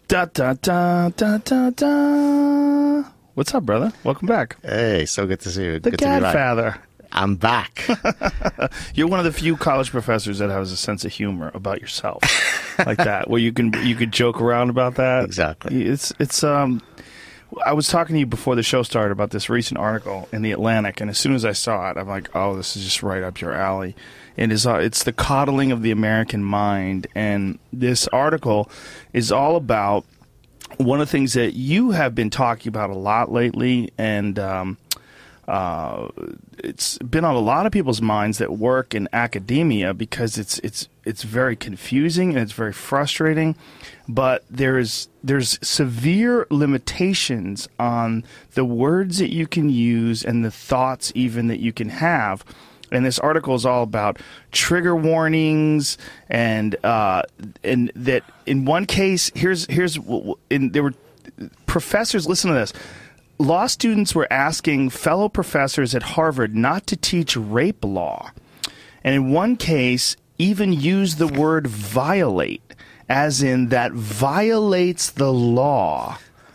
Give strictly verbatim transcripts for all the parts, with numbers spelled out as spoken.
Da da da da da da. What's up, brother? Welcome back. Hey, so good to see you. The good Godfather. To be back. I'm back. You're one of the few college professors that has a sense of humor about yourself, like that, where you can you could joke around about that. Exactly. It's it's um. I was talking to you before the show started about this recent article in the Atlantic, and as soon as I saw it, I'm like, oh, this is just right up your alley. It is, uh, it's the coddling of the American mind, and this article is all about one of the things that you have been talking about a lot lately, and um, uh, it's been on a lot of people's minds that work in academia because it's it's it's very confusing and it's very frustrating. But there's there's severe limitations on the words that you can use and the thoughts even that you can have. And this article is all about trigger warnings and uh, and that in one case, here's here's in, there were professors. Listen to this. Law students were asking fellow professors at Harvard not to teach rape law, and in one case, even use the word violate. As in, that violates the law,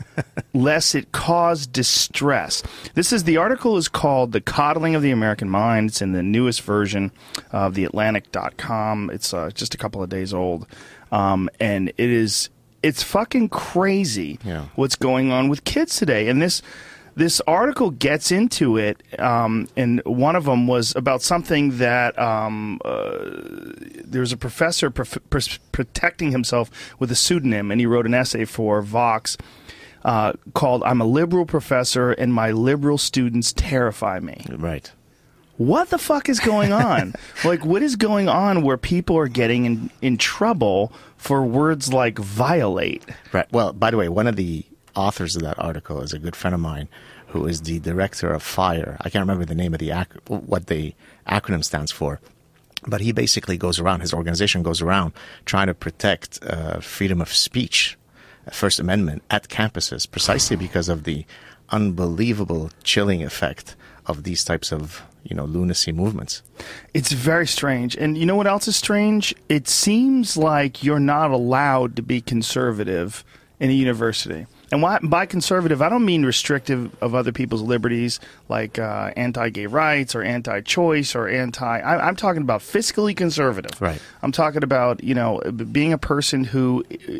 lest it cause distress. This is the article is called "The Coddling of the American Mind." It's in the newest version of the Atlantic dot com. It's uh, just a couple of days old, um, and it is it's fucking crazy yeah. what's going on with kids today. And this this article gets into it, um, and one of them was about something that um, uh, there was a professor prof- pr- protecting himself with a pseudonym, and he wrote an essay for Vox uh, called "I'm a liberal professor, and my liberal students terrify me." Right. What the fuck is going on? Like, what is going on where people are getting in, in trouble for words like violate? Right. Well, by the way, one of the authors of that article is a good friend of mine who is the director of FIRE. I can't remember the name of the ac- what the acronym stands for, but he basically goes around, his organization goes around trying to protect uh, freedom of speech, First Amendment at campuses, precisely because of the unbelievable chilling effect of these types of, you know, lunacy movements. It's very strange. And you know what else is strange? It seems like you're not allowed to be conservative in a university. And why, by conservative, I don't mean restrictive of other people's liberties, like uh, anti-gay rights or anti-choice or anti... I, I'm talking about fiscally conservative. Right. I'm talking about, you know, being a person who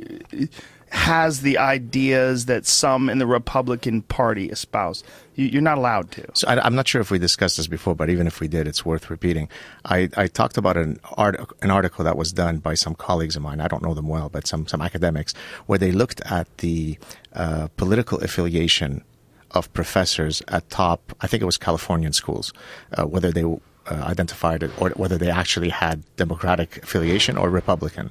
has the ideas that some in the Republican Party espouse. You, you're not allowed to. So I, I'm not sure if we discussed this before, but even if we did, it's worth repeating. I, I talked about an, art, an article that was done by some colleagues of mine. I don't know them well, but some, some academics, where they looked at the uh, political affiliation of professors at top, I think it was Californian schools, uh, whether they uh, identified it or whether they actually had Democratic affiliation or Republican.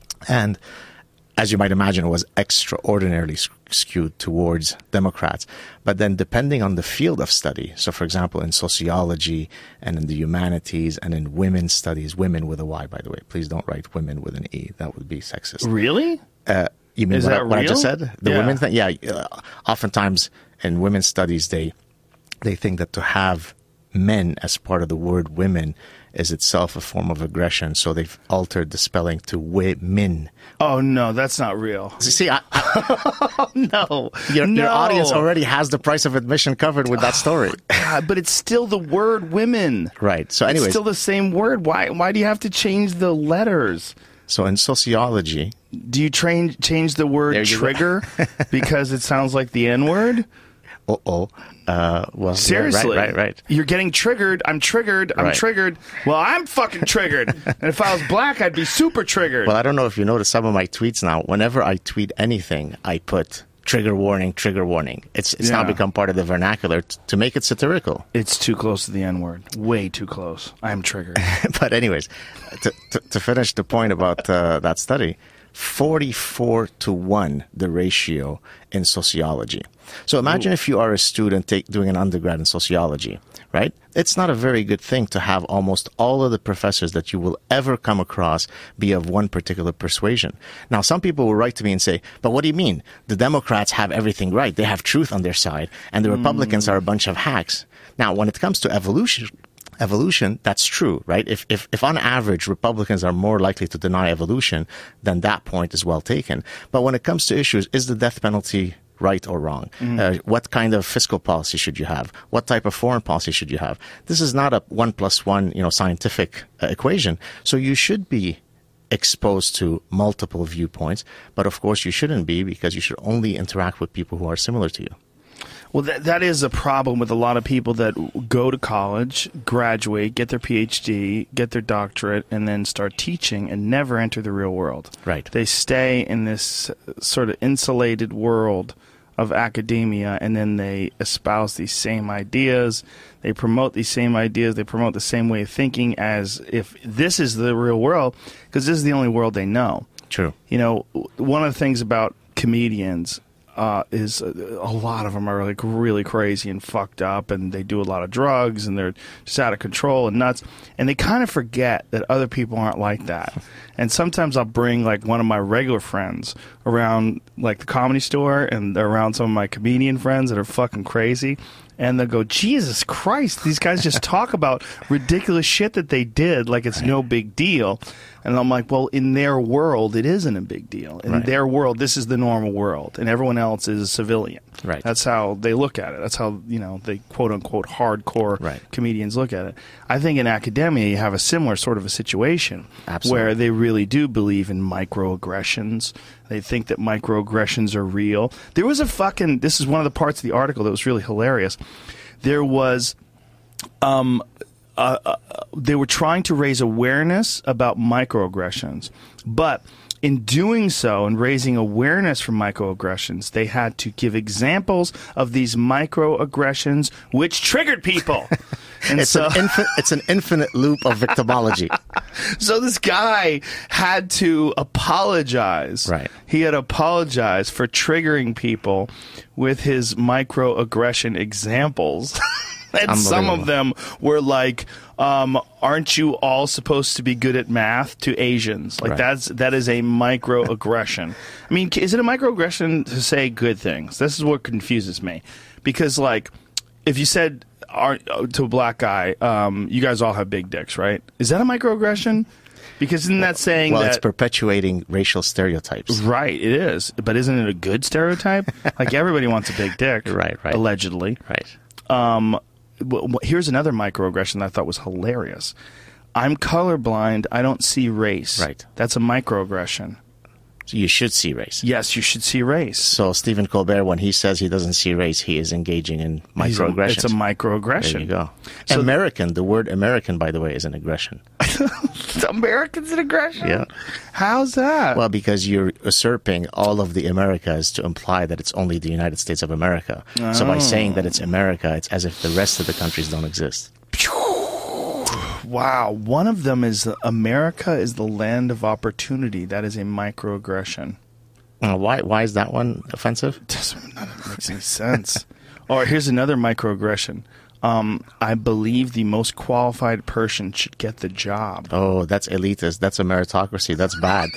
And as you might imagine, it was extraordinarily skewed towards Democrats. But then depending on the field of study, so for example, in sociology and in the humanities and in women's studies, women with a Y, by the way, please don't write women with an E. That would be sexist. Really? Uh, you mean Is what, that I, what I just real? said? The Yeah. women thing? Yeah. Uh, oftentimes in women's studies, they they think that to have men as part of the word women is itself a form of aggression, so they've altered the spelling to women. Oh, no, that's not real. See, I, I, no. your, no. your audience already has the price of admission covered with that story. God, but it's still the word women. Right. So anyways. It's still the same word. Why Why do you have to change the letters? So in sociology. Do you train, change the word trigger because it sounds like the N-word? Uh-oh. Uh, well, Seriously. Yeah, right, right, right. You're getting triggered. I'm triggered. I'm right. triggered. Well, I'm fucking triggered. And if I was black, I'd be super triggered. Well, I don't know if you noticed some of my tweets now. Whenever I tweet anything, I put trigger warning, trigger warning. It's it's yeah. now become part of the vernacular t- to make it satirical. It's too close to the N-word. Way too close. I'm triggered. But anyways, to, to, to finish the point about uh, that study, forty-four to one the ratio in sociology. So imagine Ooh. If you are a student take, doing an undergrad in sociology, right? It's not a very good thing to have almost all of the professors that you will ever come across be of one particular persuasion. Now, some people will write to me and say, but what do you mean? The Democrats have everything right. They have truth on their side, and the Republicans mm. are a bunch of hacks. Now, when it comes to evolution, evolution, that's true, right? If, if, if on average Republicans are more likely to deny evolution, then that point is well taken. But when it comes to issues, is the death penalty right or wrong? Mm-hmm. Uh, what kind of fiscal policy should you have? What type of foreign policy should you have? This is not a one plus one, you know, scientific uh, equation. So you should be exposed to multiple viewpoints, but of course you shouldn't be, because you should only interact with people who are similar to you. Well, that, that is a problem with a lot of people that go to college, graduate, get their P H D, get their doctorate, and then start teaching and never enter the real world. Right. They stay in this sort of insulated world of academia, and then they espouse these same ideas. They promote these same ideas. They promote the same way of thinking as if this is the real world, because this is the only world they know. True. You know, one of the things about comedians Uh, is a, a lot of them are like really crazy and fucked up, and they do a lot of drugs, and they're just out of control and nuts, and they kind of forget that other people aren't like that. And sometimes I'll bring like one of my regular friends around like the Comedy Store, and around some of my comedian friends that are fucking crazy, and they'll go, Jesus Christ, these guys just talk about ridiculous shit that they did like it's no big deal. And I'm like, well, in their world, it isn't a big deal. In right. their world, this is the normal world, and everyone else is a civilian. Right. That's how they look at it. That's how, you know, they quote-unquote hardcore right. comedians look at it. I think in academia, you have a similar sort of a situation. Absolutely. Where they really do believe in microaggressions. They think that microaggressions are real. There was a fucking, this is one of the parts of the article that was really hilarious. There was, um, uh, uh, they were trying to raise awareness about microaggressions, but in doing so and raising awareness for microaggressions, they had to give examples of these microaggressions which triggered people. And it's, so, an infin- it's an infinite loop of victimology. So this guy had to apologize. Right. He had apologized for triggering people with his microaggression examples. And some of them were like, um, aren't you all supposed to be good at math to Asians? Like, right. that's, that is a microaggression. I mean, is it a microaggression to say good things? This is what confuses me. Because, like, if you said are, to a black guy, um, you guys all have big dicks, right? Is that a microaggression? Because isn't that saying well, that... Well, it's perpetuating racial stereotypes. Right, it is. But isn't it a good stereotype? Like, everybody wants a big dick. Right, right. Allegedly. Right. Um... Here's another microaggression that I thought was hilarious. I'm colorblind. I don't see race. Right. That's a microaggression. So you should see race. Yes, you should see race. So Stephen Colbert, when he says he doesn't see race, he is engaging in microaggressions. It's a microaggression. There you go. So American, the word American, by the way, is an aggression. American's an aggression? Yeah. How's that? Well, because you're usurping all of the Americas to imply that it's only the United States of America. Oh. So by saying that it's America, it's as if the rest of the countries don't exist. Wow. One of them is America is the land of opportunity. That is a microaggression. Uh, why Why is that one offensive? It doesn't none of it makes any sense. Or here's another microaggression. Um, I believe the most qualified person should get the job. Oh, that's elitist. That's a meritocracy. That's bad.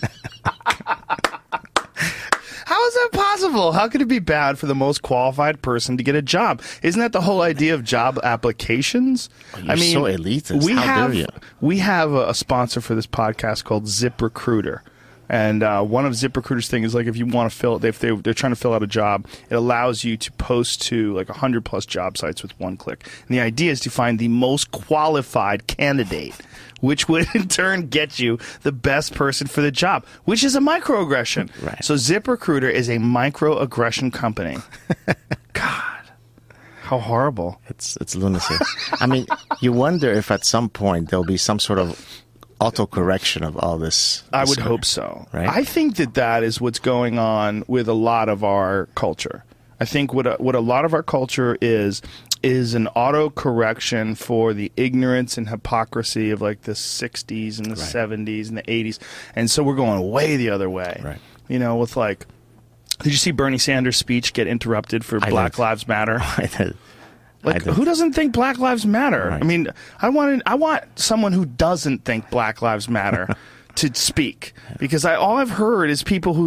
How is that possible? How could it be bad for the most qualified person to get a job? Isn't that the whole idea of job applications? Oh, you're I mean, so elitist. We How have, dare you? We have a sponsor for this podcast called ZipRecruiter. And uh, one of ZipRecruiter's thing is, like, if you want to fill, if they, they're trying to fill out a job, it allows you to post to like one hundred plus job sites with one click. And the idea is to find the most qualified candidate, which would in turn get you the best person for the job, which is a microaggression. Right. So ZipRecruiter is a microaggression company. God, how horrible. It's, it's lunacy. I mean, you wonder if at some point there'll be some sort of auto-correction of all this. I would this, hope so. Right? I think that that is what's going on with a lot of our culture. I think what a, what a lot of our culture is is an auto-correction for the ignorance and hypocrisy of like the sixties and the right. seventies and the eighties. And so we're going way the other way. Right. You know, with like, did you see Bernie Sanders' speech get interrupted for I Black did. Lives Matter? I did. Like, who doesn't think Black Lives Matter? Right. I mean, I want I want someone who doesn't think Black Lives Matter to speak, because I all I've heard is people who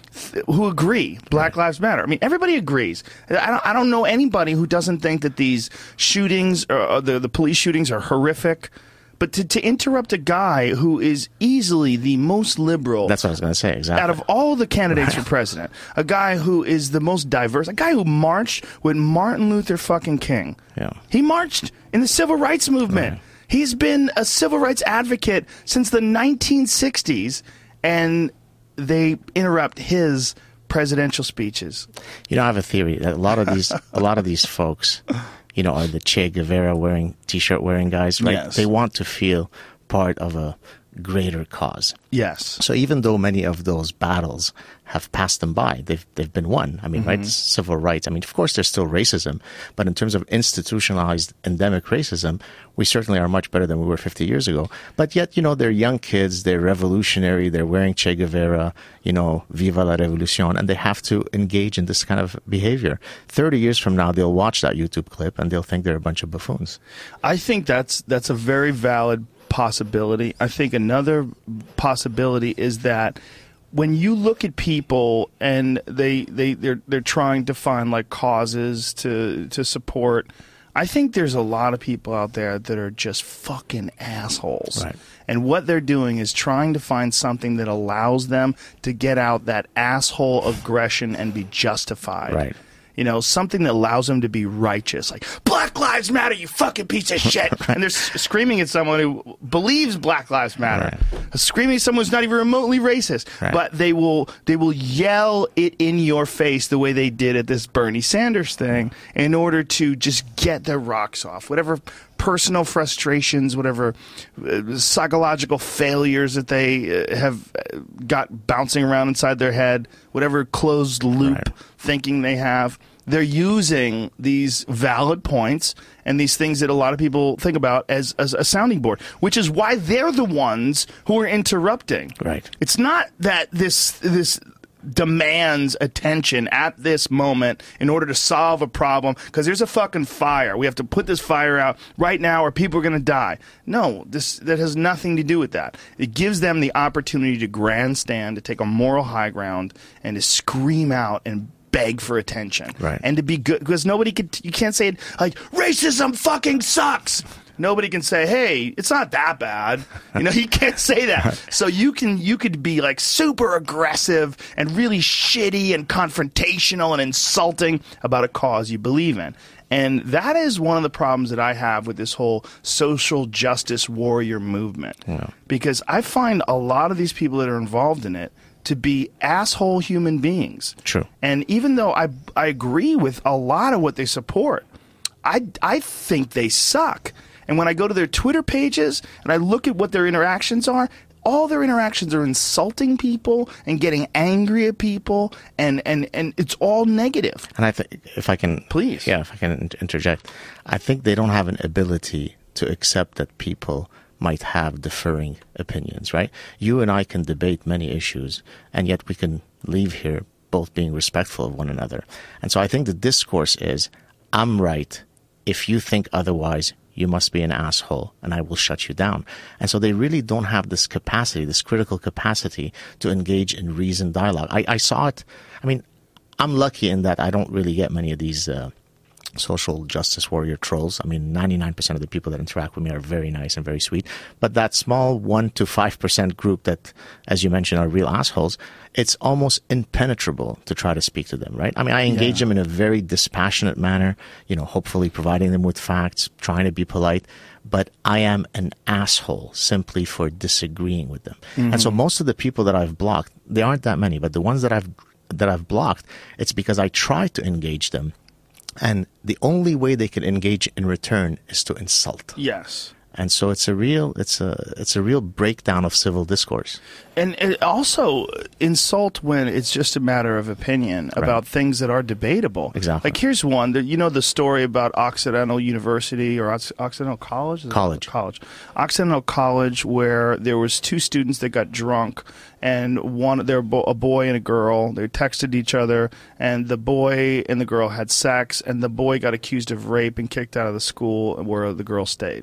who agree Black Right. Lives Matter. I mean, everybody agrees. I don't, I don't know anybody who doesn't think that these shootings, uh, the, the police shootings, are horrific. But to, to interrupt a guy who is easily the most liberal That's what I was going to say, exactly. out of all the candidates for president, a guy who is the most diverse, a guy who marched with Martin Luther fucking King. Yeah. He marched in the civil rights movement. Right. He's been a civil rights advocate since the nineteen sixties, and they interrupt his presidential speeches. You know, I have a theory that a lot of these, a lot of these folks, you know, are the Che Guevara wearing, t-shirt wearing guys, right? Yes. They want to feel part of a greater cause. Yes. So even though many of those battles have passed them by, they've they've been won. I mean, Mm-hmm. right? Civil rights. I mean, of course, there's still racism, but in terms of institutionalized endemic racism, we certainly are much better than we were fifty years ago. But yet, you know, they're young kids, they're revolutionary, they're wearing Che Guevara, you know, Viva la Revolución, and they have to engage in this kind of behavior. Thirty years from now, they'll watch that YouTube clip and they'll think they're a bunch of buffoons. I think that's that's a very valid possibility. I think another possibility is that when you look at people and they they they're they're trying to find like causes to to support, I think there's a lot of people out there that are just fucking assholes. Right. And what they're doing is trying to find something that allows them to get out that asshole aggression and be justified. Right. You know, something that allows them to be righteous. Like, Black Lives Matter, you fucking piece of shit. Right. And they're s- screaming at someone who believes Black Lives Matter. Right. Screaming at someone who's not even remotely racist. Right. But they will they will yell it in your face the way they did at this Bernie Sanders thing in order to just get their rocks off. Whatever personal frustrations, whatever uh, psychological failures that they uh, have uh, got bouncing around inside their head, whatever closed loop Right. thinking they have, they're using these valid points and these things that a lot of people think about as, as a sounding board, which is why they're the ones who are interrupting. Right. It's not that this this demands attention at this moment in order to solve a problem because there's a fucking fire. We have to put this fire out right now or people are going to die. No, this that has nothing to do with that. It gives them the opportunity to grandstand, to take a moral high ground, and to scream out and beg for attention. Right. And to be good, because nobody could, you can't say it like, racism fucking sucks. Nobody can say, hey, it's not that bad. You know, you can't say that. So you can, you could be like super aggressive and really shitty and confrontational and insulting about a cause you believe in. And that is one of the problems that I have with this whole social justice warrior movement. Yeah. Because I find a lot of these people that are involved in it to be asshole human beings. True. And even though I I agree with a lot of what they support, I I think they suck. And when I go to their Twitter pages and I look at what their interactions are, all their interactions are insulting people and getting angry at people, and, and, and it's all negative. And I think, if I can, Please. yeah, if I can in- interject, I think they don't have an ability to accept that people might have differing opinions, right? You and I can debate many issues, and yet we can leave here both being respectful of one another. And so I think the discourse is, I'm right. If you think otherwise, you must be an asshole, and I will shut you down. And so they really don't have this capacity, this critical capacity to engage in reasoned dialogue. I, I saw it. I mean, I'm lucky in that I don't really get many of these uh, social justice warrior trolls. I mean, ninety-nine percent of the people that interact with me are very nice and very sweet. But that small one to five percent group that, as you mentioned, are real assholes, it's almost impenetrable to try to speak to them, right? I mean, I engage Yeah. them in a very dispassionate manner, you know, hopefully providing them with facts, trying to be polite. But I am an asshole simply for disagreeing with them. Mm-hmm. And so most of the people that I've blocked, they aren't that many, but the ones that I've that I've blocked, it's because I try to engage them. And the only way they can engage in return is to insult. Yes. And so it's a real it's a it's a real breakdown of civil discourse. And it also insult when it's just a matter of opinion about things that are debatable. Exactly. Like here's one that you know the story about Occidental University or Oc- Occidental College? Is it College. College. Occidental College, where there was two students that got drunk, and one they're bo- a boy and a girl. They texted each other, and the boy and the girl had sex, and the boy got accused of rape and kicked out of the school where the girl stayed.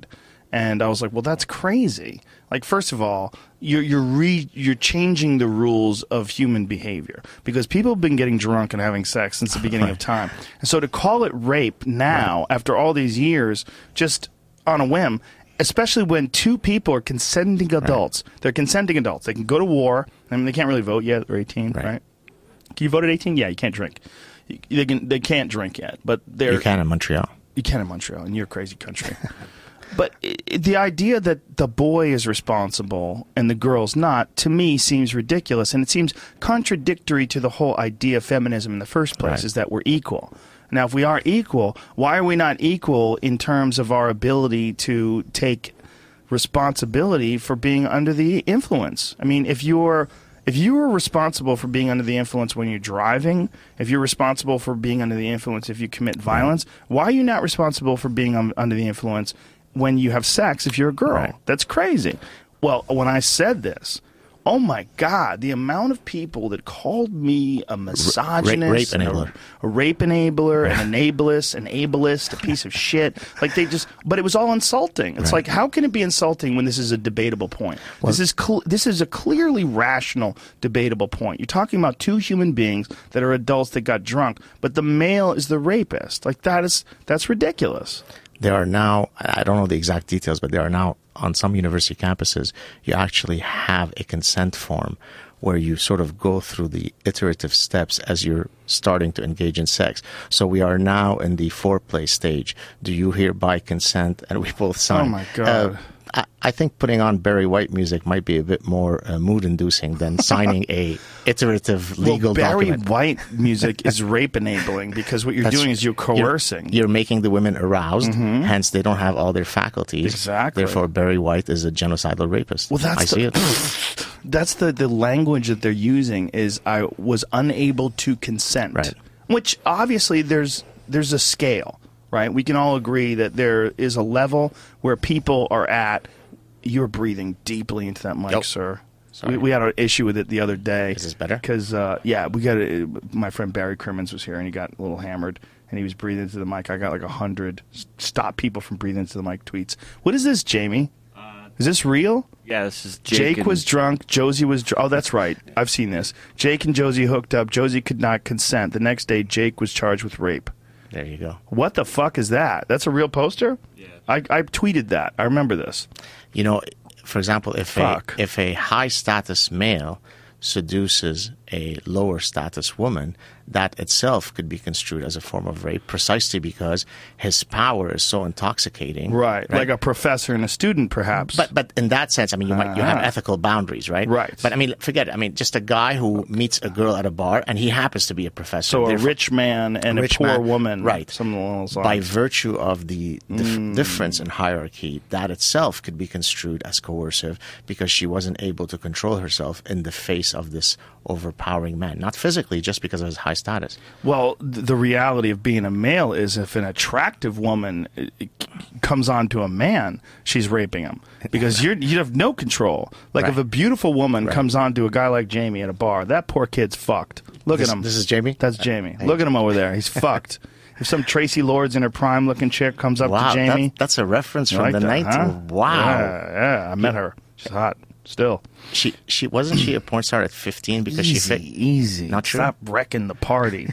And I was like, well, that's crazy. Like, first of all, you're you're re, you're changing the rules of human behavior because people have been getting drunk and having sex since the beginning of time. And so to call it rape now, right. after all these years, just on a whim, especially when two people are consenting adults. Right. They're consenting adults. They can go to war. I mean, they can't really vote yet. They're eighteen, right? right? Can you vote at eighteen? Yeah, you can't drink. They can. They can't drink yet, but they're. You can in Montreal. You can in Montreal, in your crazy country. But it, the idea that the boy is responsible and the girl's not, to me, seems ridiculous. And it seems contradictory to the whole idea of feminism in the first place, right. is that we're equal. Now, if we are equal, why are we not equal in terms of our ability to take responsibility for being under the influence? I mean, if you're... If you are responsible for being under the influence when you're driving, if you're responsible for being under the influence if you commit violence, why are you not responsible for being um, under the influence when you have sex if you're a girl? Right. That's crazy. Well, when I said this, oh my God, the amount of people that called me a misogynist, rape, rape enabler, a, a rape enabler, an enablist, an ableist, a piece of shit. Like they just, but it was all insulting. It's right. like, how can it be insulting when this is a debatable point? Well, this is cl- this is a clearly rational, debatable point. You're talking about two human beings that are adults that got drunk, but the male is the rapist. Like that is that's ridiculous. There are now, I don't know the exact details, but there are now on some university campuses, you actually have a consent form where you sort of go through the iterative steps as you're starting to engage in sex. So we are now in the foreplay stage. Do you hereby consent? And we both sign. Oh my God. Uh, I, I think putting on Barry White music might be a bit more uh, mood-inducing than signing a iterative legal well, Barry document. White music is rape enabling because what you're That's, doing is you're coercing. You're, you're making the women aroused, mm-hmm. hence they don't have all their faculties. Exactly. Therefore, Barry White is a genocidal rapist. Well, that's I the, see it. That's the, the language that they're using is I was unable to consent. Right. Which obviously there's there's a scale. Right? We can all agree that there is a level where people are at. You're breathing deeply into that mic, Nope. sir. Sorry. We, we had an issue with it the other day. Is this better? Because, uh, yeah, we got a, my friend Barry Crimmins was here, and he got a little hammered, and he was breathing into the mic. I got like a hundred stop people from breathing into the mic tweets. What is this, Jamie? Uh, is this real? Yeah, this is Jake. Jake and- was drunk. Josie was dr- Oh, that's right. I've seen this. Jake and Josie hooked up. Josie could not consent. The next day, Jake was charged with rape. There you go. What the fuck is that? That's a real poster? Yeah. I, I tweeted that. I remember this. You know, for example, if Fuck. a if a high status male seduces a lower status woman, that itself could be construed as a form of rape precisely because his power is so intoxicating. Right, right? Like a professor and a student, perhaps. But but in that sense, I mean, you might you have Uh-huh. ethical boundaries, right? Right. But I mean, forget it. I mean, just a guy who meets a girl at a bar and he happens to be a professor. So a Therefore, rich man and a, rich poor man, woman. right? Something along those lines. By virtue of the dif- Mm. difference in hierarchy, that itself could be construed as coercive because she wasn't able to control herself in the face of this overpowering man. Not physically, just because of his high status. Well, th- the reality of being a male is if an attractive woman uh, c- comes on to a man, she's raping him because you're, you have no control. Like Right. if a beautiful woman Right. comes on to a guy like Jamie at a bar, that poor kid's fucked. Look This- at him. this is Jamie? That's Jamie. Hey. Look at him over there. He's fucked. If some Tracy Lords in her prime looking chick comes up Wow, to Jamie. that, that's a reference you from like the that, nineties. huh? Wow. Yeah, yeah, I met her. She's hot. Still. She she wasn't she a porn star at fifteen because easy, she fit easy. Not true? Stop wrecking the party.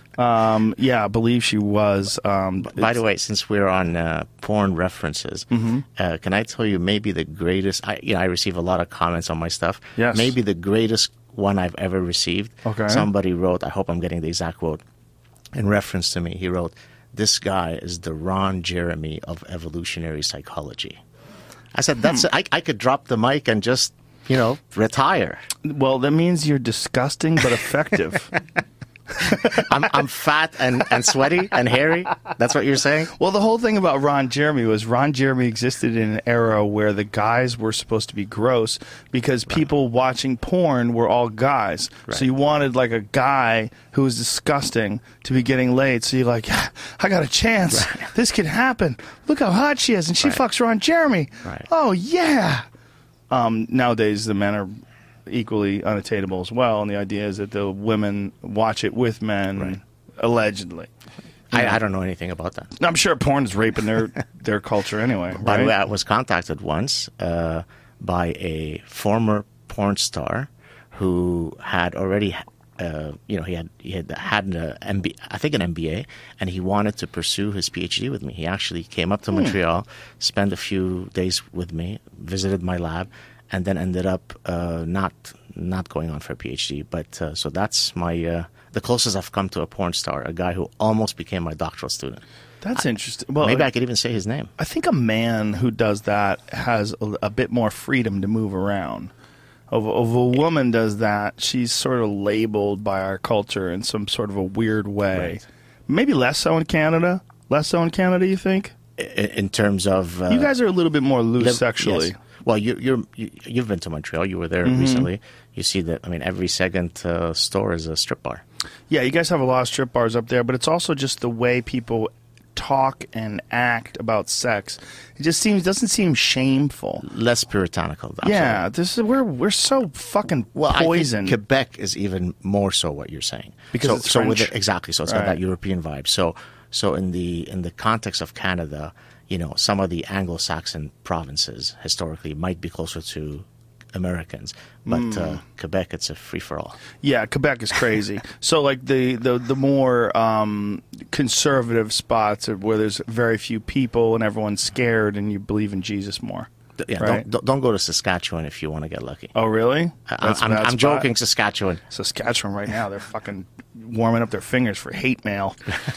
um, yeah, I believe she was. Um, By the way, since we're on uh, porn references, Mm-hmm. uh, can I tell you maybe the greatest? I you know I receive a lot of comments on my stuff. Yes. Maybe the greatest one I've ever received. Okay. Somebody wrote. I hope I'm getting the exact quote. In reference to me, he wrote, "This guy is the Ron Jeremy of evolutionary psychology." I said, "That's Hmm. I, I could drop the mic and just you know retire. Well, that means you're disgusting but effective. I'm I'm fat and, and sweaty and hairy. That's what you're saying." Well, the whole thing about Ron Jeremy was Ron Jeremy existed in an era where the guys were supposed to be gross because people watching porn were all guys. Right. So you wanted like a guy who was disgusting to be getting laid. So you're like, I got a chance. Right. This could happen. Look how hot she is, and she Right. fucks Ron Jeremy. Right. Oh yeah. Um, nowadays the men are equally unattainable as well, and the idea is that the women watch it with men, Right. allegedly. I, I don't know anything about that. I'm sure porn is raping their their culture anyway. By the right? way, I was contacted once uh, by a former porn star who had already, uh, you know, he had he had had an M B A, I think an M B A, and he wanted to pursue his PhD with me. He actually came up to Hmm. Montreal, spent a few days with me, visited my lab, and then ended up uh, not not going on for a PhD. But uh, so that's my uh, the closest I've come to a porn star, a guy who almost became my doctoral student. That's interesting. Well, Maybe I could even say his name. I think a man who does that has a, a bit more freedom to move around. If, if a woman does that, she's sort of labeled by our culture in some sort of a weird way. Right. Maybe less so in Canada. Less so in Canada, you think? In, in terms of uh, You guys are a little bit more loose live- sexually. yes. Well, you, you're you, you've been to Montreal. You were there Mm-hmm. recently. You see that. I mean, every second uh, store is a strip bar. Yeah, you guys have a lot of strip bars up there, but it's also just the way people talk and act about sex. It just seems doesn't seem shameful. Less puritanical. Absolutely. Yeah, this is we're we're so fucking Well, poisoned. I think Quebec is even more so what you're saying. Because so, it's so with French. it, exactly. So it's Right. got that European vibe. So so in the in the context of Canada, you know, some of the Anglo-Saxon provinces historically might be closer to Americans, but Hmm. uh, Quebec, it's a free for all. Yeah, Quebec is crazy. So, like the the the more um, conservative spots are where there's very few people and everyone's scared, and you believe in Jesus more. Yeah, Right. don't, don't don't go to Saskatchewan if you want to get lucky. Oh, really? I, That's a I'm, bad I'm spot. joking, Saskatchewan. Saskatchewan right now, they're fucking warming up their fingers for hate mail.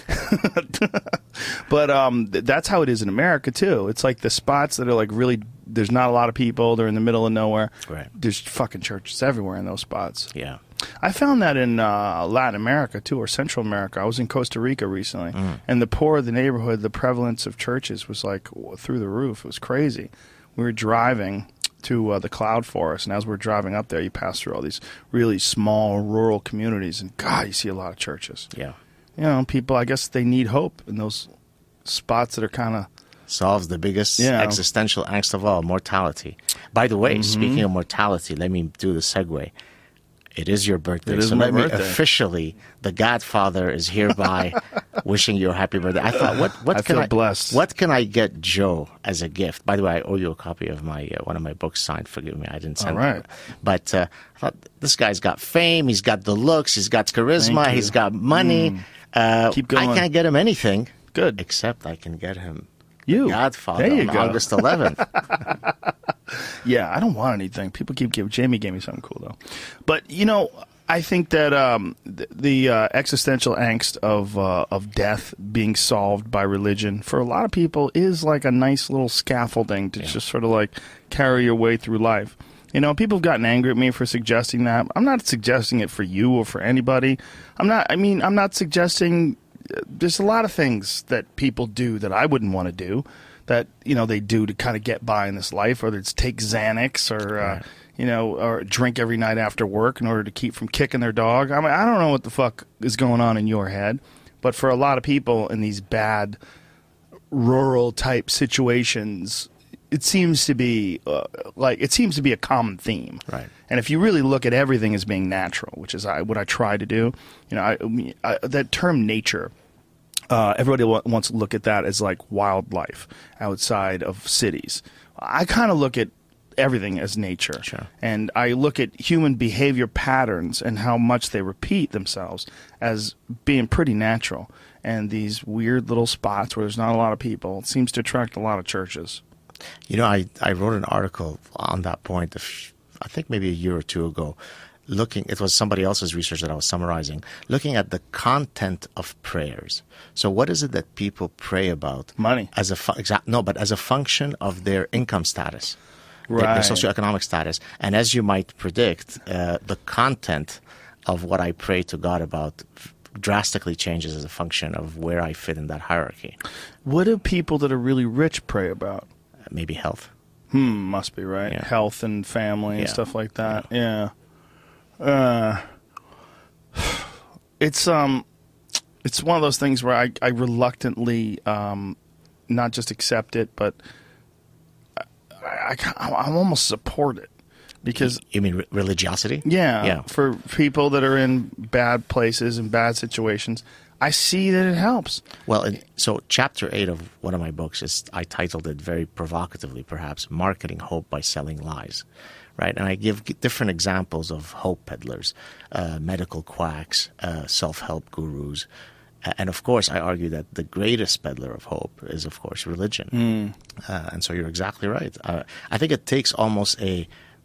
But um, th- that's how it is in America too. It's like the spots that are like really, there's not a lot of people. They're in the middle of nowhere. Right. There's fucking churches everywhere in those spots. Yeah. I found that in uh, Latin America too, or Central America. I was in Costa Rica recently, and the poorer the neighborhood, the prevalence of churches was like w- through the roof. It was crazy. We were driving to uh, the cloud forest, and as we're driving up there, you pass through all these really small rural communities, and God, you see a lot of churches. Yeah. You know, people, I guess they need hope in those spots that are kind of. Solves the biggest Yeah. existential angst of all, mortality. By the way, Mm-hmm. speaking of mortality, let me do the segue. It is your birthday, It is so my let me birthday. officially, the Godfather is hereby wishing you a happy birthday. I thought, what, what I can feel I, blessed. What can I get Joe as a gift? By the way, I owe you a copy of my uh, one of my books signed. Forgive me, I didn't send All right. it. But uh, I thought this guy's got fame, he's got the looks, he's got charisma, Thank you. he's got money. Uh, Keep going. I can't get him anything. Good. Except I can get him You. Godfather There you on go. August eleventh. Yeah, I don't want anything. People keep giving. Jamie gave me something cool though, but you know, I think that um, the, the uh, existential angst of uh, of death being solved by religion for a lot of people is like a nice little scaffolding to just sort of like carry your way through life. You know, people have gotten angry at me for suggesting that. I'm not suggesting it for you or for anybody. I'm not. I mean, I'm not suggesting. uh, There's a lot of things that people do that I wouldn't want to do. That you know they do to kind of get by in this life, whether it's take Xanax or uh, Right. you know, or drink every night after work in order to keep from kicking their dog. I mean, I don't know what the fuck is going on in your head, but for a lot of people in these bad rural type situations, it seems to be uh, like it seems to be a common theme. Right. And if you really look at everything as being natural, which is I, what I try to do, you know, I, I, that term nature. Uh, everybody wa- wants to look at that as like wildlife outside of cities. I kind of look at everything as nature. Sure. And I look at human behavior patterns and how much they repeat themselves as being pretty natural. And these weird little spots where there's not a lot of people it seems to attract a lot of churches. You know, I, I wrote an article on that point, a f- I think maybe a year or two ago, looking, it was somebody else's research that I was summarizing, looking at the content of prayers. So what is it that people pray about? Money. As a fu- exact, no, but as a function of their income status, their, their Right. socioeconomic status. And as you might predict, uh, the content of what I pray to God about f- drastically changes as a function of where I fit in that hierarchy. What do people that are really rich pray about? Uh, maybe health. Hmm, must be, right? Yeah. Health and family and Yeah. stuff like that. Yeah. Uh, it's um, it's one of those things where I, I reluctantly um, not just accept it, but I, I, I, I almost support it because You mean re- religiosity? yeah, Yeah. for people that are in bad places and bad situations, I see that it helps. Well, it, so chapter eight of one of my books is, I titled it very provocatively, perhaps, Marketing Hope by Selling Lies. Right? And I give different examples of hope peddlers, uh, medical quacks, uh, self-help gurus. And of course, I argue that the greatest peddler of hope is, of course, religion. Mm. Uh, and so you're exactly right. Uh, I think it takes almost a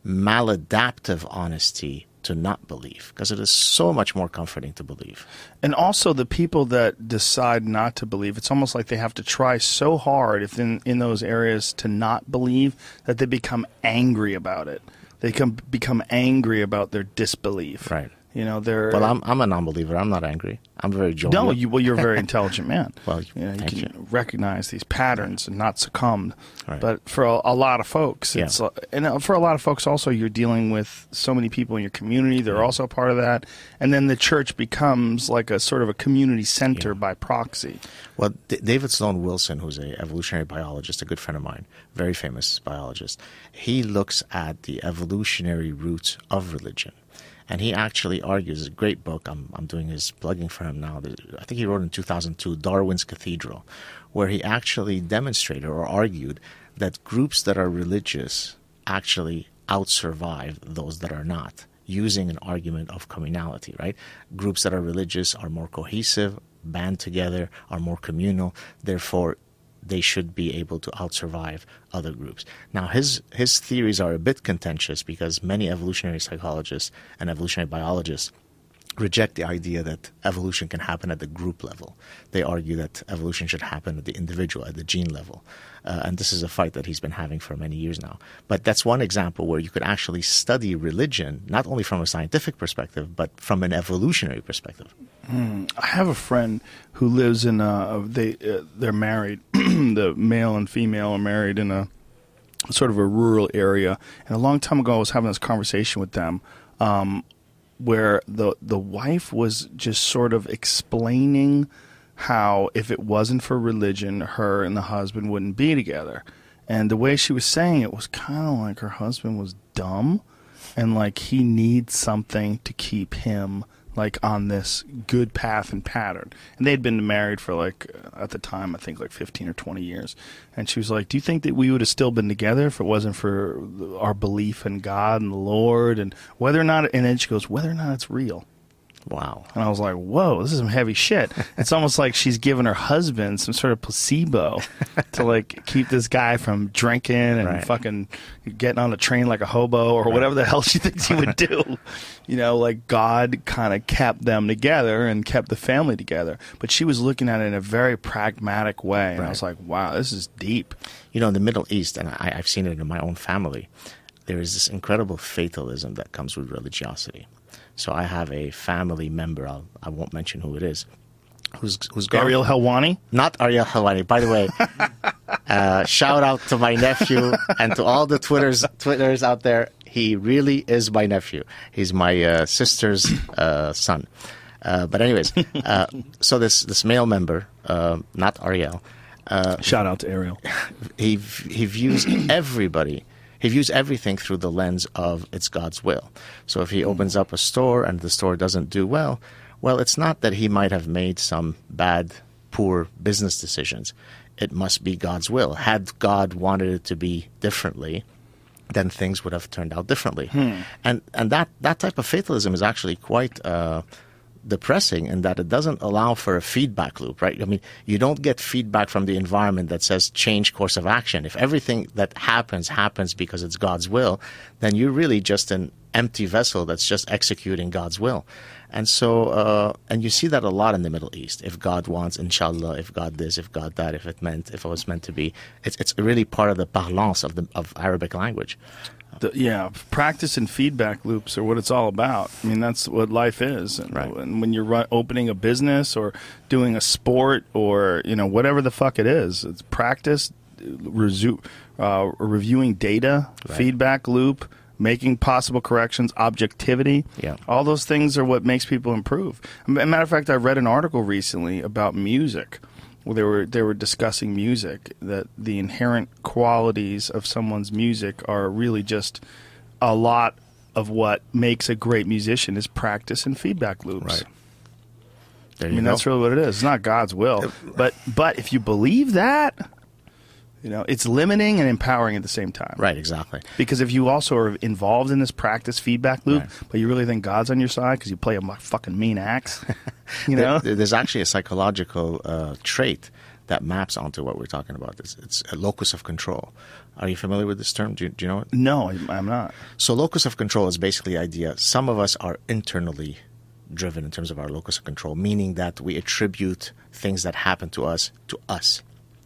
maladaptive honesty to not believe, because it is so much more comforting to believe. And also the people that decide not to believe, it's almost like they have to try so hard if in, in those areas to not believe that they become angry about it. They come, become angry about their disbelief. Right. You know, they're... Well, I'm I'm a non-believer. I'm not angry. I'm very jovial. No, you, well, you're a very intelligent man. Well, you, know, you thank can you. recognize these patterns and not succumb. Right. But for a, a lot of folks, Yeah. it's uh, and for a lot of folks also, you're dealing with so many people in your community. They're Yeah. also a part of that. And then the church becomes like a sort of a community center Yeah. by proxy. Well, D- David Sloan Wilson, who's an evolutionary biologist, a good friend of mine, very famous biologist, he looks at the evolutionary roots of religion. And he actually argues, a great book, I'm, I'm doing his plugging for him now, I think he wrote in two thousand two, Darwin's Cathedral, where he actually demonstrated or argued that groups that are religious actually outsurvive those that are not, using an argument of communality, right? Groups that are religious are more cohesive, band together, are more communal, therefore they should be able to outsurvive other groups. Now, his his theories are a bit contentious because many evolutionary psychologists and evolutionary biologists reject the idea that evolution can happen at the group level. They argue that evolution should happen at the individual, at the gene level. Uh, and this is a fight that he's been having for many years now. But that's one example where you could actually study religion, not only from a scientific perspective, but from an evolutionary perspective. Mm. I have a friend who lives in a, they, uh, they're married, the male and female are married in a sort of a rural area. And a long time ago, I was having this conversation with them, um, where the the wife was just sort of explaining how if it wasn't for religion, her and the husband wouldn't be together. And the way she was saying it was kind of like her husband was dumb and like he needs something to keep him like on this good path and pattern. And they'd been married for like, uh, at the time, I think like fifteen or twenty years. And she was like, do you think that we would have still been together if it wasn't for our belief in God and the Lord and whether or not, and then she goes, whether or not it's real. Wow. And I was like, whoa, this is some heavy shit. It's almost like she's giving her husband some sort of placebo to like keep this guy from drinking and Right. fucking getting on a train like a hobo or Right. whatever the hell she thinks he would do. You know, like God kind of kept them together and kept the family together. But she was looking at it in a very pragmatic way. And I Right. was like, wow, this is deep. You know, in the Middle East, and I, I've seen it in my own family, there is this incredible fatalism that comes with religiosity. So I have a family member, I'll, I won't mention who it is, who's who's gone. Ariel Helwani? Not Ariel Helwani. By the way, uh, shout out to my nephew and to all the Twitters Twitters out there. He really is my nephew. He's my uh, sister's uh, son. Uh, but anyways, uh, so this this male member, uh, not Ariel, uh, Shout out to Ariel. he he views everybody. He views everything through the lens of it's God's will. So if he opens up a store and the store doesn't do well, well, it's not that he might have made some bad, poor business decisions. It must be God's will. Had God wanted it to be differently, then things would have turned out differently. Hmm. And and that, that type of fatalism is actually quite uh, depressing in that it doesn't allow for a feedback loop, right? I mean, you don't get feedback from the environment that says change course of action. If everything that happens happens because it's God's will, then you're really just an empty vessel that's just executing God's will. And so, uh, and you see that a lot in the Middle East. If God wants, inshallah, if God this, if God that, if it meant, if it was meant to be, it's it's really part of the parlance of the of Arabic language. The, yeah, practice and feedback loops are what it's all about. I mean, that's what life is. And, Right. and when you're run, opening a business or doing a sport or, you know, whatever the fuck it is, it's practice, resu- uh, reviewing data, Right. feedback loop, making possible corrections, objectivity. Yeah. All those things are what makes people improve. As a matter of fact, I read an article recently about music. Well, they were they were discussing music, that the inherent qualities of someone's music are really just a lot of what makes a great musician is practice and feedback loops. Right. There I you mean, go. that's really what it is. It's not God's will. But but if you believe that, you know, it's limiting and empowering at the same time. Right, exactly. Because if you also are involved in this practice feedback loop, Right. but you really think God's on your side because you play a fucking mean axe, you know? There- There's actually a psychological uh, trait that maps onto what we're talking about. It's, it's a locus of control. Are you familiar with this term? Do you, do you know it? No, I'm not. So locus of control is basically the idea. Some of us are internally driven in terms of our locus of control, meaning that we attribute things that happen to us to us.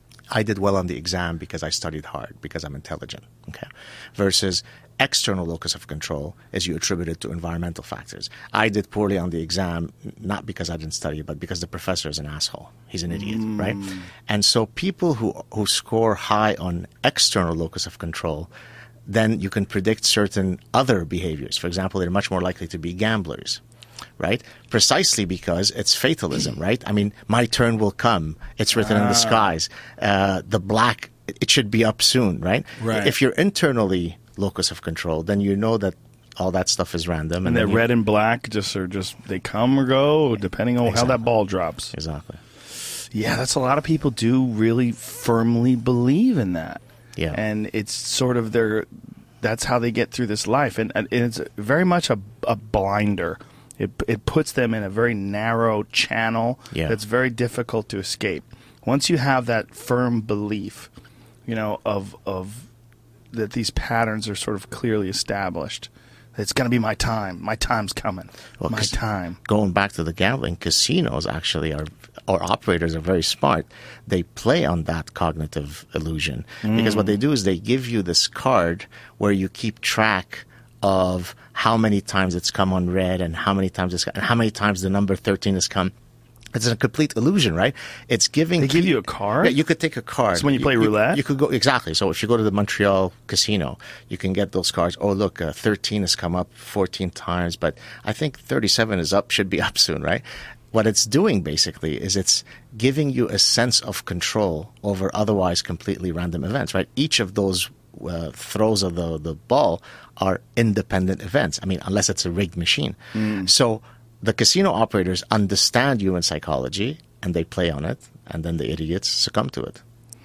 I did well on the exam because I studied hard, because I'm intelligent. Okay. Versus external locus of control is you attribute it to environmental factors. I did poorly on the exam, not because I didn't study, but because the professor is an asshole. He's an idiot, Mm. right? And so people who, who score high on external locus of control, then you can predict certain other behaviors. For example, they're much more likely to be gamblers. Right? Precisely because it's fatalism, right? I mean, my turn will come. It's written in the skies. Uh, the black, it should be up soon, right? Right. If you're internally locus of control, then you know that all that stuff is random. And they're then you- red and black, just are just they come or go depending on how Exactly. that ball drops. Exactly. Yeah, that's a lot of people do really firmly believe in that. Yeah. And it's sort of their that's how they get through this life, and, and it's very much a, a blinder. It it puts them in a very narrow channel Yeah. that's very difficult to escape. Once you have that firm belief, you know, of of that these patterns are sort of clearly established, it's going to be my time. My time's coming. Well, my 'cause time. Going back to the gambling, casinos actually are, or operators are very smart. They play on that cognitive illusion because what they do is they give you this card where you keep track of how many times it's come on red and how many times it's and how many times the number thirteen has come. It's a complete illusion, right? It's giving. They give you a card? Yeah, you could take a card. So when you play roulette? you could go exactly. So if you go to the Montreal casino, you can get those cards. Oh, look, uh, thirteen has come up fourteen times, but I think thirty-seven is up. Should be up soon, right? What it's doing basically is it's giving you a sense of control over otherwise completely random events, right? Each of those uh, throws of the the ball are independent events. I mean, unless it's a rigged machine. So the casino operators understand human psychology and they play on it, and then the idiots succumb to it.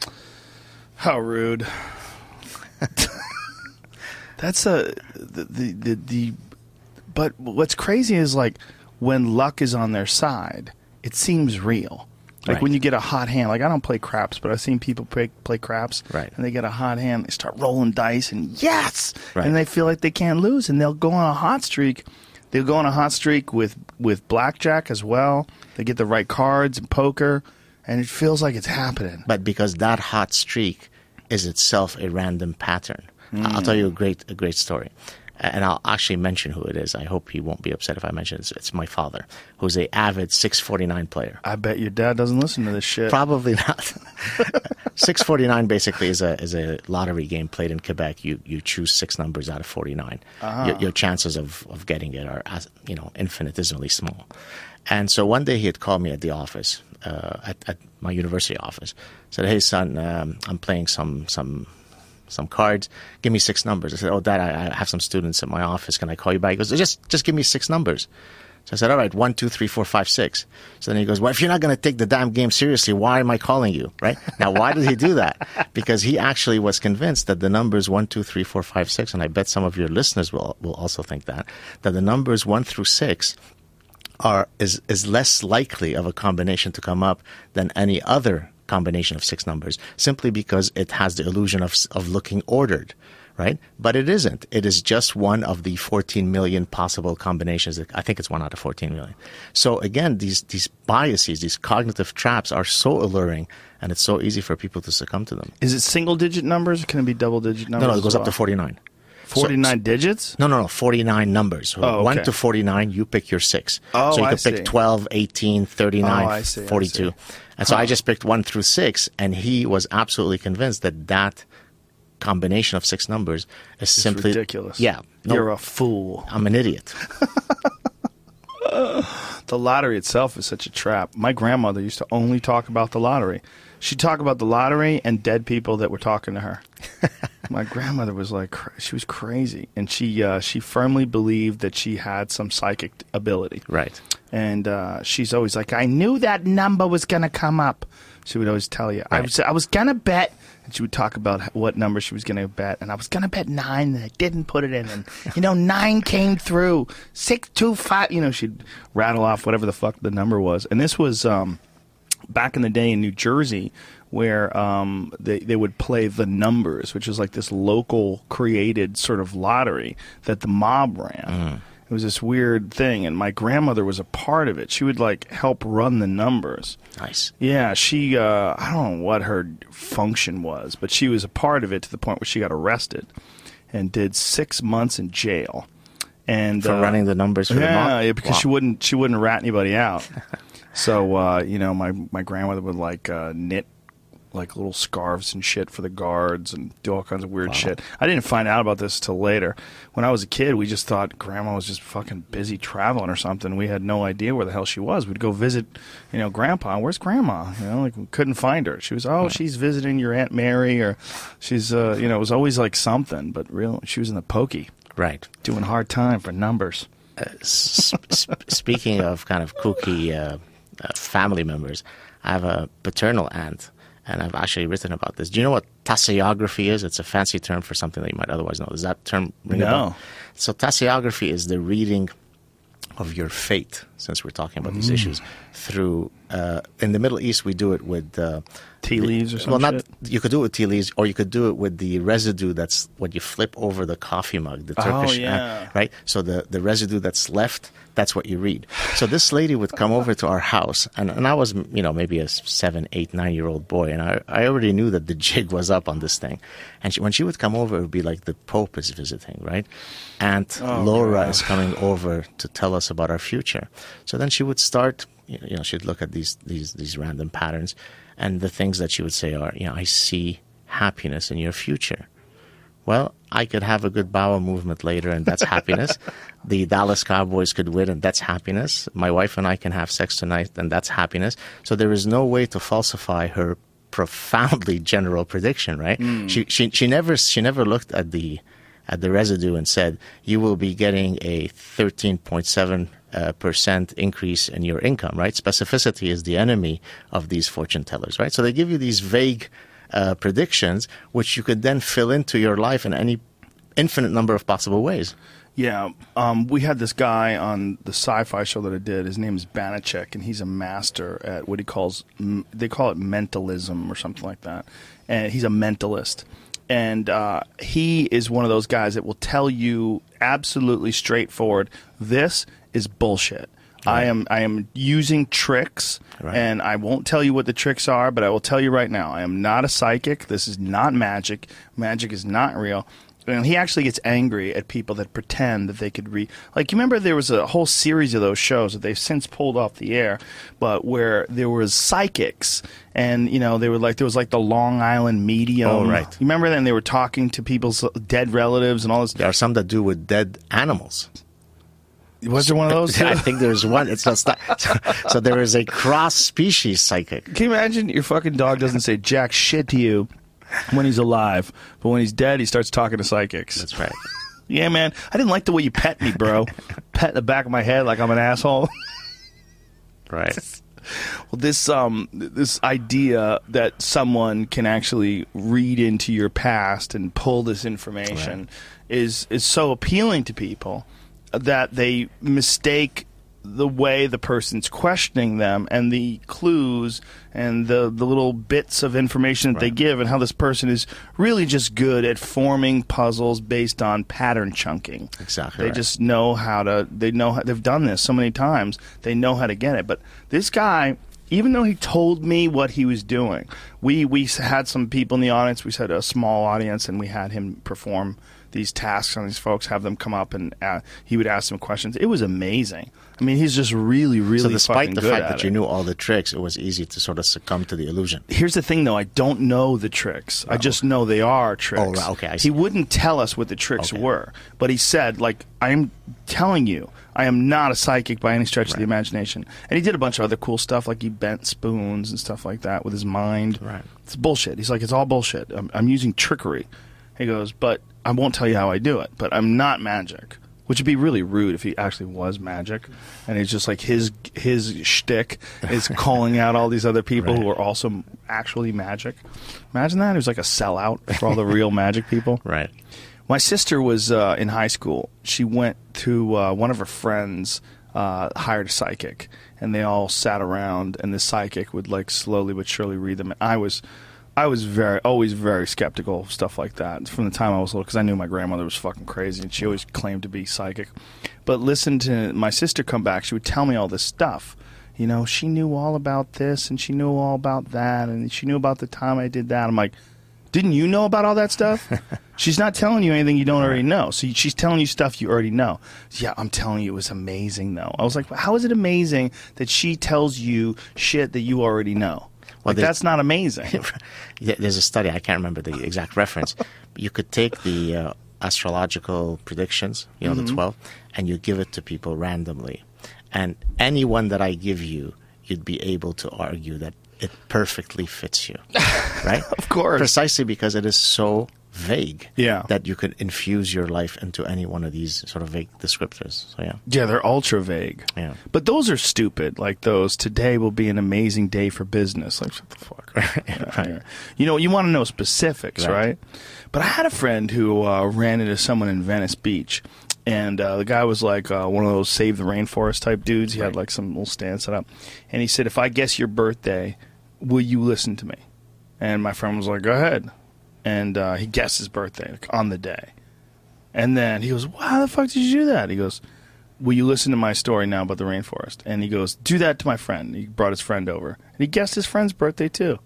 How rude. That's a the, the the the. But what's crazy is like when luck is on their side, it seems real. Like Right. when you get a hot hand. Like I don't play craps, but I've seen people play play craps, Right. and they get a hot hand. They start rolling dice, and yes, Right. and they feel like they can't lose, and they'll go on a hot streak. They'll go on a hot streak with with blackjack as well. They get the right cards and poker, and it feels like it's happening. But because that hot streak is itself a random pattern. I'll tell you a great a great story. And I'll actually mention who it is. I hope he won't be upset if I mention it. It's, it's my father, who's a avid six forty-nine player. I bet your dad doesn't listen to this shit. Probably not. six forty-nine basically is a is a lottery game played in Quebec. You you choose six numbers out of forty-nine. Uh-huh. Your, your chances of, of getting it are as, you know infinitesimally small. And so one day he had called me at the office, uh, at, at my university office. Said, "Hey son, um, I'm playing some some." some cards, give me six numbers." I said, "Oh, Dad, I, I have some students at my office. Can I call you back?" He goes, just, just give me six numbers. So I said, "All right, one, two, three, four, five, six." So then he goes, "Well, if you're not going to take the damn game seriously, why am I calling you?" Right? Now, why did he do that? Because he actually was convinced that the numbers one, two, three, four, five, six, and I bet some of your listeners will will also think that, that the numbers one through six are is is less likely of a combination to come up than any other combination of six numbers, simply because it has the illusion of of looking ordered, right? But it isn't. It is just one of the fourteen million possible combinations. I think it's one out of fourteen million. So again, these these biases, these cognitive traps are so alluring, and it's so easy for people to succumb to them. Is it single digit numbers? Or can it be double digit numbers? No, no, it as goes up well? to forty-nine. forty-nine So- digits? No, no, no, forty-nine numbers. Oh, one okay. to forty-nine, you pick your six. Oh, so you I can see. pick twelve, eighteen, thirty-nine, Oh, I see, I forty-two. see. And so Huh. I just picked one through six, and he was absolutely convinced that that combination of six numbers is It's simply ridiculous. Yeah. No, You're a fool. I'm an idiot. The lottery itself is such a trap. My grandmother used to only talk about the lottery. She'd talk about the lottery and dead people that were talking to her. My grandmother was like, cra- she was crazy. And she uh, she firmly believed that she had some psychic ability. Right. And uh, she's always like, I knew that number was going to come up. She would always tell you. Right. I was, I was going to bet. And she would talk about what number she was going to bet. And I was going to bet nine, and I didn't put it in. And, you know, nine came through. Six, two, five. You know, she'd rattle off whatever the fuck the number was. And this was um, back in the day in New Jersey, where um, they, they would play The Numbers, which is like this local created sort of lottery that the mob ran. Mm. It was this weird thing, and my grandmother was a part of it. She would, like, help run the numbers. Nice. Yeah, she, uh, I don't know what her function was, but she was a part of it to the point where she got arrested and did six months in jail. And For uh, running the numbers for yeah, the mob? Yeah, because wow. she wouldn't she wouldn't rat anybody out. So, uh, you know, my, my grandmother would, like, uh, knit like little scarves and shit for the guards and do all kinds of weird wow. shit. I didn't find out about this till later. When I was a kid, we just thought Grandma was just fucking busy traveling or something. We had no idea where the hell she was. We'd go visit, you know, Grandpa. Where's Grandma? You know, like we couldn't find her. She was, oh, she's visiting your Aunt Mary, or she's, uh, you know, it was always like something. But real, she was in the pokey, right, doing hard time for numbers. Uh, sp- sp- speaking of kind of kooky uh, uh, family members, I have a paternal aunt. And I've actually written about this. Do you know what tasseography is? It's a fancy term for something that you might otherwise know. Does that term ring a bell? No. So tasseography is the reading of your fate, since we're talking about mm. these issues, through, uh, in the Middle East, we do it with... Uh, tea leaves or something? Well, not, you could do it with tea leaves, or you could do it with the residue that's what you flip over the coffee mug, the Turkish... Oh, yeah. Uh, right? So the, the residue that's left, that's what you read. So this lady would come over to our house, and, and I was, you know, maybe a seven, eight, nine-year-old boy, and I, I already knew that the jig was up on this thing. And she, when she would come over, it would be like the Pope is visiting, right? Aunt oh, Laura God. is coming over to tell us about our future. So then she would start, you know, she'd look at these these these random patterns, and the things that she would say are, you know, I see happiness in your future. Well, I could have a good bowel movement later, and that's happiness. The Dallas Cowboys could win, and that's happiness. My wife and I can have sex tonight, and that's happiness. So there is no way to falsify her profoundly general prediction, right? Mm. She she she never she never looked at the at the residue and said, you will be getting a thirteen point seven uh, percent increase in your income, right? Specificity is the enemy of these fortune tellers, right? So they give you these vague uh, predictions, which you could then fill into your life in any infinite number of possible ways. Yeah, um, we had this guy on the sci-fi show that I did. His name is Banachek, and he's a master at what he calls, they call it mentalism or something like that. And he's a mentalist. And uh, he is one of those guys that will tell you absolutely straightforward, this is bullshit. Right. I am I am using tricks, right. and I won't tell you what the tricks are, but I will tell you right now, I am not a psychic. This is not magic. Magic is not real. And he actually gets angry at people that pretend that they could read. Like, you remember there was a whole series of those shows that they've since pulled off the air, but where there was psychics, and, you know, they were like, there was like the Long Island Medium. Oh, right. You remember that? And they were talking to people's dead relatives and all this. There are some that do with dead animals. Was there one of those? I think there's one. It's not, so, so there is a cross-species psychic. Can you imagine your fucking dog doesn't say jack shit to you when he's alive, but when he's dead, he starts talking to psychics? That's right. Yeah, man. I didn't like the way you pet me, bro. Pet the back of my head like I'm an asshole. Right. Well, this um this idea that someone can actually read into your past and pull this information right. is is so appealing to people that they mistake the way the person's questioning them and the clues and the, the little bits of information that right. they give, and how this person is really just good at forming puzzles based on pattern chunking. Exactly. They right. just know how to, they know how, they've done this so many times, they know how to get it. But this guy, even though he told me what he was doing, we, we had some people in the audience, we had a small audience, and we had him perform these tasks on these folks, have them come up, and uh, he would ask them questions. It was amazing. I mean, he's just really, really so despite fucking the good fact at that it. you knew all the tricks, it was easy to sort of succumb to the illusion. Here's the thing, though. I don't know the tricks. Oh. I just know they are tricks. Oh, right. Okay, I see. He wouldn't tell us what the tricks okay. were, but he said, like, I'm telling you, I am not a psychic by any stretch right. of the imagination. And he did a bunch of other cool stuff, like he bent spoons and stuff like that with his mind. Right. It's bullshit. He's like, it's all bullshit. I'm, I'm using trickery. He goes, but I won't tell you how I do it, but I'm not magic. Which would be really rude if he actually was magic, and it's just like his his shtick is calling out all these other people Right. who are also actually magic. Imagine that. He was like a sellout for all the real magic people. Right. My sister was uh, in high school. She went to uh, one of her friends uh, hired a psychic, and they all sat around, and the psychic would like slowly but surely read them. And I was, I was very always very skeptical of stuff like that from the time I was little, because I knew my grandmother was fucking crazy, and she always claimed to be psychic. But listen to my sister come back. She would tell me all this stuff. You know, she knew all about this, and she knew all about that, and she knew about the time I did that. I'm like, didn't you know about all that stuff? She's not telling you anything you don't already know. So she's telling you stuff you already know. Yeah, I'm telling you, it was amazing, though. I was like, how is it amazing that she tells you shit that you already know? Well, Like, that's not amazing. Yeah, there's a study, I can't remember the exact reference. You could take the uh, astrological predictions, you know, Mm-hmm. the twelve, and you give it to people randomly. And any one that I give you, you'd be able to argue that it perfectly fits you, right? Of course. Precisely because it is so vague Yeah. that you could infuse your life into any one of these sort of vague descriptors. So, yeah. Yeah, they're ultra vague. Yeah. But those are stupid. Like those, today will be an amazing day for business. Like, shut the fuck up. Yeah, Right. yeah. You know, you want to know specifics, Right. right? But I had a friend who uh, ran into someone in Venice Beach. And uh, the guy was like uh, one of those Save the Rainforest type dudes. He had Right. like some little stand set up. And he said, if I guess your birthday, will you listen to me? And my friend was like, go ahead. And uh, he guessed his birthday like, on the day. And then he goes, well, how the fuck did you do that? He goes, will you listen to my story now about the rainforest? And he goes, do that to my friend. He brought his friend over. And he guessed his friend's birthday too.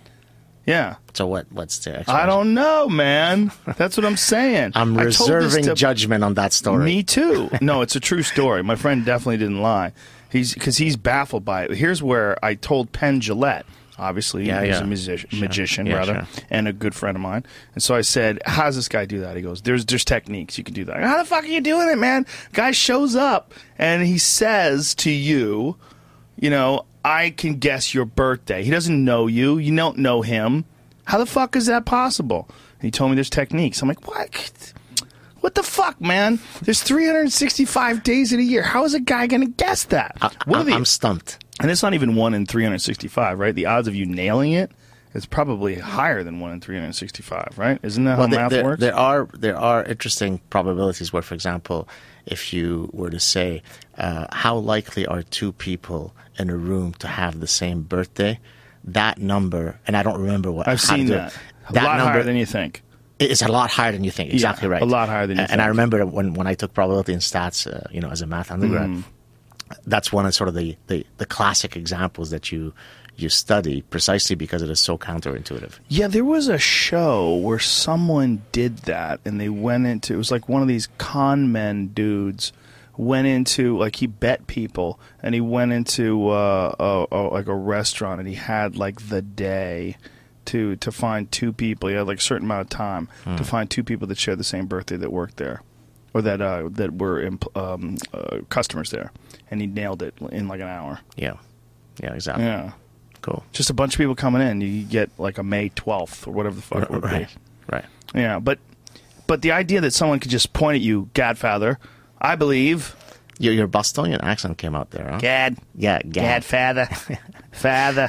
Yeah. So what? What's the I explanation? don't know, man. That's what I'm saying. I'm I told this reserving to- judgment on that story. Me too. No, it's a true story. My friend definitely didn't lie. He's because he's baffled by it. Here's where I told Penn Jillette. Obviously, Yeah, he's yeah. a musician, Sure. magician Yeah, rather, sure. and a good friend of mine. And so I said, "How does this guy do that?" He goes, "There's there's techniques you can do that." How the fuck are you doing it, man? Guy shows up and he says to you, you know, I can guess your birthday. He doesn't know you. You don't know him. How the fuck is that possible? And he told me there's techniques. I'm like, what? What the fuck, man? There's three hundred sixty-five days in a year. How is a guy going to guess that? I, What are I, the- I'm stumped. and it's not even one in three hundred sixty-five, right? The odds of you nailing it is probably higher than one in three hundred sixty-five, right? Isn't that Well, how there, math there, works? there are there are interesting probabilities where, for example, if you were to say uh, how likely are two people in a room to have the same birthday, that number, and I don't remember what I've how to seen do that. it, A that lot number higher than you think. is a lot higher than you think. Exactly Yeah, right. a lot higher than you and, and I think. remember when when I took probability and stats, uh, you know, as a math undergrad. Mm. That's one of sort of the, the, the classic examples that you you study precisely because it is so counterintuitive. Yeah, there was a show where someone did that, and they went into it was like one of these con men dudes went into like he bet people, and he went into uh, a, a, like a restaurant, and he had like the day to to find two people. He had like a certain amount of time Hmm. to find two people that shared the same birthday that worked there, or that uh, that were imp- um, uh, customers there, and he nailed it in like an hour. Yeah. Yeah, exactly. Yeah. Cool. Just a bunch of people coming in. You get like a May twelfth or whatever the fuck it would be. Right. Right. Yeah, but but the idea that someone could just point at you, Godfather, I believe. Your, your Bostonian accent came out there, huh? Gad. Yeah, Gad. Godfather. Father.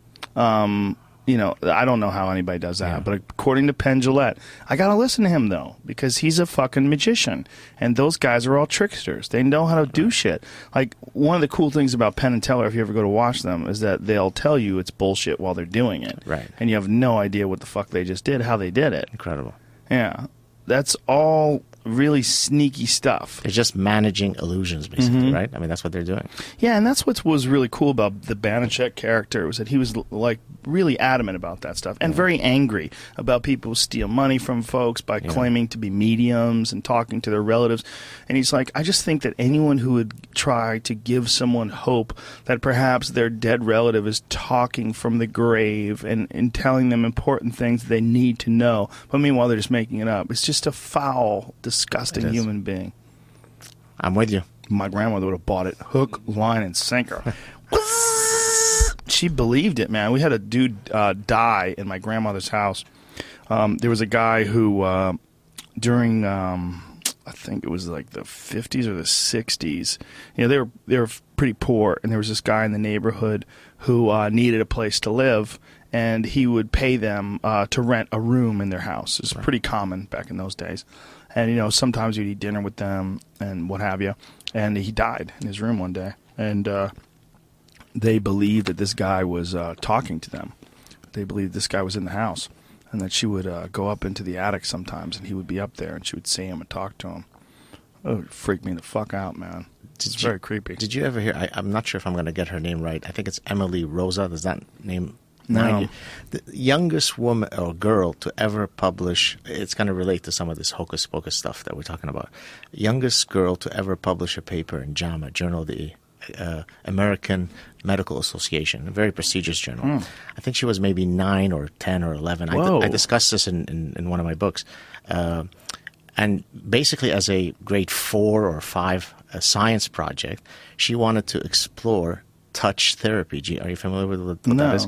Um, you know, I don't know how anybody does that, Yeah. but according to Penn Jillette, I got to listen to him, though, because he's a fucking magician. And those guys are all tricksters. They know how to do shit. Like, one of the cool things about Penn and Teller, if you ever go to watch them, is that they'll tell you it's bullshit while they're doing it. Right. And you have no idea what the fuck they just did, how they did it. Incredible. Yeah. That's all really sneaky stuff. It's just managing illusions, basically, Mm-hmm. right? I mean, that's what they're doing. Yeah, and that's what was really cool about the Banachek character was that he was like really adamant about that stuff and very angry about people who steal money from folks by claiming to be mediums and talking to their relatives. And he's like, I just think that anyone who would try to give someone hope that perhaps their dead relative is talking from the grave and, and telling them important things they need to know, but meanwhile they're just making it up. It's just a foul, disgusting It is. human being. I'm with you. My grandmother would have bought it hook, line, and sinker. She believed it, man. We had a dude uh, die in my grandmother's house. Um, there was a guy who, uh, during um, I think it was like the fifties or the sixties. You know, they were they were pretty poor, and there was this guy in the neighborhood who uh, needed a place to live, and he would pay them uh, to rent a room in their house. It was Right. pretty common back in those days. And, you know, sometimes you'd eat dinner with them and what have you. And he died in his room one day. And uh, they believed that this guy was uh, talking to them. They believed this guy was in the house. And that she would uh, go up into the attic sometimes, and he would be up there, and she would see him and talk to him. Oh, it freaked me the fuck out, man. It's Did you- very creepy. Did you ever hear? I, I'm not sure if I'm going to get her name right. I think it's Emily Rosa. Does that name? No. The youngest woman or girl to ever publish. It's going to relate to some of this hocus pocus stuff that we're talking about. Youngest girl to ever publish a paper in JAMA, Journal of the uh, American Medical Association, a very prestigious journal. Mm. I think she was maybe nine or ten or eleven. I, Whoa. I discussed this in, in, in one of my books. Uh, and basically, as a grade four or five uh, science project, she wanted to explore touch therapy. Gee, are you familiar with what No. that is?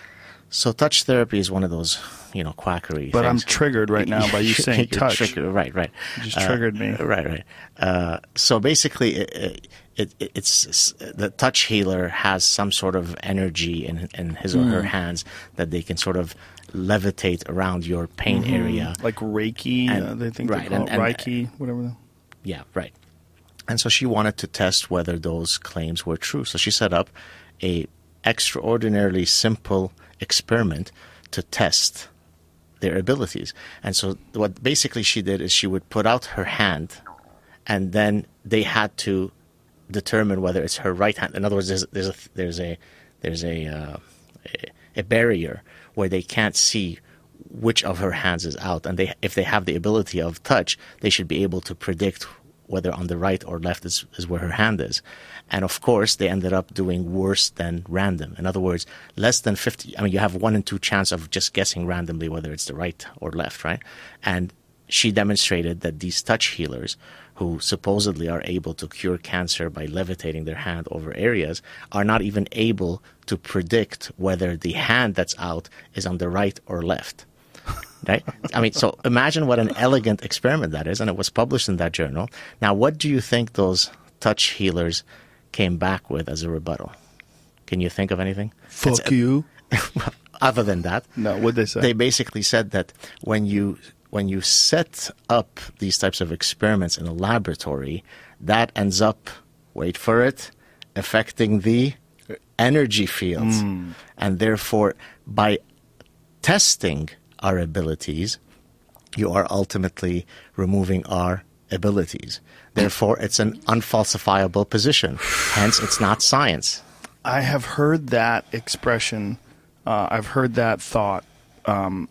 So touch therapy is one of those, you know, quackery But I'm things. triggered right now by you saying You're touch. triggered, right, right. You just triggered me. Right, right. Uh, so basically, it, it, it, it's the touch healer has some sort of energy in, in his or her Hmm. hands that they can sort of levitate around your pain area. Like Reiki, And- uh, they think right, they call and- it and- Reiki, whatever. the- Yeah, right. And so she wanted to test whether those claims were true. So she set up a extraordinarily simple experiment to test their abilities. And so what basically she did is she would put out her hand, and then they had to determine whether it's her right hand. In other words, there's, there's a there's a there's a, uh, a a barrier where they can't see which of her hands is out, and they if they have the ability of touch, they should be able to predict whether on the right or left is, is where her hand is. And of course, they ended up doing worse than random. In other words, less than fifty. I mean, you have one in two chance of just guessing randomly whether it's the right or left, right? And she demonstrated that these touch healers, who supposedly are able to cure cancer by levitating their hand over areas, are not even able to predict whether the hand that's out is on the right or left. Right? I mean, so imagine what an elegant experiment that is, and it was published in that journal. Now, what do you think those touch healers came back with as a rebuttal? Can you think of anything? Fuck It's- you. Other than that, No, what'd they say? they basically said that when you when you set up these types of experiments in a laboratory, that ends up, wait for it, affecting the energy fields. And therefore, by testing our abilities, you are ultimately removing our abilities. Therefore, it's an unfalsifiable position. Hence, it's not science. I have heard that expression. Uh, I've heard that thought um,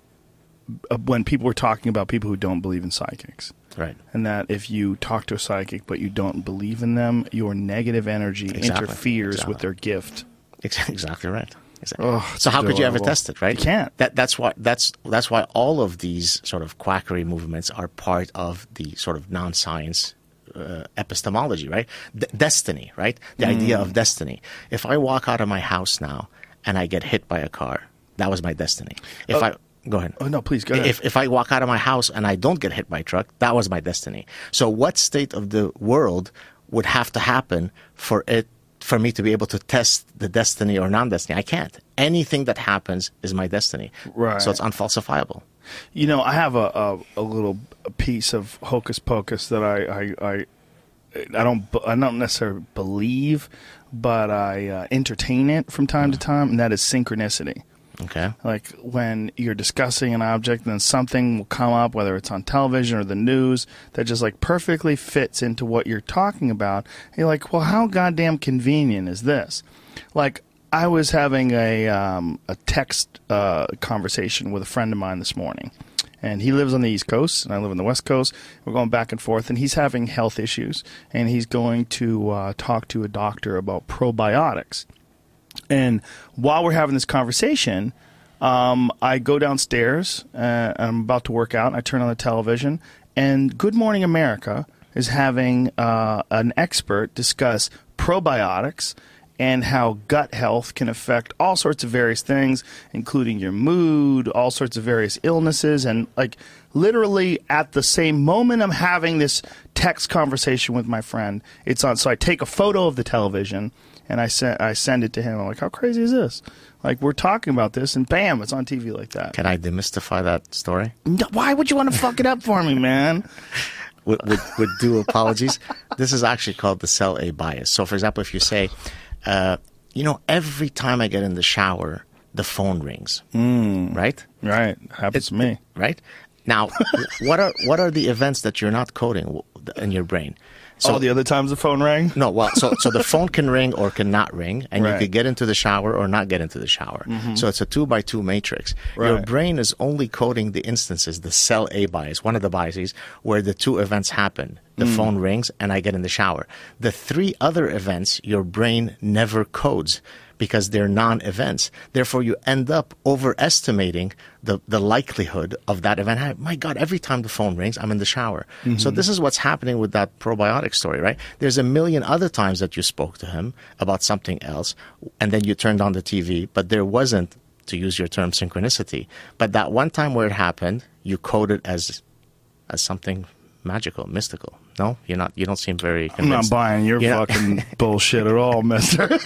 uh, when people were talking about people who don't believe in psychics. Right. And that if you talk to a psychic but you don't believe in them, your negative energy Exactly. interferes Exactly. with their gift. Ex- Exactly right. Exactly. Oh, it's so how could you ever adorable. test it, right? You can't. That, that's why that's that's why all of these sort of quackery movements are part of the sort of non-science uh, epistemology, right? D- destiny, right? The Mm. idea of destiny. If I walk out of my house now and I get hit by a car, that was my destiny. If Oh. I go ahead. Oh, no, please, go ahead. If if I walk out of my house and I don't get hit by a truck, that was my destiny. So what state of the world would have to happen for it for me to be able to test the destiny or non-destiny? I can't. Anything that happens is my destiny. Right. So it's unfalsifiable. You know, I have a, a, a little piece of hocus pocus that I I, I, I don't b- I don't necessarily believe, but I uh, entertain it from time to time, and that is synchronicity. Okay. Like when you're discussing an object and then something will come up, whether it's on television or the news, that just like perfectly fits into what you're talking about. And you're like, well, how goddamn convenient is this? Like I was having a um, a text uh, conversation with a friend of mine this morning. And he lives on the East Coast, and I live on the West Coast. We're going back and forth, and he's having health issues, and he's going to uh, talk to a doctor about probiotics. And while we're having this conversation, um, I go downstairs, uh, and I'm about to work out, and I turn on the television, and Good Morning America is having uh, an expert discuss probiotics and how gut health can affect all sorts of various things, including your mood, all sorts of various illnesses. And like literally at the same moment I'm having this text conversation with my friend, it's on. So I take a photo of the television and I send I send it to him. I'm like, how crazy is this? Like, we're talking about this, and bam, it's on T V like that. Can I demystify that story? No, why would you want to fuck it up for me, man? with, with, with due apologies, this is actually called the cell A bias. So, for example, if you say, uh, you know, every time I get in the shower, the phone rings, mm. right? Right, happens it, to me. Right? Now, what are what are the events that you're not coding in your brain? So, all the other times the phone rang? No, well, so so the phone can ring or cannot ring, and right. you could get into the shower or not get into the shower. Mm-hmm. So it's a two by two matrix. Right. Your brain is only coding the instances, the cell A bias, one of the biases, where the two events happen. The mm. phone rings and I get in the shower. The three other events, your brain never codes because they're non-events. Therefore, you end up overestimating the, the likelihood of that event. My God, every time the phone rings, I'm in the shower. Mm-hmm. So this is what's happening with that probiotic story, right? There's a million other times that you spoke to him about something else, and then you turned on the T V, but there wasn't, to use your term, synchronicity. But that one time where it happened, you coded as as something magical, mystical. No, you're not. You don't seem very convinced. I'm not buying your you're fucking bullshit at all, mister.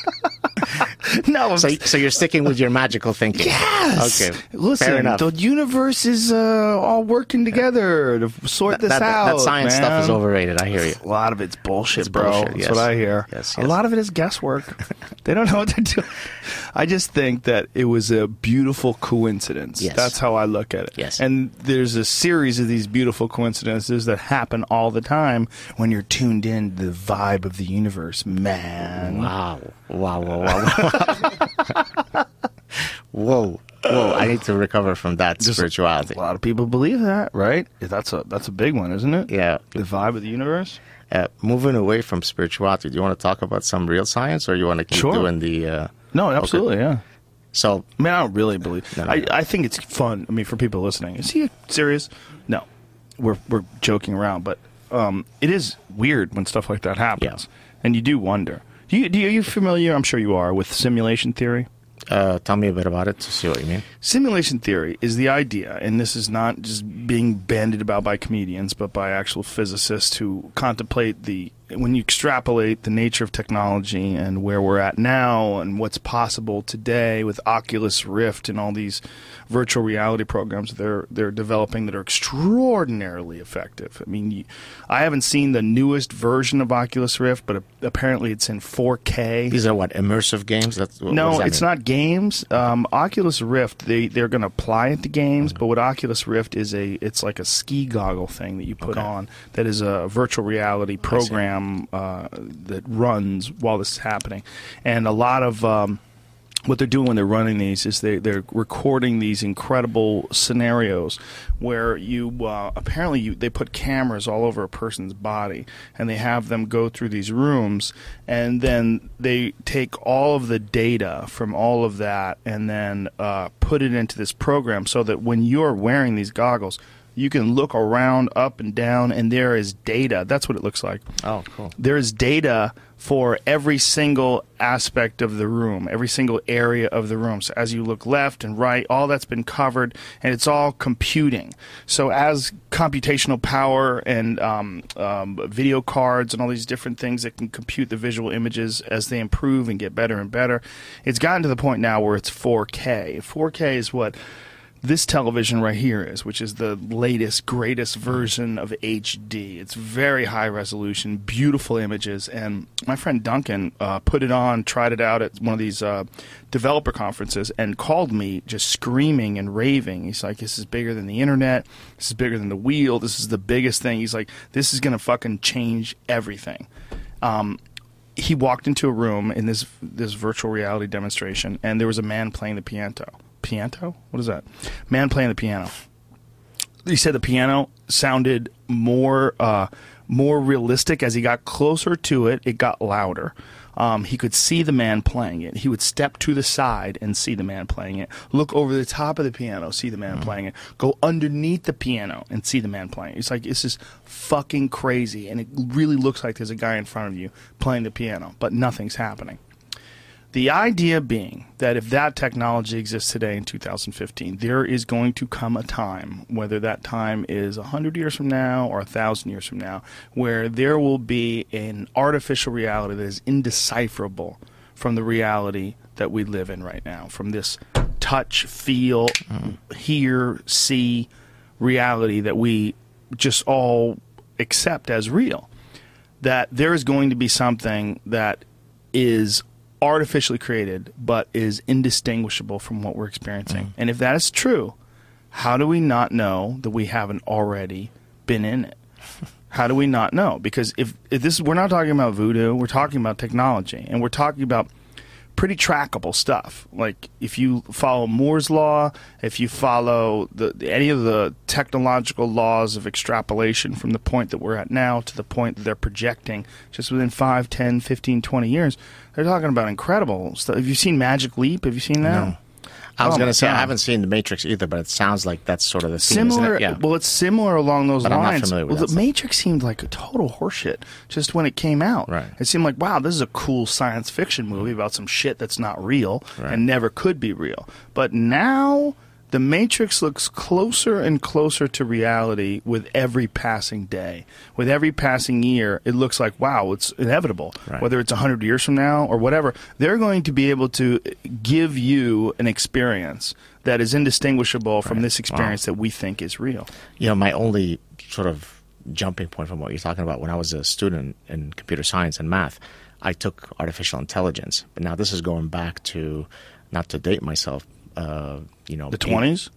No. So, so you're sticking with your magical thinking. Yes. Okay. Listen, fair enough. The universe is uh, all working together to sort that, this that, out. That science man. stuff is overrated. I hear you. A lot of it's bullshit, it's bro. bullshit, yes. That's what I hear. Yes, yes. A lot of it is guesswork. They don't know what they're doing. I just think that it was a beautiful coincidence. Yes. That's how I look at it. Yes. And there's a series of these beautiful coincidences that happen all the time when you're tuned in to the vibe of the universe, man. Wow. Wow, wow, wow, wow. Whoa. Whoa, I need to recover from that Just spirituality. A lot of people believe that, right? That's a that's a big one, isn't it? Yeah. The vibe of the universe? Uh, moving away from spirituality, do you want to talk about some real science, or you want to keep sure. doing the... Uh, no, absolutely, okay. yeah. So, I mean, I don't really believe... No, no, I, no. I think it's fun. I mean, for people listening. Is he serious? No. We're we're joking around, but um, it is weird when stuff like that happens. Yeah. And you do wonder. Do you, do you, are you familiar, I'm sure you are, with simulation theory? Uh, tell me a bit about it to see what you mean. Simulation theory is the idea, and this is not just being bandied about by comedians, but by actual physicists who contemplate the, when you extrapolate the nature of technology and where we're at now and what's possible today with Oculus Rift and all these virtual reality programs they're they're developing that are extraordinarily effective. I mean, you, I haven't seen the newest version of Oculus Rift, but apparently it's in four K. These are what, immersive games? That's, what, no, what does that it's mean? not games. Um, Oculus Rift, they they're going to apply it to games, but what Oculus Rift is a it's like a ski goggle thing that you put Okay. on that is a virtual reality program uh, that runs while this is happening, and a lot of um, what they're doing when they're running these is they, they're recording these incredible scenarios where you uh, apparently you, they put cameras all over a person's body and they have them go through these rooms, and then they take all of the data from all of that and then uh, put it into this program so that when you're wearing these goggles, you can look around, up and down, and there is data. That's what it looks like. Oh, cool. There is data for every single aspect of the room, every single area of the room. So as you look left and right, all that's been covered, and it's all computing. So as computational power and um, um, video cards and all these different things that can compute the visual images as they improve and get better and better, it's gotten to the point now where it's four K. four K is what this television right here is, which is the latest, greatest version of H D. It's very high resolution, beautiful images, and my friend Duncan uh, put it on, tried it out at one of these uh, developer conferences, and called me just screaming and raving. He's like, this is bigger than the internet, this is bigger than the wheel, this is the biggest thing. He's like, this is going to fucking change everything. Um, he walked into a room in this this virtual reality demonstration, and there was a man playing the piano. Piano? What is that? Man playing the piano. He said the piano sounded more uh, more realistic as he got closer to it. It got louder. Um, he could see the man playing it. He would step to the side and see the man playing it. Look over the top of the piano, see the man mm-hmm. playing it. Go underneath the piano and see the man playing it. It's like, this is fucking crazy. And it really looks like there's a guy in front of you playing the piano, but nothing's happening. The idea being that if that technology exists today in two thousand fifteen, there is going to come a time, whether that time is one hundred years from now or one thousand years from now, where there will be an artificial reality that is indecipherable from the reality that we live in right now, from this touch, feel, mm. hear, see reality that we just all accept as real. That there is going to be something that is artificially created but is indistinguishable from what we're experiencing. Mm. And if that is true, how do we not know that we haven't already been in it? How do we not know? Because if, if this is, we're not talking about voodoo, we're talking about technology, and we're talking about pretty trackable stuff. Like if you follow Moore's law, if you follow the, any of the technological laws of extrapolation from the point that we're at now to the point that they're projecting just within five, ten, fifteen, twenty years, they're talking about incredible stuff. Have you seen Magic Leap? Have you seen that? No. I was Oh, going my to say, God. I haven't seen The Matrix either, but it sounds like that's sort of the theme, Similar, isn't it? Yeah. well, it's similar along those But I'm not lines. familiar with well, that the stuff. Matrix seemed like a total horseshit just when it came out. Right. It seemed like, wow, this is a cool science fiction movie about some shit that's not real Right. and never could be real. But now the Matrix looks closer and closer to reality with every passing day. With every passing year, it looks like, wow, it's inevitable. Right. Whether it's one hundred years from now or whatever, they're going to be able to give you an experience that is indistinguishable from Right. this experience that we think is real. You know, my only sort of jumping point from what you're talking about, when I was a student in computer science and math, I took artificial intelligence. But now this is going back to, not to date myself, uh, you know. The twenties?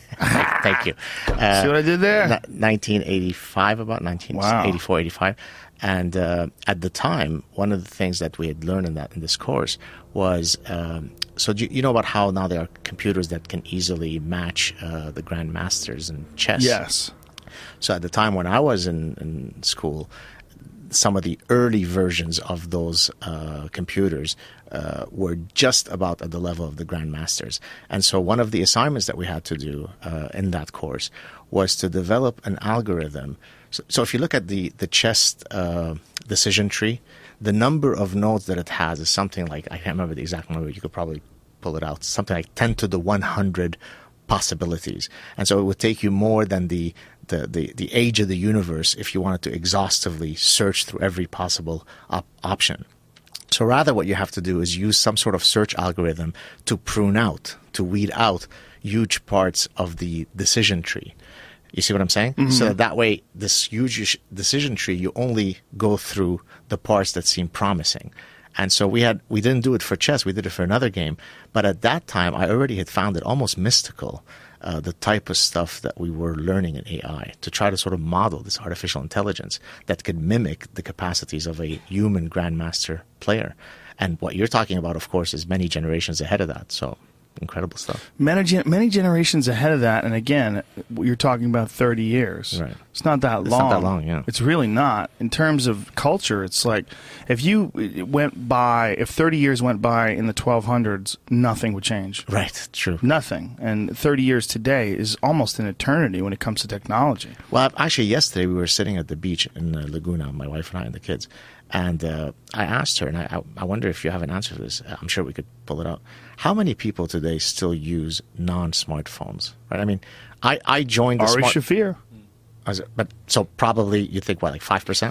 Thank you. Uh, See what I did there? ni- nineteen eighty-five, about nineteen eighty-four, eighty-five. And uh, at the time, one of the things that we had learned in that in this course was, um, so do you, you know about how now there are computers that can easily match uh, the grandmasters in chess? Yes. So at the time when I was in, in school, some of the early versions of those uh, computers uh, were just about at the level of the grandmasters. And so one of the assignments that we had to do uh, in that course was to develop an algorithm. So, so if you look at the, the chess uh, decision tree, the number of nodes that it has is something like, I can't remember the exact number, you could probably pull it out, something like ten to the one hundred possibilities. And so it would take you more than the, the, the, the age of the universe if you wanted to exhaustively search through every possible op- option. So rather what you have to do is use some sort of search algorithm to prune out, to weed out huge parts of the decision tree. You see what I'm saying? Mm-hmm. So that, that way, this huge decision tree, you only go through the parts that seem promising. And so we had we didn't do it for chess, we did it for another game. But at that time, I already had found it almost mystical, uh, the type of stuff that we were learning in A I, to try to sort of model this artificial intelligence that could mimic the capacities of a human grandmaster player. And what you're talking about, of course, is many generations ahead of that. So incredible stuff. Many, gen- many generations ahead of that, and again, you're talking about thirty years. Right. It's not that It's long. not that long, yeah. It's really not. In terms of culture, it's like if you went by, if thirty years went by in the twelve hundreds, nothing would change. Right, true. Nothing. And thirty years today is almost an eternity when it comes to technology. Well, actually, yesterday we were sitting at the beach in uh, Laguna, my wife and I and the kids, and uh, I asked her, and I, I wonder if you have an answer for this. I'm sure we could pull it out. How many people today still use non-smartphones? Right? I mean, I, I joined the Ari smart... Shafir. Was it- But so probably you think what, like five percent?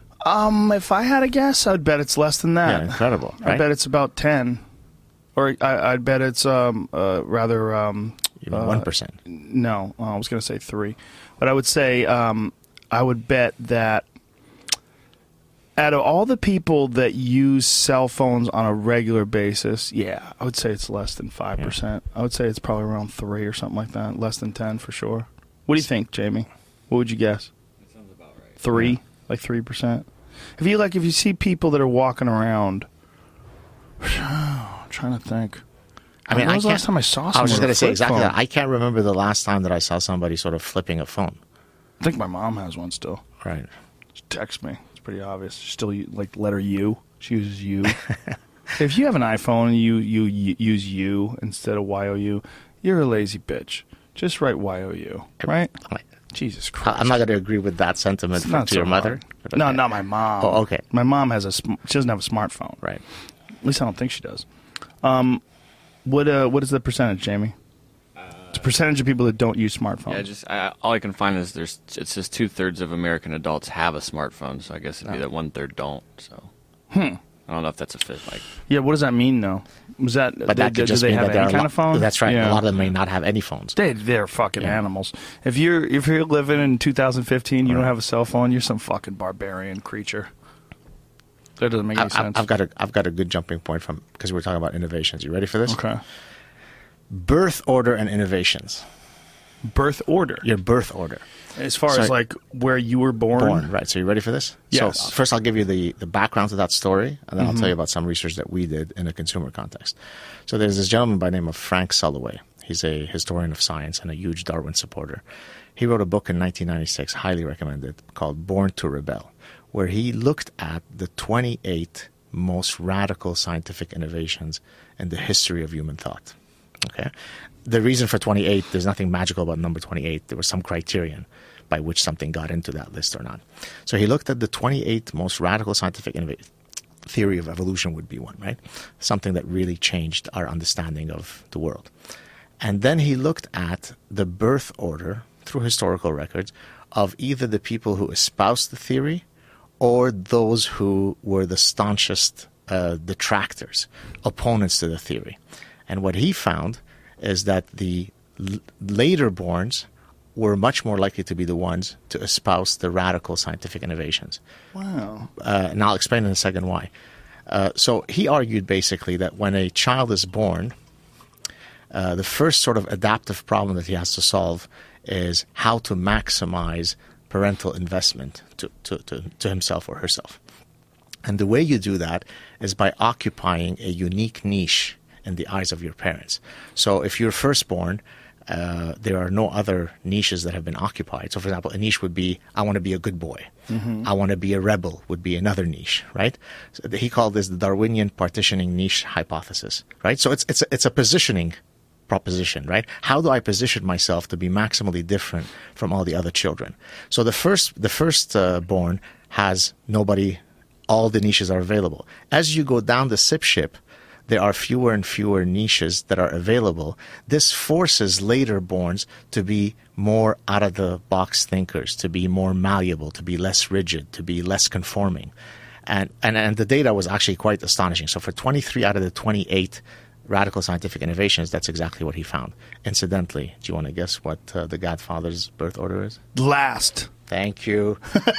Um, if I had a guess, I'd bet it's less than that. Yeah, incredible. I Right? bet it's about ten, or I, I'd bet it's um uh, rather um Even uh, one percent. No, uh, I was going to say three, but I would say um I would bet that out of all the people that use cell phones on a regular basis, yeah, I would say it's less than five percent. I would say it's probably around three or something like that, less than ten for sure. What do you think, Jamie? What would you guess? That sounds about right. Three, Yeah. like three percent. If you like, if you see people that are walking around, I'm trying to think. I mean, when I was the last can't- time I saw? I was someone just with going a to say flip exactly phone? that. I can't remember the last time that I saw somebody sort of flipping a phone. I think my mom has one still. Right. She texts me. It's pretty obvious. She still u- like letter U. She uses U. If you have an iPhone and you, you you use U instead of Y O U, you're a lazy bitch. Just write Y O U, right? Like, Jesus Christ. I'm not going to agree with that sentiment It's for, not to so your mother. hard. but No, okay. not my mom. Oh, okay. My mom has a. Sm- she doesn't have a smartphone. Right. At least I don't think she does. Um, what uh, what is the percentage, Jamie? It's a percentage of people that don't use smartphones. Yeah, just I, all I can find is there's it says two thirds of American adults have a smartphone, so I guess it'd be Oh. that one third don't. So Hmm. I don't know if that's a fit. Like, Yeah, what does that mean, though? Was that, But they, that could do just they mean have that there any are kind lo- of phone? That's right. Yeah. A lot of them may not have any phones. They, they're fucking Yeah. animals. If you're if you're living in two thousand fifteen, you Right. don't have a cell phone, you're some fucking barbarian creature. That doesn't make any I, I, sense. I've got a I've got a good jumping point from because we're talking about innovations. You ready for this? Okay. Birth order and innovations. Birth order. Your birth order. As far So- as like where you were born. Born, right. So you ready for this? Yes. So first I'll give you the, the background to that story, and then I'll tell you about some research that we did in a consumer context. So there's this gentleman by the name of Frank Sulloway. He's a historian of science and a huge Darwin supporter. He wrote a book in nineteen ninety-six, highly recommended, called Born to Rebel, where he looked at the twenty-eight most radical scientific innovations in the history of human thought. Okay? The reason for twenty-eight, there's nothing magical about number twenty-eight. There was some criterion by which something got into that list or not. So he looked at the twenty-eight most radical scientific innovations. Theory of evolution would be one, right? Something that really changed our understanding of the world. And then he looked at the birth order through historical records of either the people who espoused the theory or those who were the staunchest uh, detractors, opponents to the theory. And what he found is that the l- later borns were much more likely to be the ones to espouse the radical scientific innovations. Wow. Uh, and I'll explain in a second why. Uh, so he argued basically that when a child is born, uh, the first sort of adaptive problem that he has to solve is how to maximize parental investment to, to, to, to himself or herself. And the way you do that is by occupying a unique niche in the eyes of your parents. So if you're firstborn, uh, there are no other niches that have been occupied. So, for example, a niche would be, I want to be a good boy. Mm-hmm. I want to be a rebel would be another niche, right? So he called this the Darwinian partitioning niche hypothesis, right? So it's it's a, it's a positioning proposition, right? How do I position myself to be maximally different from all the other children? So the first the first uh, born has nobody. All the niches are available. As you go down the S I P ship, there are fewer and fewer niches that are available. This forces later borns to be more out-of-the-box thinkers, to be more malleable, to be less rigid, to be less conforming. And, and, and the data was actually quite astonishing. So for twenty-three out of the twenty-eight radical scientific innovations, that's exactly what he found. Incidentally, do you want to guess what uh, the Godfather's birth order is? Last. Thank you.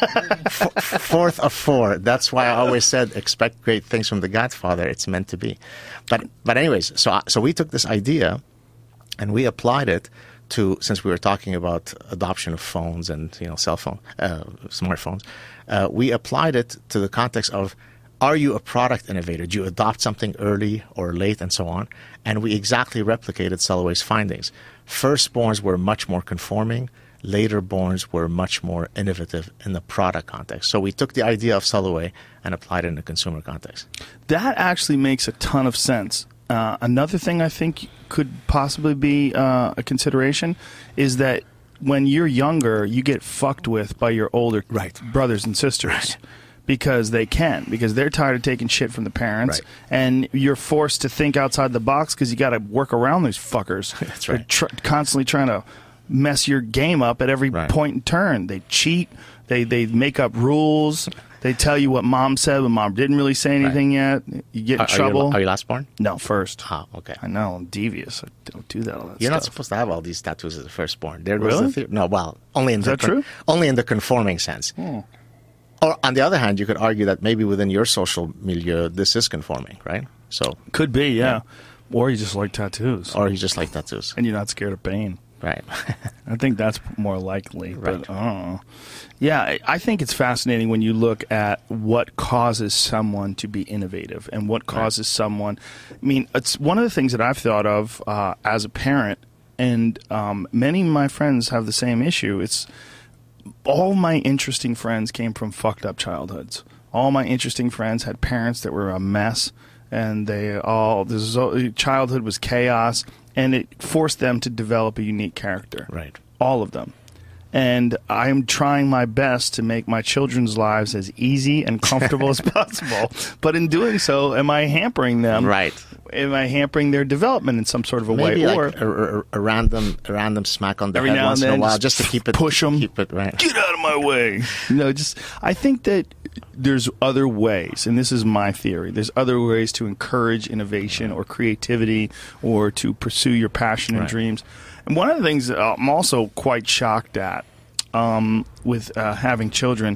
F- fourth of four. That's why I always said expect great things from The Godfather. It's meant to be. But but anyways, so so we took this idea and we applied it to, since we were talking about adoption of phones and you know cell phone, uh, smartphones, uh, we applied it to the context of, are you a product innovator? Do you adopt something early or late and so on? And we exactly replicated Sulloway's findings. Firstborns were much more conforming. Later borns were much more innovative in the product context. So we took the idea of Sulloway and applied it in the consumer context. That actually makes a ton of sense. Uh, another thing I think could possibly be uh, a consideration is that when you're younger, you get fucked with by your older Right. brothers and sisters. Right. Because they can, because they're tired of taking shit from the parents, Right. and you're forced to think outside the box because you got to work around these fuckers. That's They're right. tr- constantly trying to mess your game up at every Right. point and turn. They cheat. They they make up rules. They tell you what mom said when mom didn't really say anything yet. You get in Are, are, trouble. you, are you last born? No, first. Ah, okay. I know, I'm devious. I don't do that all that You're not stuff. supposed to have all these tattoos as a firstborn. There goes Really? the theory. No, well, only in Is the that true? only in the conforming sense. Hmm. Or on the other hand, you could argue that maybe within your social milieu, this is conforming, right? So, Could be, yeah. Or you just like tattoos. or you just like tattoos, and you're not scared of pain. right? I think that's more likely. Right. But, I don't know. Yeah, I- I think it's fascinating when you look at what causes someone to be innovative and what causes someone. I mean, it's one of the things that I've thought of uh, as a parent, and um, many of my friends have the same issue. It's all my interesting friends came from fucked up childhoods. All my interesting friends had parents that were a mess, and they all this is, childhood was chaos, and it forced them to develop a unique character. Right. All of them. And I'm trying my best to make my children's lives as easy and comfortable as possible. But in doing so, am I hampering them? Right. am I hampering their development in some sort of a Maybe way? like Or a, a, a random a random smack on the every head now once and in then, a while, just to keep it push them. Keep it right. Get out of my way. You know, just I think that there's other ways, and this is my theory. There's other ways to encourage innovation or creativity, or to pursue your passion and Right. dreams. And one of the things that I'm also quite shocked at um, with uh, having children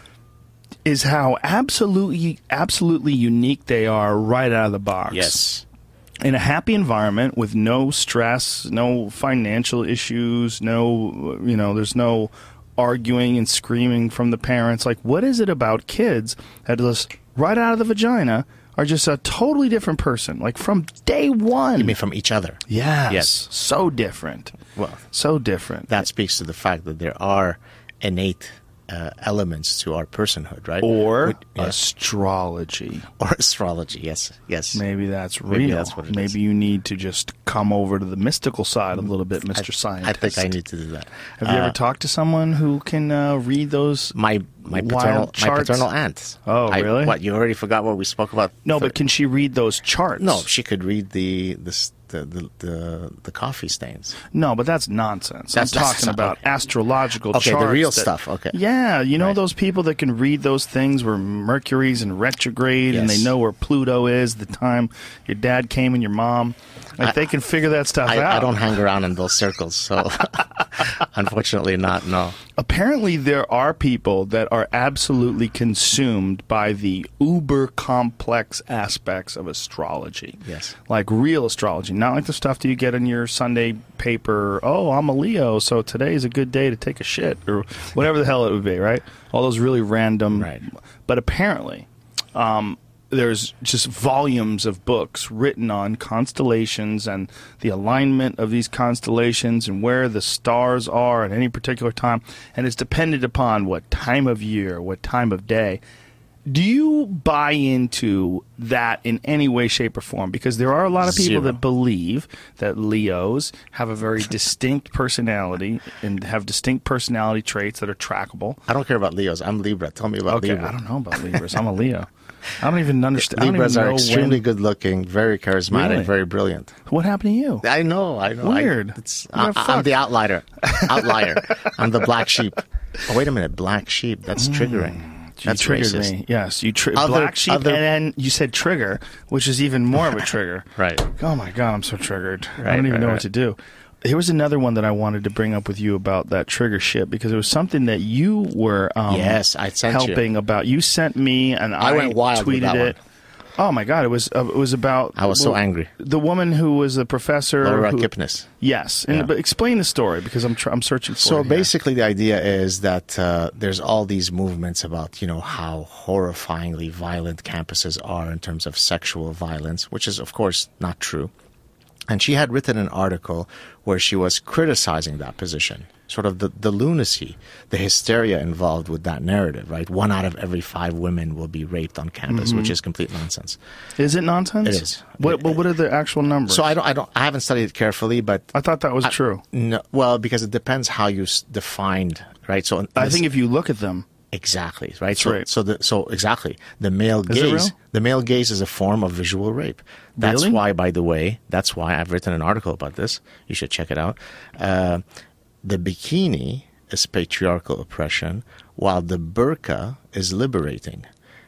is how absolutely, absolutely unique they are right out of the box. Yes. In a happy environment with no stress, no financial issues, no, you know, there's no arguing and screaming from the parents. Like, what is it about kids that just right out of the vagina are just a totally different person, like from day one? You mean from each other? Yes. Yes. So different. Well, So different. that speaks to the fact that there are innate uh, elements to our personhood, right? Or Which- yeah. astrology. or astrology. Yes, yes. Maybe that's real. Maybe that's what it Maybe is. you need to just come over to the mystical side a little bit, Mister I, Scientist. I think I need to do that. Have you Uh, ever talked to someone who can uh, read those? my my wild paternal my charts? paternal aunt? Oh, I- really? What, you already forgot what we spoke about? No, for- but can she read those charts? no, she could read the the s- the the, the, the coffee stains. No, but that's nonsense. That's- I'm that's talking not- about okay. astrological Okay, charts. the real that- stuff, okay. Yeah, you know Right. those people that can read those things where Mercury's in retrograde and they Yes. know where Pluto is the time your dad came and your mom. Like I- they can figure that stuff I, out. I don't hang around in those circles, so unfortunately not. No. Apparently, there are people that are absolutely consumed by the uber complex aspects of astrology. Yes. Like real astrology, not like the stuff that you get in your Sunday paper. Oh, I'm a Leo, so today's a good day to take a shit, or whatever the hell it would be, right? All those really random. Right. But apparently, um, there's just volumes of books written on constellations and the alignment of these constellations and where the stars are at any particular time. And it's dependent upon what time of year, what time of day. Do you buy into that in any way, shape, or form? Because there are a lot of people Zero. that believe that Leos have a very distinct personality and have distinct personality traits that are trackable. I don't care about Leos. I'm Libra. Tell me about Okay, Libra. I don't know about Libras. I'm a Leo. I don't even understand. Libras I are don't even know extremely when- good looking, very charismatic, Really? very brilliant. What happened to you? I know, I know. I- Weird. it's, What I, the I'm fuck? the outlier. Outlier. I'm the black sheep. Oh, wait a minute. Black sheep. That's triggering. You That's triggered racist. me. Yes, you tri- Other- black sheep, other- and then you said trigger, which is even more of a trigger. Right. Oh my god, I'm so triggered. I Right, don't even right, know right. what to do. Here was another one that I wanted to bring up with you about that trigger shit, because it was something that you were um, Yes, I sent you. helping about. You sent me, and I, I went wild with tweeted that it. one. Oh my god, it was uh, it was about. I was so well, angry. The woman who was a professor. Laura who, Kipnis. Yes, and, Yeah. but explain the story, because I'm tr- I'm searching for So it here. basically, the idea is that uh, there's all these movements about, you know, how horrifyingly violent campuses are in terms of sexual violence, which is, of course, not true. And she had written an article where she was criticizing that position, sort of the, the lunacy, the hysteria involved with that narrative, right? One out of every five women will be raped on campus, Mm-hmm. which is complete nonsense. Is it nonsense? It is. What but what are the actual numbers? So I don't, I don't, I haven't studied it carefully, but I thought that was true. no, well, because it depends how you s- defined, right? So in I this- think if you look at them, Exactly, right? So, right. so, the, so exactly, the male Is it real? gaze, the male gaze is a form of visual rape. That's Really? why, by the way, that's why I've written an article about this. You should check it out. Uh, the bikini is patriarchal oppression, while the burqa is liberating.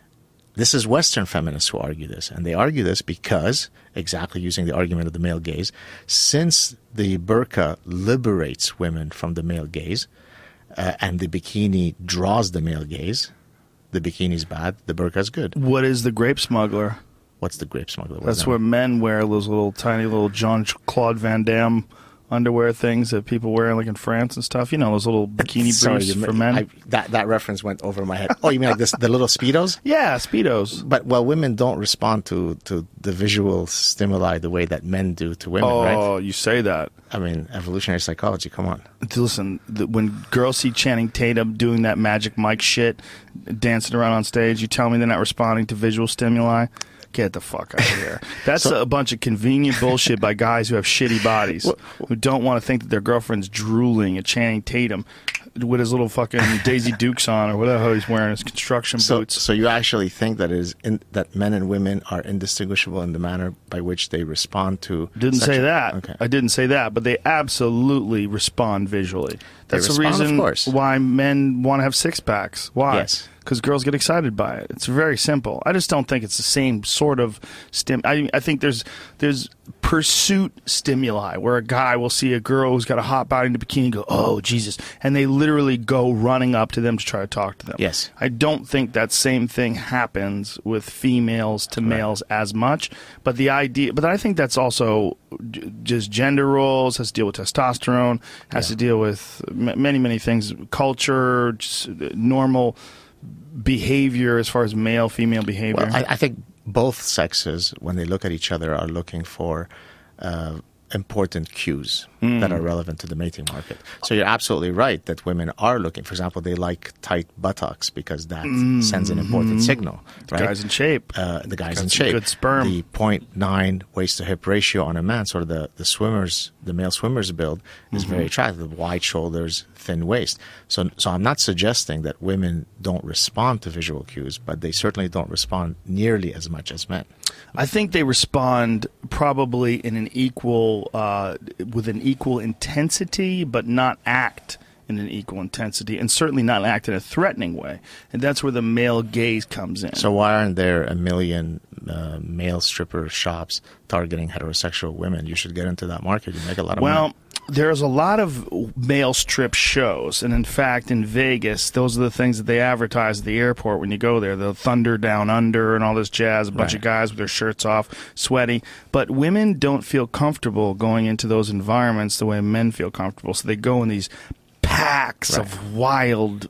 This is Western feminists who argue this, and they argue this because, exactly using the argument of the male gaze, since the burqa liberates women from the male gaze, uh, and the bikini draws the male gaze, the bikini's bad, the burqa's good. what is the grape smuggler? What's the grape smuggler? What That's is that? where men wear those little tiny little Jean Claude Van Damme underwear things that people wear like in France and stuff. You know, those little bikini Sorry, briefs you for ma- men. I, that that reference went over my head. Oh, you mean like this, the little speedos? yeah, speedos. But well, women don't respond to, to the visual stimuli the way that men do to women, Oh, right? you say that. I mean, evolutionary psychology. Come on. Listen, the, when girls see Channing Tatum doing that Magic Mike shit, dancing around on stage, you tell me they're not responding to visual stimuli? Get the fuck out of here. That's So- a bunch of convenient bullshit by guys who have shitty bodies, who don't want to think that their girlfriend's drooling at Channing Tatum. with his little fucking Daisy Dukes on, or whatever he's wearing, his construction So, boots. so you actually think that it is in, that men and women are indistinguishable in the manner by which they respond to? Didn't say sexual- that. Okay. I didn't say that, but they absolutely respond visually. They That's the respond, of reason course. why men want to have six packs. Why? Yes. Because girls get excited by it. It's very simple. I just don't think it's the same sort of stim. I, I think there's there's pursuit stimuli where a guy will see a girl who's got a hot body in the bikini and go, oh, Jesus. And they literally go running up to them to try to talk to them. Yes. I don't think that same thing happens with females to males as much. But the idea, but I think that's also j- just gender roles, has to deal with testosterone, has to deal with m- many, many things, culture, just normal behavior as far as male female behavior. Well, I, I think both sexes, when they look at each other, are looking for uh, important cues Mm. that are relevant to the mating market. So you're absolutely right that women are looking. For example, they like tight buttocks because that sends an important signal. The Right? guy's in shape. Uh, the guy's Got in some shape. good sperm. The zero point nine waist to hip ratio on a man, sort of the, the swimmers, the male swimmers build, is Mm-hmm. very attractive. Wide shoulders, thin waist. So, so I'm not suggesting that women don't respond to visual cues, but they certainly don't respond nearly as much as men. I think they respond probably in an equal, uh, with an equal intensity, but not act in an equal intensity, and certainly not act in a threatening way. And that's where the male gaze comes in. So why aren't there a million uh, male stripper shops targeting heterosexual women? You should get into that market. You make a lot of well, money. there's a lot of male strip shows, and in fact, in Vegas, those are the things that they advertise at the airport when you go there. The Thunder Down Under and all this jazz, a bunch Right. of guys with their shirts off, sweaty. But women don't feel comfortable going into those environments the way men feel comfortable, so they go in these packs Right. of wild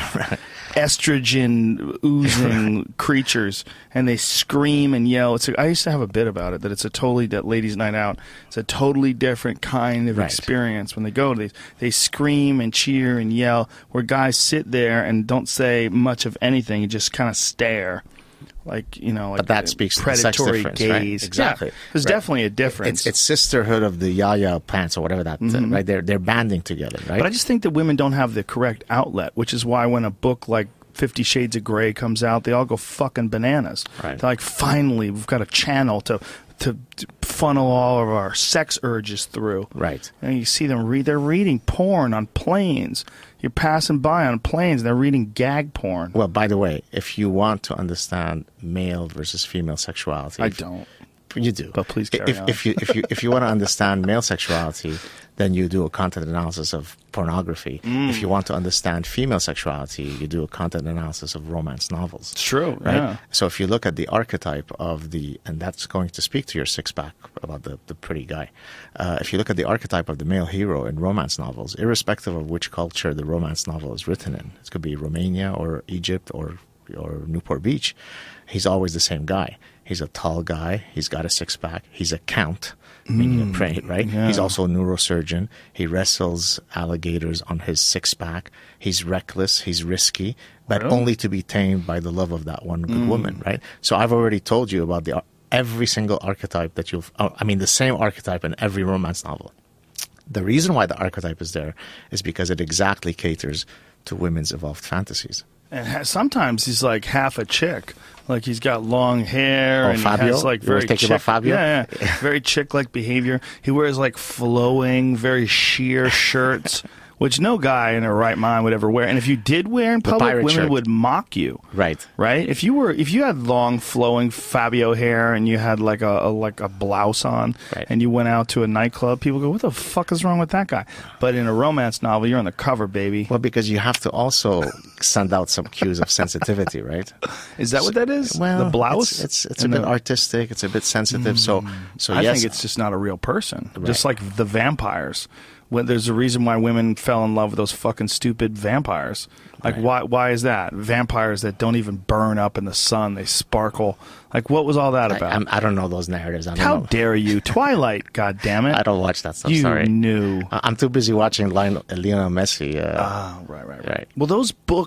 estrogen oozing creatures, and they scream and yell. It's a, I used to have a bit about it, that it's a totally, that ladies' night out, it's a totally different kind of Right. experience when they go to these. They scream and cheer and yell, where guys sit there and don't say much of anything and just kind of stare. Like, you know, like But that a speaks to the sex predatory difference, right? gaze. Exactly. Yeah, there's Right. definitely a difference. It's, it's sisterhood of the yaya pants or whatever that, uh, right? They're, they're banding together, right? But I just think that women don't have the correct outlet, which is why when a book like Fifty Shades of Grey comes out, they all go fucking bananas. Right. They're like, finally, we've got a channel to, to to funnel all of our sex urges through. Right. And you see them read, they're reading porn on planes. You're passing by on planes, and they're reading gag porn. Well, by the way, if you want to understand male versus female sexuality, I if- don't. You do, But please carry if, on. if you if you if you want to understand male sexuality, then you do a content analysis of pornography. Mm. If you want to understand female sexuality, you do a content analysis of romance novels. It's true, right? yeah. So if you look at the archetype of the, and that's going to speak to your six pack about the the pretty guy. Uh, if you look at the archetype of the male hero in romance novels, irrespective of which culture the romance novel is written in, it could be Romania or Egypt or or Newport Beach, he's always the same guy. He's a tall guy. He's got a six pack. He's a count, meaning a prey, right? yeah. He's also a neurosurgeon. He wrestles alligators on his six pack. He's reckless. He's risky, but Really? only to be tamed by the love of that one good woman, right? So I've already told you about the every single archetype that you've. Oh, I mean, the same archetype in every romance novel. The reason why the archetype is there is because it exactly caters to women's evolved fantasies. And ha- sometimes he's like half a chick. Like he's got long hair Oh, and Fabio? he has like You always very think chick. about Fabio? Yeah, yeah. Very chick-like behavior. He wears like flowing, very sheer shirts, which no guy in their right mind would ever wear. And if you did wear in public, pirate women shirt. would mock you. Right. Right? If you were, if you had long, flowing Fabio hair and you had like a, a like a blouse on, Right. and you went out to a nightclub, people go, "What the fuck is wrong with that guy?" But in a romance novel, you're on the cover, baby. Well, because you have to also send out some cues of sensitivity, right? Is that what that is? Well, the blouse? It's it's, it's a And bit the- artistic. It's a bit sensitive. So so I yes, think it's just not a real person. Right. Just like the vampires. When there's a reason why women fell in love with those fucking stupid vampires. Like, Right. why Why is that? Vampires that don't even burn up in the sun. They sparkle. Like, what was all that I, about? I'm, I don't know those narratives. I don't How know. dare you? Twilight, goddammit. I don't watch that stuff. You sorry, knew. I- I'm too busy watching Lionel, Lionel Messi. Uh, Ah, right, right, right, Right. Well, those books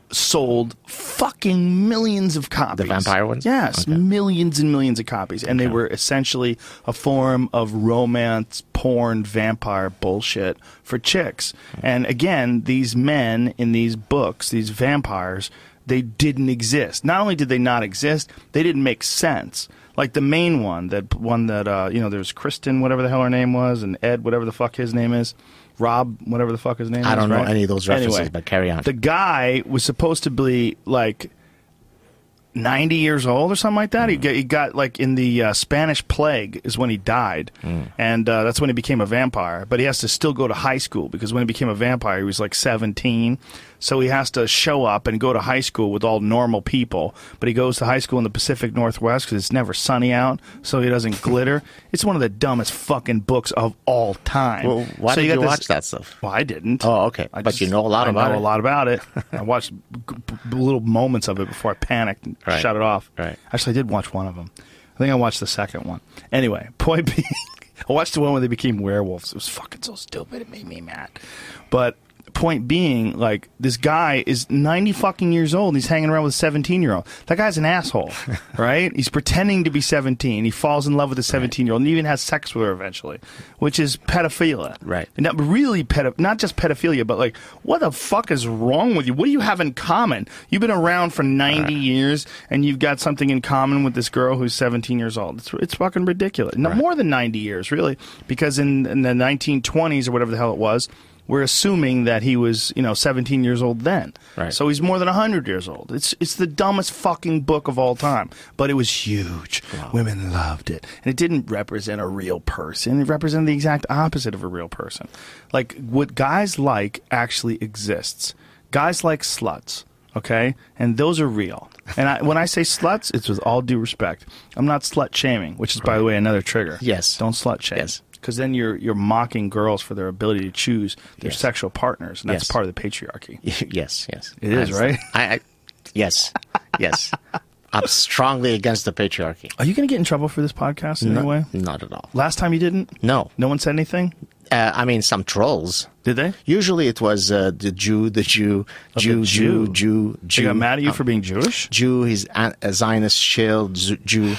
sold fucking millions of copies. The vampire ones? Yes, Okay. millions and millions of copies. And Okay. they were essentially a form of romance, porn, vampire bullshit for chicks. And again, these men in these books, these vampires, they didn't exist. Not only did they not exist, they didn't make sense. Like the main one, that one that, uh, you know, there's Kristen, whatever the hell her name was, and Ed, whatever the fuck his name is. Rob, whatever the fuck his name is. I don't know right? any of those references, Anyway, but carry on. The guy was supposed to be like ninety years old or something like that. Mm. He, got, he got like in the uh, Spanish plague is when he died. Mm. And uh, that's when he became a vampire. But he has to still go to high school because when he became a vampire, he was like seventeen. So he has to show up and go to high school with all normal people. But he goes to high school in the Pacific Northwest because it's never sunny out, so he doesn't glitter. It's one of the dumbest fucking books of all time. Well, why so did you, you got watch this, that stuff? Well, I didn't. Oh, okay. I But just- you know a lot I about know it. a lot about it. I watched g- g- little moments of it before I panicked and Right. shut it off. Right. Actually, I did watch one of them. I think I watched the second one. Anyway, point being, I watched the one where they became werewolves. It was fucking so stupid. It made me mad. But point being, like, this guy is ninety fucking years old. And he's hanging around with a seventeen year old. That guy's an asshole, right? He's pretending to be seventeen. He falls in love with a seventeen year old and even has sex with her eventually, which is pedophilia. Right. And not really pedo, not just pedophilia, but like, what the fuck is wrong with you? What do you have in common? You've been around for ninety Right. years and you've got something in common with this girl who's seventeen years old. It's, it's fucking ridiculous. No, Right. more than ninety years, really, because in, in the nineteen twenties or whatever the hell it was, we're assuming that he was, you know, seventeen years old then. Right. So he's more than one hundred years old. It's it's the dumbest fucking book of all time. But it was huge. Wow. Women loved it. And it didn't represent a real person. It represented the exact opposite of a real person. Like, what guys like actually exists. Guys like sluts, okay? And those are real. And I, when I say sluts, it's with all due respect. I'm not slut shaming, which is, by the way, another trigger. Yes. Don't slut shame. Yes. Because then you're you're mocking girls for their ability to choose their Yes. sexual partners, and that's Yes. part of the patriarchy. Yes, yes. It is, I right? I, I, yes, yes. I'm strongly against the patriarchy. Are you going to get in trouble for this podcast in No- any way? Not at all. Last time you didn't? No. No one said anything? Uh, I mean, some trolls. Did they? Usually it was uh, the Jew, the Jew, Oh, Jew, the Jew, Jew. Jew, Jew. They got mad at you uh, for being Jewish? Jew, he's a a Zionist shield, Z- Jew.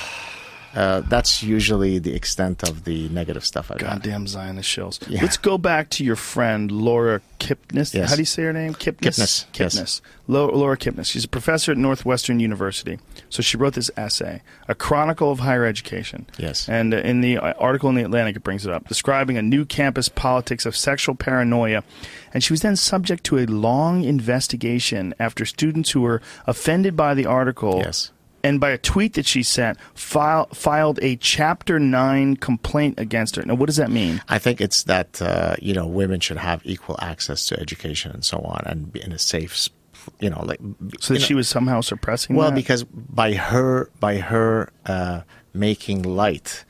Uh, that's usually the extent of the negative stuff I've got. Goddamn Zionist shills. Yeah. Let's go back to your friend Laura Kipnis. Yes. How do you say her name? Kipnis? Kipnis, yes. Kipnis. Lo- Laura Kipnis. She's a professor at Northwestern University. So she wrote this essay, A Chronicle of Higher Education. Yes. And uh, in the uh, article in The Atlantic, it brings it up, describing a new campus politics of sexual paranoia. And she was then subject to a long investigation after students who were offended by the article Yes. and by a tweet that she sent, file, filed a Chapter nine complaint against her. Now, what does that mean? I think it's that uh, you know women should have equal access to education and so on, and be in a safe, s- you know, like. So you that know, she was somehow suppressing well, that? because by her by her uh, making light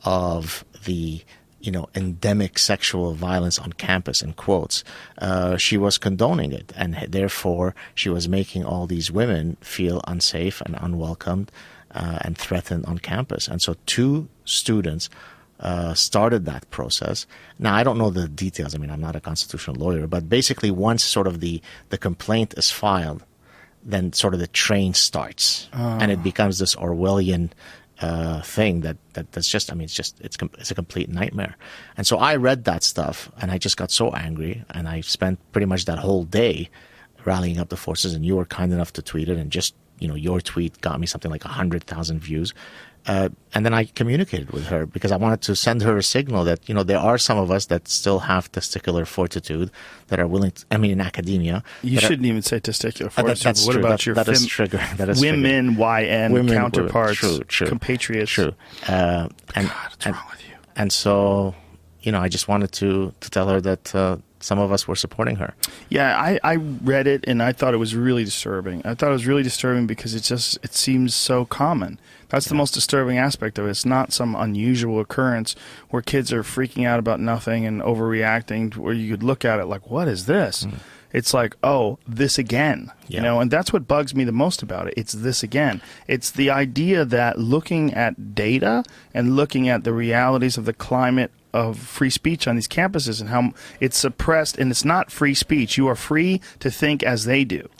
of the you know endemic sexual violence on campus in quotes, uh, she was condoning it, and therefore she was making all these women feel unsafe and unwelcomed uh, and threatened on campus. And so two students uh, started that process. Now, I don't know the details. I mean, I'm not a constitutional lawyer, but basically once sort of the, the complaint is filed, then sort of the train starts, and it becomes this Orwellian uh, thing that, that that's just, I mean, it's just, it's com- it's a complete nightmare. And so I read that stuff, and I just got so angry, and I spent pretty much that whole day rallying up the forces, and you were kind enough to tweet it, and just, you know, your tweet got me something like one hundred thousand views. Uh, and then I communicated with her because I wanted to send her a signal that, you know, there are some of us that still have testicular fortitude that are willing to, I mean, in academia. You that are- shouldn't even say testicular Uh, that- fortitude. that's what true. about That- your that is fem- trigger. That is women, Y N Women, counterparts, true, true, compatriots? True. Uh, and, what's and, wrong with you? And so, you know, I just wanted to, to tell her that uh, some of us were supporting her. Yeah, I, I read it and I thought it was really disturbing. I thought it was really disturbing because it just it seems so common. That's the most disturbing aspect of it. It's not some unusual occurrence where kids are freaking out about nothing and overreacting, where you could look at it like, what is this? Mm. It's like, oh, this again. Yeah. You know, and that's what bugs me the most about it. It's this again. It's the idea that looking at data and looking at the realities of the climate of free speech on these campuses and how it's suppressed, and it's not free speech. You are free to think as they do. Yeah.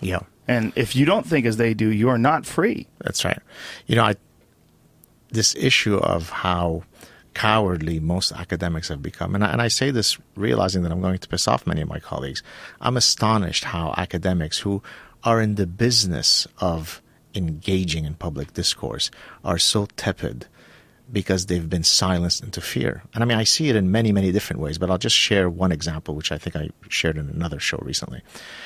And if you don't think as they do, you are not free. That's right. You know, I, this issue of how cowardly most academics have become, and I, and I say this realizing that I'm going to piss off many of my colleagues. I'm astonished how academics who are in the business of engaging in public discourse are so tepid because they've been silenced into fear. And I mean, I see it in many, many different ways, but I'll just share one example, which I think I shared in another show recently.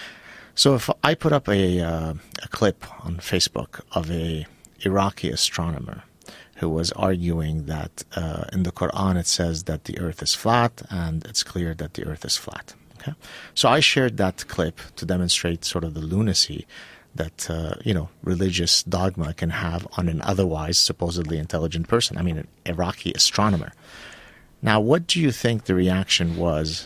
So if I put up a, uh, a clip on Facebook of a Iraqi astronomer who was arguing that uh, in the Quran it says that the earth is flat, and it's clear that the earth is flat. Okay? So I shared that clip to demonstrate sort of the lunacy that uh, you know religious dogma can have on an otherwise supposedly intelligent person. I mean, an Iraqi astronomer. Now, what do you think the reaction was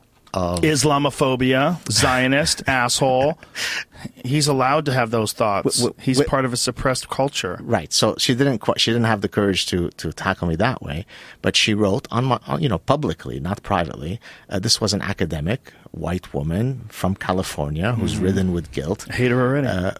of Islamophobia, Zionist, asshole? He's allowed to have those thoughts. W- w- He's w- part of a suppressed culture. Right. So she didn't quite, she didn't have the courage to to tackle me that way, but she wrote on my on, you know publicly, not privately. Uh, this was an academic white woman from California who's mm-hmm. ridden with guilt. I hate her already. Uh,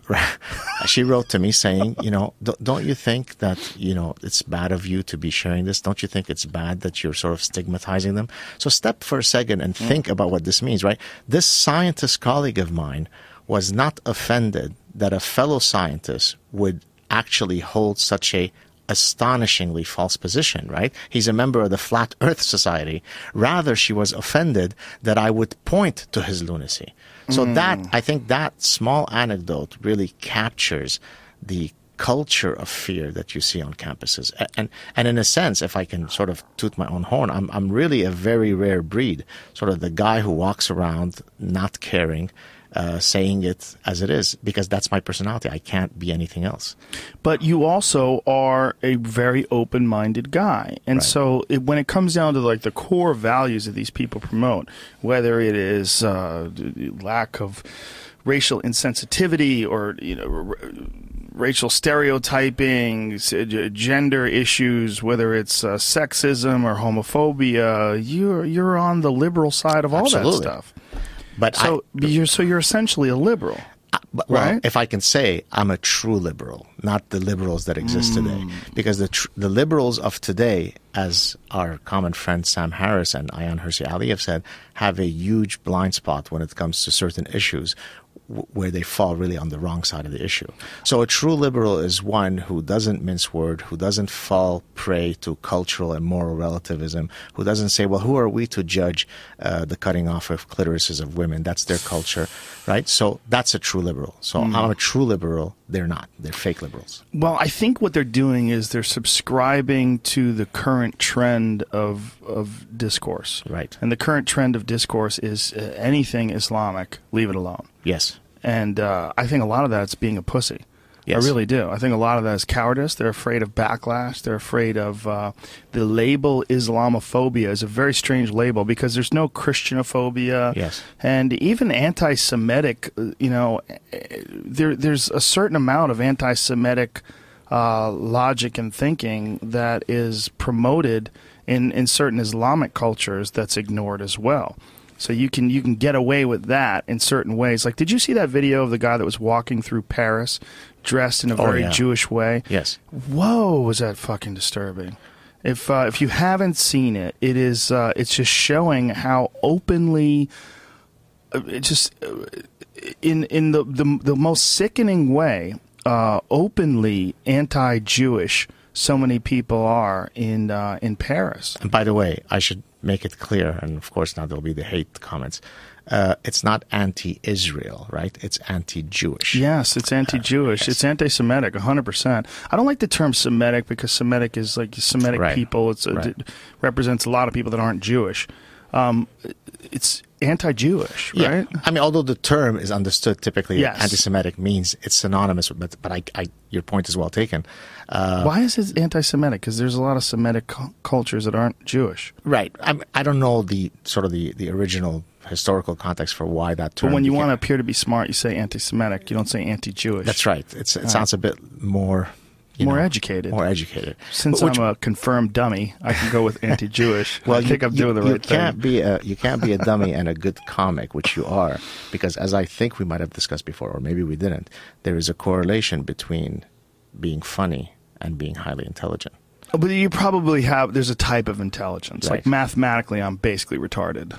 she wrote to me saying, you know, don't, don't you think that you know it's bad of you to be sharing this? Don't you think it's bad that you're sort of stigmatizing them? So step for a second and mm. think about what this means, right? This scientist colleague of mine was not offended that a fellow scientist would actually hold such a astonishingly false position, right? He's a member of the Flat Earth Society. Rather, she was offended that I would point to his lunacy. So mm. that, I think that small anecdote really captures the culture of fear that you see on campuses. And and in a sense, if I can sort of toot my own horn, I'm I'm really a very rare breed, sort of the guy who walks around not caring, Uh, saying it as it is, because that's my personality. I can't be anything else. But you also are a very open-minded guy. And Right. so it, when it comes down to like the core values that these people promote, whether it is uh, lack of racial insensitivity or you know r- racial stereotyping, gender issues, whether it's uh, sexism or homophobia, you're you're on the liberal side of all Absolutely. that stuff. But So I, you're so you're essentially a liberal. But, well, right? if I can say, I'm a true liberal, not the liberals that exist Mm. today. Because the tr- the liberals of today, as our common friend Sam Harris and Ayaan Hirsi Ali have said, have a huge blind spot when it comes to certain issues w- where they fall really on the wrong side of the issue. So a true liberal is one who doesn't mince word, who doesn't fall prey to cultural and moral relativism, who doesn't say, well, who are we to judge uh, the cutting off of clitorises of women? That's their culture, right? So that's a true liberal. So Mm. I'm a true liberal. They're not. They're fake liberals. Well, I think what they're doing is they're subscribing to the current trend of of discourse. Right. And the current trend of discourse is uh, anything Islamic, leave it alone. Yes. And uh, I think a lot of that's being a pussy. Yes. I really do. I think a lot of that is cowardice. They're afraid of backlash. They're afraid of uh, the label Islamophobia is a very strange label because there's no Christianophobia. Yes. And even anti-Semitic, uh, you know, there there's a certain amount of anti-Semitic uh, logic and thinking that is promoted in, in certain Islamic cultures that's ignored as well. So you can you can get away with that in certain ways. Like, did you see that video of the guy that was walking through Paris dressed in a Oh, very yeah. Jewish way? Yes. Whoa, was that fucking disturbing. If uh, if you haven't seen it, it is uh, it's just showing how openly uh, it just uh, in in the, the the most sickening way uh, openly anti-Jewish so many people are in uh, in Paris. And by the way, I should make it clear, and of course now there'll be the hate comments. Uh, it's not anti-Israel, right? It's anti-Jewish. Yes, it's anti-Jewish. Uh, yes. It's anti-Semitic, one hundred percent. I don't like the term Semitic because Semitic is like Semitic Right. people. It's a, Right. it represents a lot of people that aren't Jewish. Um, it's anti-Jewish, Yeah. right? I mean, although the term is understood typically, Yes. anti-Semitic means it's synonymous, but but I, I your point is well taken. Uh, Why is it anti-Semitic? Because there's a lot of Semitic cu- cultures that aren't Jewish. right. I I don't know the sort of the, the original historical context for why that term. But when you became- want to appear to be smart, you say anti-Semitic. You don't say anti-Jewish. That's right. It's, it All sounds a bit more you more know, educated. More educated. Since Which, I'm a confirmed dummy, I can go with anti-Jewish. well, I think you, I'm doing you, the you right can't thing. Be a, you can't be a dummy and a good comic, which you are, because as I think we might have discussed before, or maybe we didn't, there is a correlation between being funny and being highly intelligent. But you probably have, there's a type of intelligence. Right. Like mathematically, I'm basically retarded.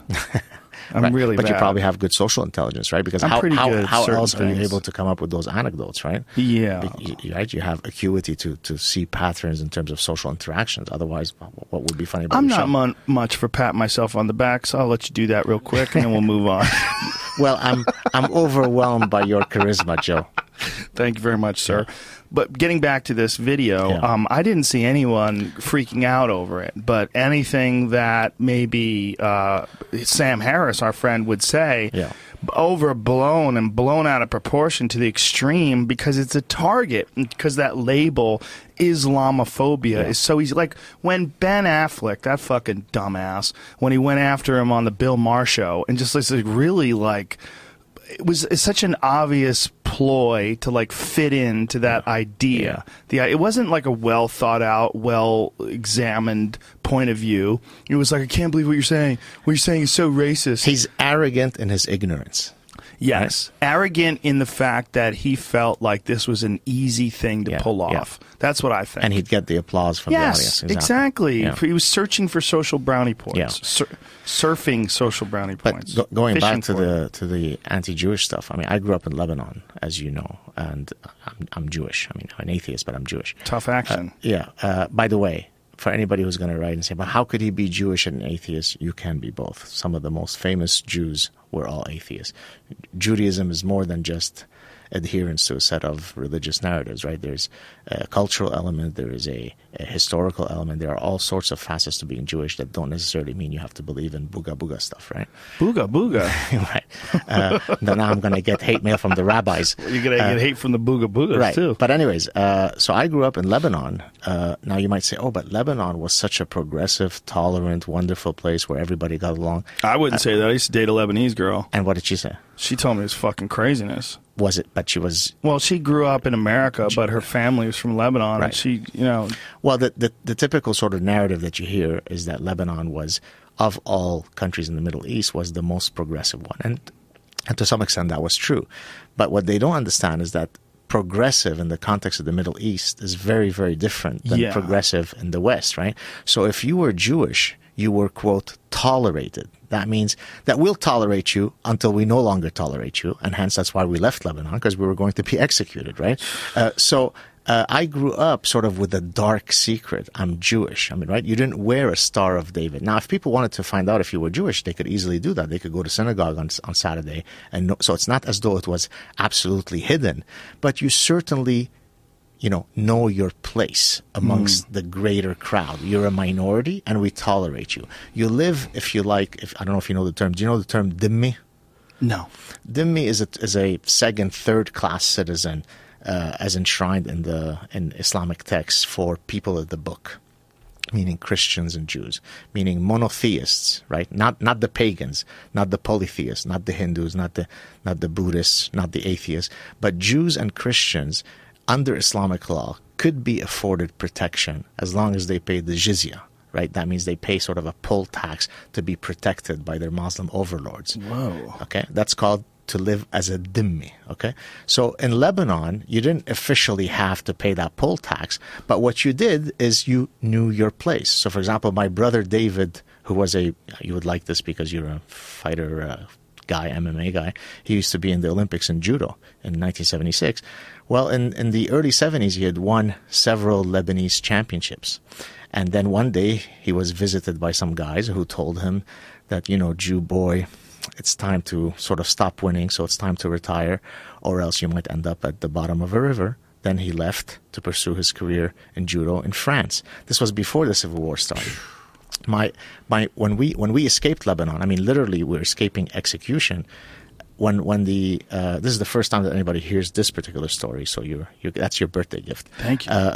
I'm Right. really But bad. you probably have good social intelligence, right? Because I'm how, pretty how, good at how certain else are you things. able to come up with those anecdotes, right? Yeah. Be- you- Right? You have acuity to, to see patterns in terms of social interactions. Otherwise, wh- what would be funny about I'm your not show? mon- much for patting myself on the back, so I'll let you do that real quick, and then we'll move on. Well, I'm I'm overwhelmed by your charisma, Joe. Thank you very much, sir. But getting back to this video, Yeah. um, I didn't see anyone freaking out over it. But anything that maybe uh, Sam Harris, our friend, would say, Yeah. overblown and blown out of proportion to the extreme because it's a target, because that label Islamophobia Yeah. is so easy. Like when Ben Affleck, that fucking dumbass, when he went after him on the Bill Maher show and just like really like it was it's such an obvious ploy to like fit into that idea. The it wasn't like a well thought out, well examined point of view. It was like, I can't believe what you're saying. What you're saying is so racist. He's arrogant in his ignorance. Yes, arrogant in the fact that he felt like this was an easy thing to Yeah, pull yeah. off. That's what I think. And he'd get the applause from yes, the audience. exactly. Yeah. He was searching for social brownie points. Yeah. Sur- surfing social brownie But points. go, going Fishing back to for it. the to the anti-Jewish stuff, I mean, I grew up in Lebanon, as you know, and I'm, I'm Jewish. I mean, I'm an atheist, but I'm Jewish. Tough action. Yeah. Uh, by the way, for anybody who's going to write and say, but how could he be Jewish and an atheist? You can be both. Some of the most famous Jews were all atheists. Judaism is more than just adherence to a set of religious narratives, right? There's a cultural element, there is a, a historical element. There are all sorts of facets to being Jewish that don't necessarily mean you have to believe in booga booga stuff, right? Booga booga. Right. Uh, then now I'm going to get hate mail from the rabbis. You're gonna Uh, get hate from the booga boogas Right. too. But anyways, uh, so I grew up in Lebanon. Uh, now you might say, oh, but Lebanon was such a progressive, tolerant, wonderful place where everybody got along. I wouldn't say that. I used to date a Lebanese girl. And what did she say? She told me it was fucking craziness. Was it, but she was, Well, she grew up in America, but her family was from Lebanon, Right. and she, you know, well, the, the, the typical sort of narrative that you hear is that Lebanon was, of all countries in the Middle East, was the most progressive one. And, and to some extent that was true. But what they don't understand is that progressive in the context of the Middle East is very, very different than Yeah. progressive in the West, right? So if you were Jewish, you were, quote, tolerated. That means that we'll tolerate you until we no longer tolerate you. And hence, that's why we left Lebanon, because we were going to be executed, right? Uh, so uh, I grew up sort of with a dark secret. I'm Jewish. I mean, right? You didn't wear a Star of David. Now, if people wanted to find out if you were Jewish, they could easily do that. They could go to synagogue on, on Saturday. And no, so it's not as though it was absolutely hidden, but you certainly, you know, know your place amongst the greater crowd. You're a minority, and we tolerate you. You live, if you like, if I don't know if you know the term. Do you know the term dhimmi? no. Dhimmi is a, is a second, third class citizen, uh, as enshrined in the in Islamic texts for people of the book, meaning Christians and Jews, meaning monotheists, right? Not not the pagans, not the polytheists, not the Hindus, not the not the Buddhists, not the atheists, but Jews and Christians under Islamic law could be afforded protection as long as they pay the jizya, right? That means they pay sort of a poll tax to be protected by their Muslim overlords. Whoa. Okay, that's called to live as a dhimmi. Okay, so in Lebanon, you didn't officially have to pay that poll tax, but what you did is you knew your place. So, for example, my brother David, who was a, you would like this because you're a fighter uh, guy, M M A guy, he used to be in the Olympics in judo in nineteen seventy-six. Well, in, in the early seventies, he had won several Lebanese championships. And then one day he was visited by some guys who told him that, you know, Jew boy, it's time to sort of stop winning, so it's time to retire, or else you might end up at the bottom of a river. Then he left to pursue his career in judo in France. This was before the Civil War started. My, my, when we when we escaped Lebanon, I mean, literally, we're escaping execution. When when the uh, this is the first time that anybody hears this particular story, so you're, you're that's your birthday gift. Thank you. Uh,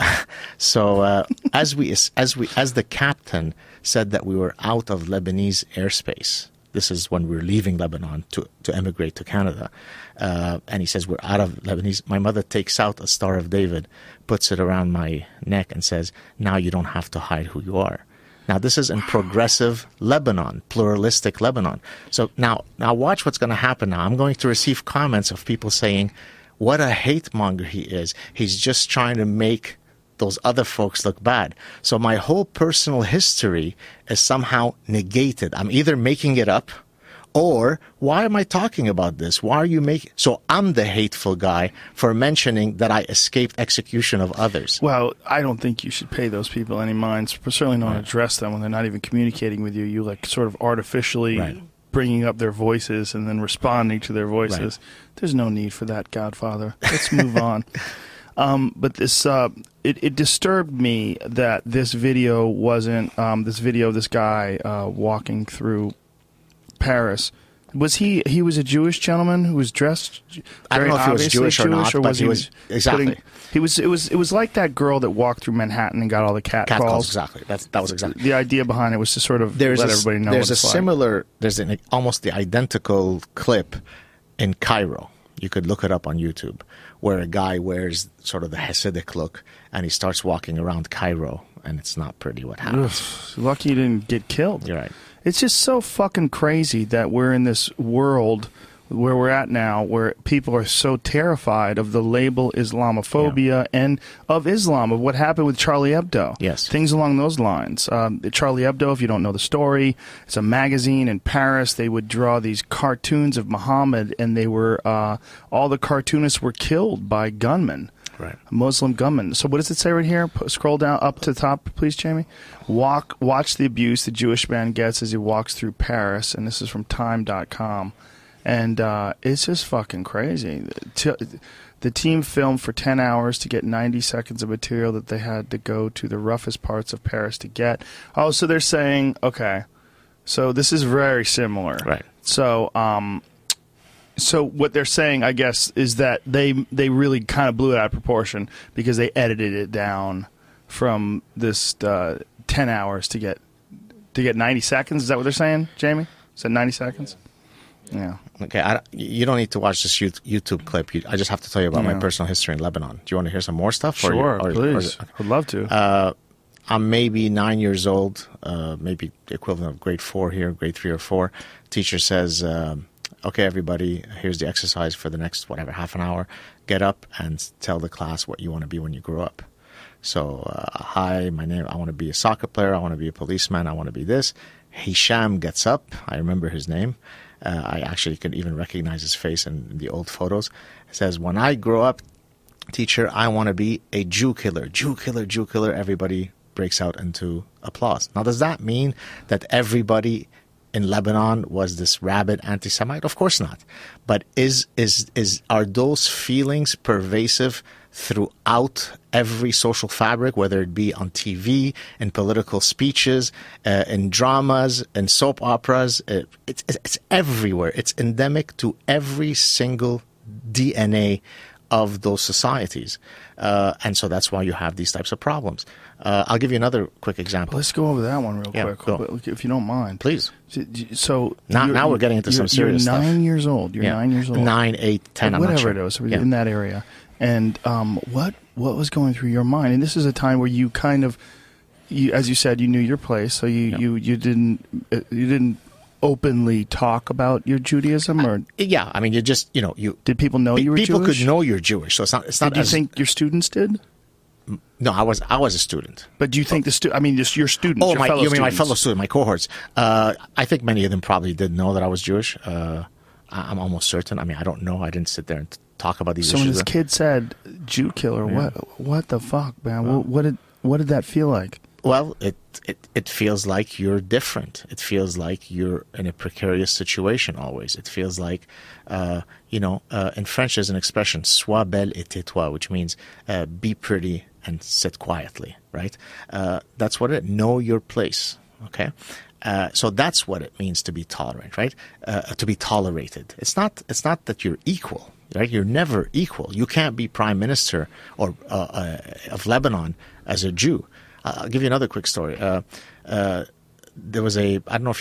so uh, as we as we as the captain said that we were out of Lebanese airspace, this is when we're leaving Lebanon to, to emigrate to Canada. Uh, and he says, we're out of Lebanese. My mother takes out a Star of David, puts it around my neck and says, now you don't have to hide who you are. Now, this is in progressive Lebanon, pluralistic Lebanon. So now, now watch what's going to happen now. I'm going to receive comments of people saying, what a hate monger he is. He's just trying to make those other folks look bad. So my whole personal history is somehow negated. I'm either making it up, or why am I talking about this? Why are you making... So I'm the hateful guy for mentioning that I escaped execution of others. Well, I don't think you should pay those people any mind. Certainly not Right. address them when they're not even communicating with you. You like sort of artificially Right. bringing up their voices and then responding to their voices. Right. There's no need for that, Godfather. Let's move on. Um, but this, uh, it, it disturbed me that this video wasn't, um, this video of this guy uh, walking through Paris. Was he, he was a Jewish gentleman who was dressed I don't very know if he was obviously Jewish or not, or but was he he was- exactly. putting- he was, it was, it was like that girl that walked through Manhattan and got all the cat, Cat calls. calls, exactly. That's, that was exactly. The idea behind it was to sort of There's let a, everybody know there's what a it's like. similar, there's an, almost the identical clip in Cairo. You could look it up on YouTube, where a guy wears sort of the Hasidic look and he starts walking around Cairo, and it's not pretty what happens. Ugh, lucky you didn't get killed. You're right. It's just so fucking crazy that we're in this world where we're at now, where people are so terrified of the label Islamophobia Yeah. and of Islam, of what happened with Charlie Hebdo. Yes. Things along those lines. Um, Charlie Hebdo, if you don't know the story, it's a magazine in Paris. They would draw these cartoons of Muhammad, and they were uh, all the cartoonists were killed by gunmen. Right. Muslim gunman. So what does it say right here? P- scroll down up to the top, please, Jamie. Walk, watch the abuse the Jewish man gets as he walks through Paris, and this is from time dot com. And uh, it's just fucking crazy. T- The team filmed for ten hours to get ninety seconds of material that they had to go to the roughest parts of Paris to get. Oh, so they're saying, okay, so this is very similar. Right. So, um, so what they're saying, I guess, is that they they really kind of blew it out of proportion because they edited it down from this uh, ten hours to get to get ninety seconds. Is that what they're saying, Jamie? Is that ninety seconds? Yeah. Okay, I, you don't need to watch this YouTube clip. You, I just have to tell you about Yeah. my personal history in Lebanon. Do you want to hear some more stuff? or- Sure, or- or- please. Would love to. Uh, I'm maybe nine years old, uh, maybe the equivalent of grade four here, grade three or four. Teacher says, um, okay, everybody, here's the exercise for the next, whatever, half an hour. Get up and tell the class what you want to be when you grow up. So, uh, hi, my name, I want to be a soccer player. I want to be a policeman. I want to be this. Hisham gets up. I remember his name. Uh, I actually could even recognize his face in the old photos. It says, when I grow up, teacher, I want to be a Jew killer. Jew killer, Jew killer. Everybody breaks out into applause. Now, does that mean that everybody in Lebanon was this rabid anti-Semite? Of course not. But is is is are those feelings pervasive throughout every social fabric, whether it be on T V, in political speeches, uh, in dramas, in soap operas? Uh, it's, it's it's everywhere. It's endemic to every single D N A of those societies. Uh, and so that's why you have these types of problems. Uh, I'll give you another quick example. Let's go over that one real Yeah, quick, go. if you don't mind. Please. So Now- you're- now we're getting into some you're- serious You're stuff. nine years old. You're Yeah. nine years old. Nine, eight, ten, I'm not whatever sure. it is, Yeah. in that area. And um, what what was going through your mind? And this is a time where you kind of, you, as you said, you knew your place, so you Yeah. you, you didn't uh, you didn't openly talk about your Judaism, or Yeah, I mean, you just, you know, you did people know pe- you were people Jewish? could know you're Jewish, so it's not. It's not. Did you as, think your students did? No, I was. I was a student. But do you think the stu- I mean, just your students? Oh, your my! fellow You mean my students. fellow students, my cohorts? Uh, I think many of them probably did know that I was Jewish. Uh, I- I'm almost certain. I mean, I don't know. I didn't sit there and t- talk about these So when issues. this kid said Jew killer, Yeah. what what the fuck, man? What, what did what did that feel like? Well, it, it it feels like you're different. It feels like you're in a precarious situation always. It feels like, uh, you know, uh, in French there's an expression, sois belle et tais-toi, which means uh, be pretty and sit quietly, right? Uh, that's what it, know your place, okay? Uh, so that's what it means to be tolerant, right? Uh, to be tolerated. It's not, it's not that you're equal, right? You're never equal. You can't be prime minister or uh, uh, of Lebanon as a Jew. I'll give you another quick story. Uh, uh, there was a, I don't know if you,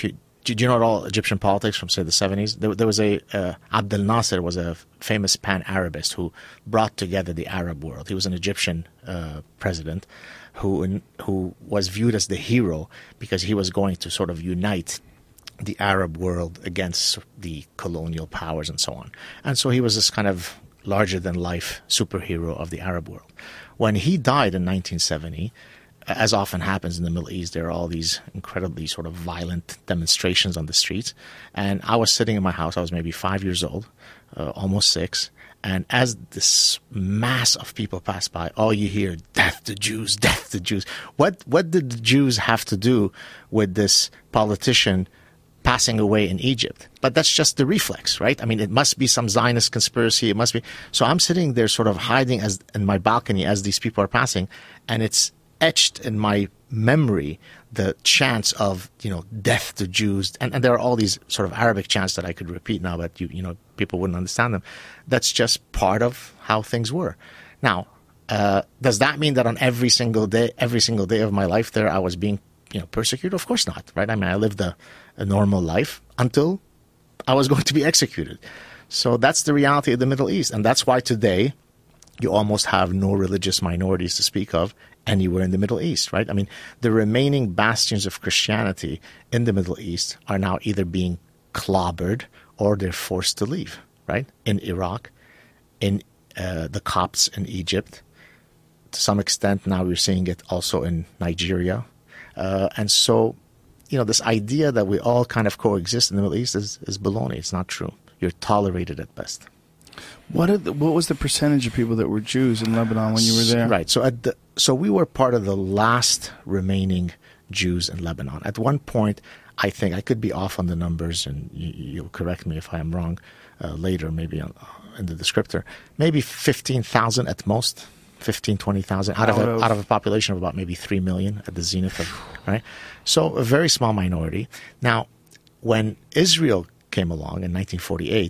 do you know at all Egyptian politics from, say, the seventies? There, there was a, uh, Abdel Nasser was a famous pan-Arabist who brought together the Arab world. He was an Egyptian uh, president who in, who was viewed as the hero because he was going to sort of unite the Arab world against the colonial powers and so on. And so he was this kind of larger-than-life superhero of the Arab world. When he died in nineteen seventy, as often happens in the Middle East, there are all these incredibly sort of violent demonstrations on the streets. And I was sitting in my house. I was maybe five years old, uh, almost six. And as this mass of people passed by, all you hear, death to Jews, death to Jews. What, what did the Jews have to do with this politician passing away in Egypt? But that's just the reflex, right? I mean, it must be some Zionist conspiracy. It must be. So I'm sitting there sort of hiding as in my balcony as these people are passing, and it's etched in my memory the chants of, you know, death to Jews. And, and there are all these sort of Arabic chants that I could repeat now, but, you, you know, people wouldn't understand them. That's just part of how things were. Now, uh, does that mean that on every single day, every single day of my life there, I was being, you know, persecuted? Of course not, right? I mean, I lived a, a normal life until I was going to be executed. So that's the reality of the Middle East. And that's why today you almost have no religious minorities to speak of anywhere in the Middle East, right? I mean, the remaining bastions of Christianity in the Middle East are now either being clobbered or they're forced to leave, right? In Iraq, in uh, the Copts in Egypt. To some extent, now we're seeing it also in Nigeria. Uh, and so, you know, this idea that we all kind of coexist in the Middle East is, is baloney. It's not true. You're tolerated at best. What are the, what was the percentage of people that were Jews in Lebanon when you were there? Right. So at the, so we were part of the last remaining Jews in Lebanon. At one point, I think, I could be off on the numbers, and you, you'll correct me if I am wrong uh, later, maybe on, in the descriptor, maybe fifteen thousand at most, fifteen, twenty thousand out, out, of a, out of a population of about maybe three million at the zenith of, right? So a very small minority. Now, when Israel came along in nineteen forty-eight,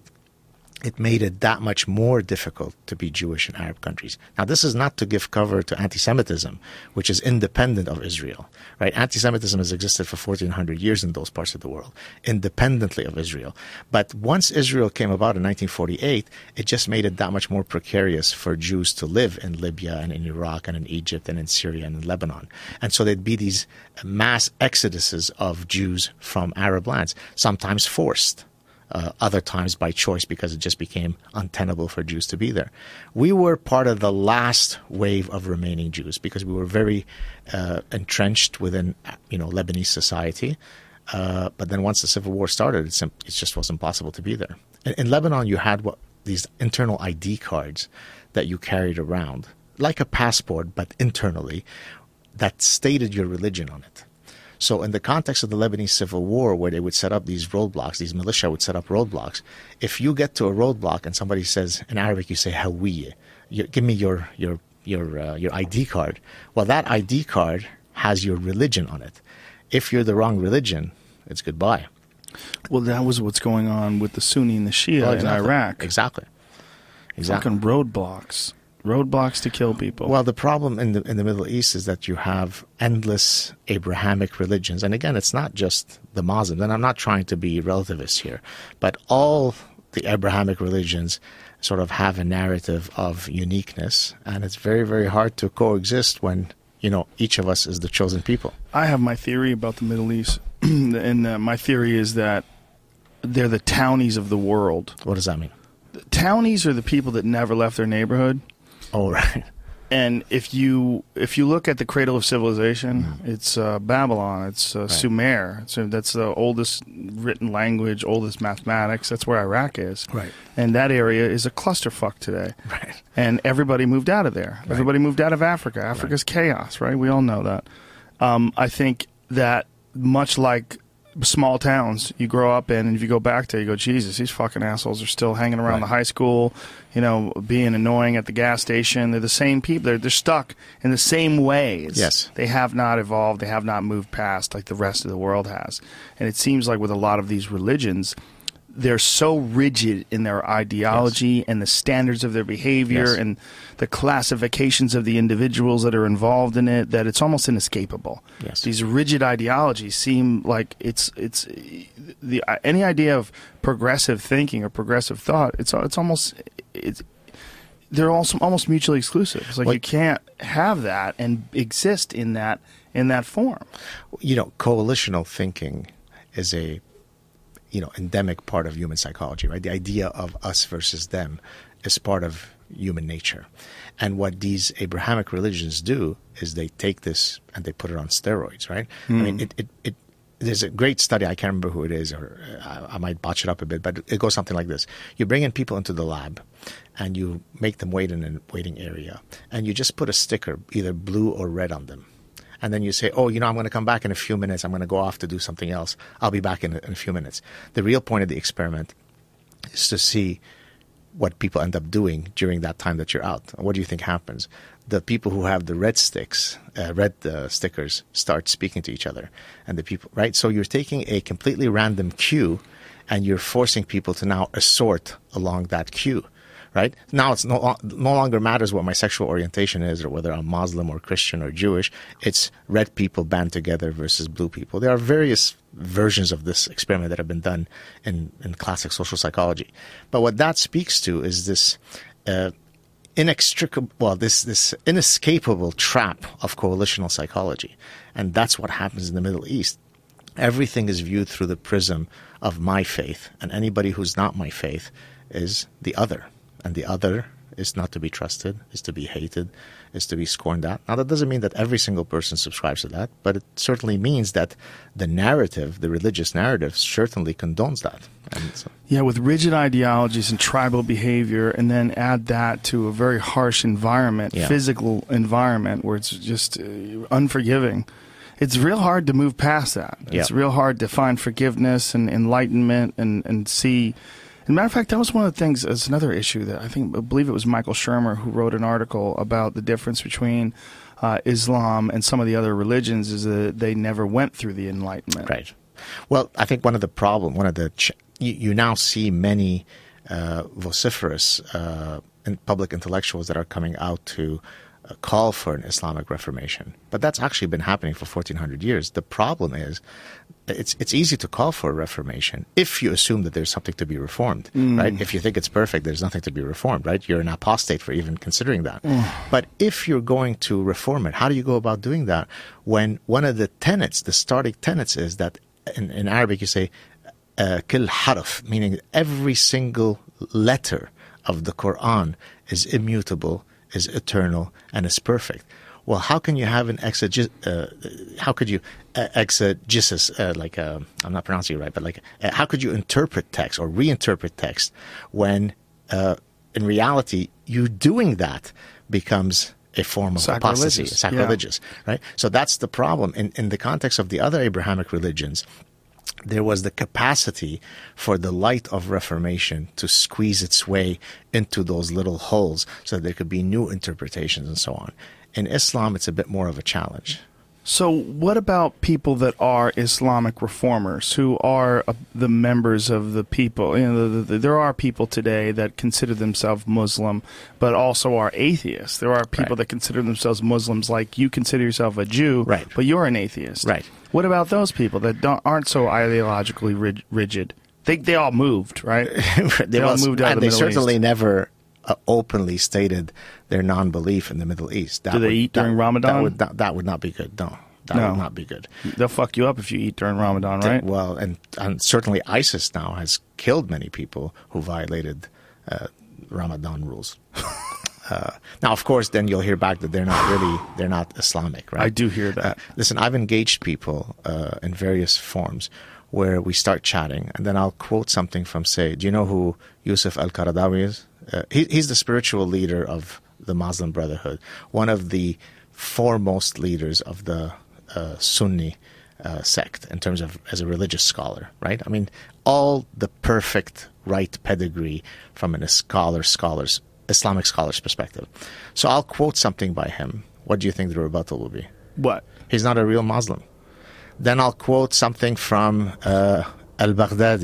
it made it that much more difficult to be Jewish in Arab countries. Now, this is not to give cover to anti-Semitism, which is independent of Israel, right? Anti-Semitism has existed for fourteen hundred years in those parts of the world, independently of Israel. But once Israel came about in nineteen forty-eight, it just made it that much more precarious for Jews to live in Libya and in Iraq and in Egypt and in Syria and in Lebanon. And so there'd be these mass exoduses of Jews from Arab lands, sometimes forced. Uh, other times by choice because it just became untenable for Jews to be there. We were part of the last wave of remaining Jews because we were very uh, entrenched within, you know, Lebanese society. Uh, but then once the civil war started, it, sim- it just wasn't possible to be there. In, in Lebanon, you had what these internal I D cards that you carried around, like a passport, but internally, that stated your religion on it. So in the context of the Lebanese civil war, where they would set up these roadblocks, these militia would set up roadblocks, if you get to a roadblock and somebody says, in Arabic you say, Hawiye, give me your your your uh, your I D card. Well, that I D card has your religion on it. If you're the wrong religion, it's goodbye. Well, that was what's going on with the Sunni and the Shia well, exactly. in Iraq. Exactly. Exactly. Fucking roadblocks. Roadblocks to kill people. Well, the problem in the in the Middle East is that you have endless Abrahamic religions. And again, it's not just the Muslims. And I'm not trying to be relativist here. But all the Abrahamic religions sort of have a narrative of uniqueness. And it's very, very hard to coexist when, you know, each of us is the chosen people. I have my theory about the Middle East. and uh, my theory is that they're the townies of the world. What does that mean? The townies are the people that never left their neighborhood. Oh, right. And if you if you look at the cradle of civilization, mm. it's uh, Babylon, it's uh, right. Sumer. So that's the oldest written language, oldest mathematics. That's where Iraq is. Right. And that area is a clusterfuck today. Right. And everybody moved out of there. Right. Everybody moved out of Africa. Africa's right. chaos, right? We all know that. Um, I think that much like small towns you grow up in, and if you go back there, you go, Jesus, these fucking assholes are still hanging around right. the high school, you know, being annoying at the gas station. They're the same people. They're, they're stuck in the same ways. Yes. They have not evolved. They have not moved past like the rest of the world has. And it seems like with a lot of these religions, they're so rigid in their ideology yes. and the standards of their behavior yes. and the classifications of the individuals that are involved in it that it's almost inescapable. Yes. These rigid ideologies seem like it's it's the any idea of progressive thinking or progressive thought. It's it's almost it's they're also almost mutually exclusive. It's like well, you can't have that and exist in that in that form. You know, coalitional thinking is a you know, endemic part of human psychology, right? The idea of us versus them is part of human nature. And what these Abrahamic religions do is they take this and they put it on steroids, right? Mm. I mean, it, it, it, there's a great study, I can't remember who it is, or I, I might botch it up a bit, but it goes something like this. You bring in people into the lab and you make them wait in a waiting area, and you just put a sticker, either blue or red, on them. And then you say, oh, you know, I'm going to come back in a few minutes. I'm going to go off to do something else. I'll be back in a, in a few minutes. The real point of the experiment is to see what people end up doing during that time that you're out. What do you think happens? The people who have the red sticks, uh, red uh, stickers, start speaking to each other. And the people, right? So you're taking a completely random cue and you're forcing people to now assort along that cue. Right? Now it's no, no longer matters what my sexual orientation is or whether I'm Muslim or Christian or Jewish. It's red people band together versus blue people. There are various versions of this experiment that have been done in, in classic social psychology. But what that speaks to is this uh, inextricable, well, this, this inescapable trap of coalitional psychology. And that's what happens in the Middle East. Everything is viewed through the prism of my faith, and anybody who's not my faith is the other. And the other is not to be trusted, is to be hated, is to be scorned at. Now, that doesn't mean that every single person subscribes to that, but it certainly means that the narrative, the religious narrative, certainly condones that. And so, yeah, with rigid ideologies and tribal behavior, and then add that to a very harsh environment, yeah. physical environment, where it's just uh, unforgiving. It's real hard to move past that. It's yeah. real hard to find forgiveness and enlightenment and, and see... As a matter of fact, that was one of the things, it's another issue that I think, I believe it was Michael Shermer who wrote an article about the difference between uh, Islam and some of the other religions is that they never went through the Enlightenment. Right. Well, I think one of the problem, one of the, ch- you, you now see many uh, vociferous uh, in public intellectuals that are coming out to uh, call for an Islamic reformation. But that's actually been happening for fourteen hundred years. The problem is, It's it's easy to call for a reformation if you assume that there's something to be reformed, mm. right? If you think it's perfect, there's nothing to be reformed, right? You're an apostate for even considering that. Mm. But if you're going to reform it, how do you go about doing that when one of the tenets, the starting tenets is that in, in Arabic you say kil harf, meaning every single letter of the Quran is immutable, is eternal, and is perfect. Well, how can you have an exegesis? Uh, how could you uh, exegesis? Uh, like uh, I'm not pronouncing it right, but like uh, how could you interpret text or reinterpret text when, uh, in reality, you doing that becomes a form of apostasy, sacrilegious, yeah. right? So that's the problem. In in the context of the other Abrahamic religions, there was the capacity for the light of Reformation to squeeze its way into those little holes, so that there could be new interpretations and so on. In Islam, it's a bit more of a challenge. So what about people that are Islamic reformers, who are uh, the members of the people? You know, the, the, there are people today that consider themselves Muslim, but also are atheists. There are people right. that consider themselves Muslims, like you consider yourself a Jew, right. but you're an atheist. Right. What about those people that don't, aren't so ideologically rig- rigid? They they all moved, right? they, they all moved out of the They Middle certainly East. never uh, openly stated their non-belief in the Middle East. That Do they would, eat during that, Ramadan? That would, that, that would not be good. No, that no. would not be good. They'll fuck you up if you eat during Ramadan, right? Well, and, and certainly ISIS now has killed many people who violated uh, Ramadan rules. Uh, now, of course, then you'll hear back that they're not really, they're not Islamic, right? I do hear that. Uh, listen, I've engaged people uh, in various forms where we start chatting, and then I'll quote something from, say, do you know who Yusuf al-Qaradawi is? Uh, he, he's the spiritual leader of the Muslim Brotherhood, one of the foremost leaders of the uh, Sunni uh, sect in terms of as a religious scholar, right? I mean, all the perfect right pedigree from a scholar, scholars Islamic scholar's perspective. So I'll quote something by him. What do you think the rebuttal will be? What? He's not a real Muslim. Then I'll quote something from uh, al-Baghdadi.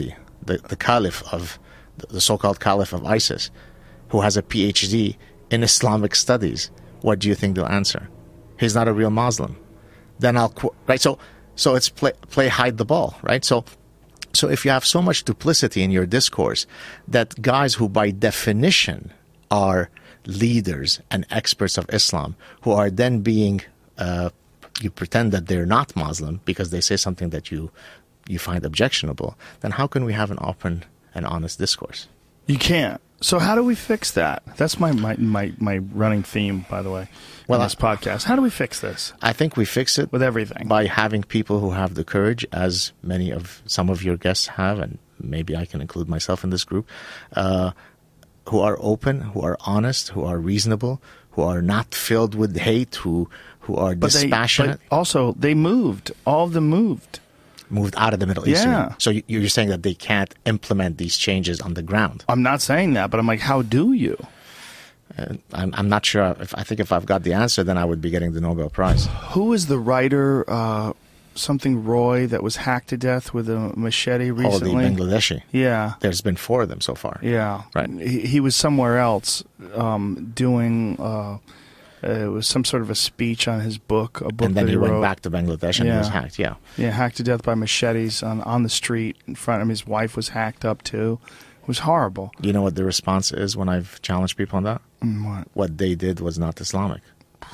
the, the caliph of the so-called caliph of ISIS, who has a P H D in Islamic studies, what do you think they'll answer? He's not a real Muslim. Then I'll qu- right. So so it's play play hide the ball, right? So so if you have so much duplicity in your discourse that guys who by definition are leaders and experts of Islam, who are then being uh, you pretend that they're not Muslim because they say something that you you find objectionable, then how can we have an open and honest discourse? You can't. So how do we fix that? That's my my, my, my running theme, by the way, well, in this I, podcast. How do we fix this? I think we fix it with everything by having people who have the courage, as many of some of your guests have, and maybe I can include myself in this group, uh, who are open, who are honest, who are reasonable, who are not filled with hate, who who are but dispassionate. They, but also, they moved. All of them moved. Moved out of the Middle East. Yeah. So you're saying that they can't implement these changes on the ground. I'm not saying that, but I'm like, how do you? Uh, I'm, I'm not sure. If I think if I've got the answer, then I would be getting the Nobel Prize. Who is the writer, uh, something Roy, that was hacked to death with a machete recently? Oh, the Bangladeshi. Yeah. There's been four of them so far. Yeah. Right. He, he was somewhere else um, doing... Uh, Uh, it was some sort of a speech on his book, a book and then that he, he went wrote. back to Bangladesh and yeah. he was hacked. Yeah, yeah, hacked to death by machetes on on the street in front of him. His wife was hacked up too. It was horrible. You know what the response is when I've challenged people on that? Mm, what? What they did was not Islamic.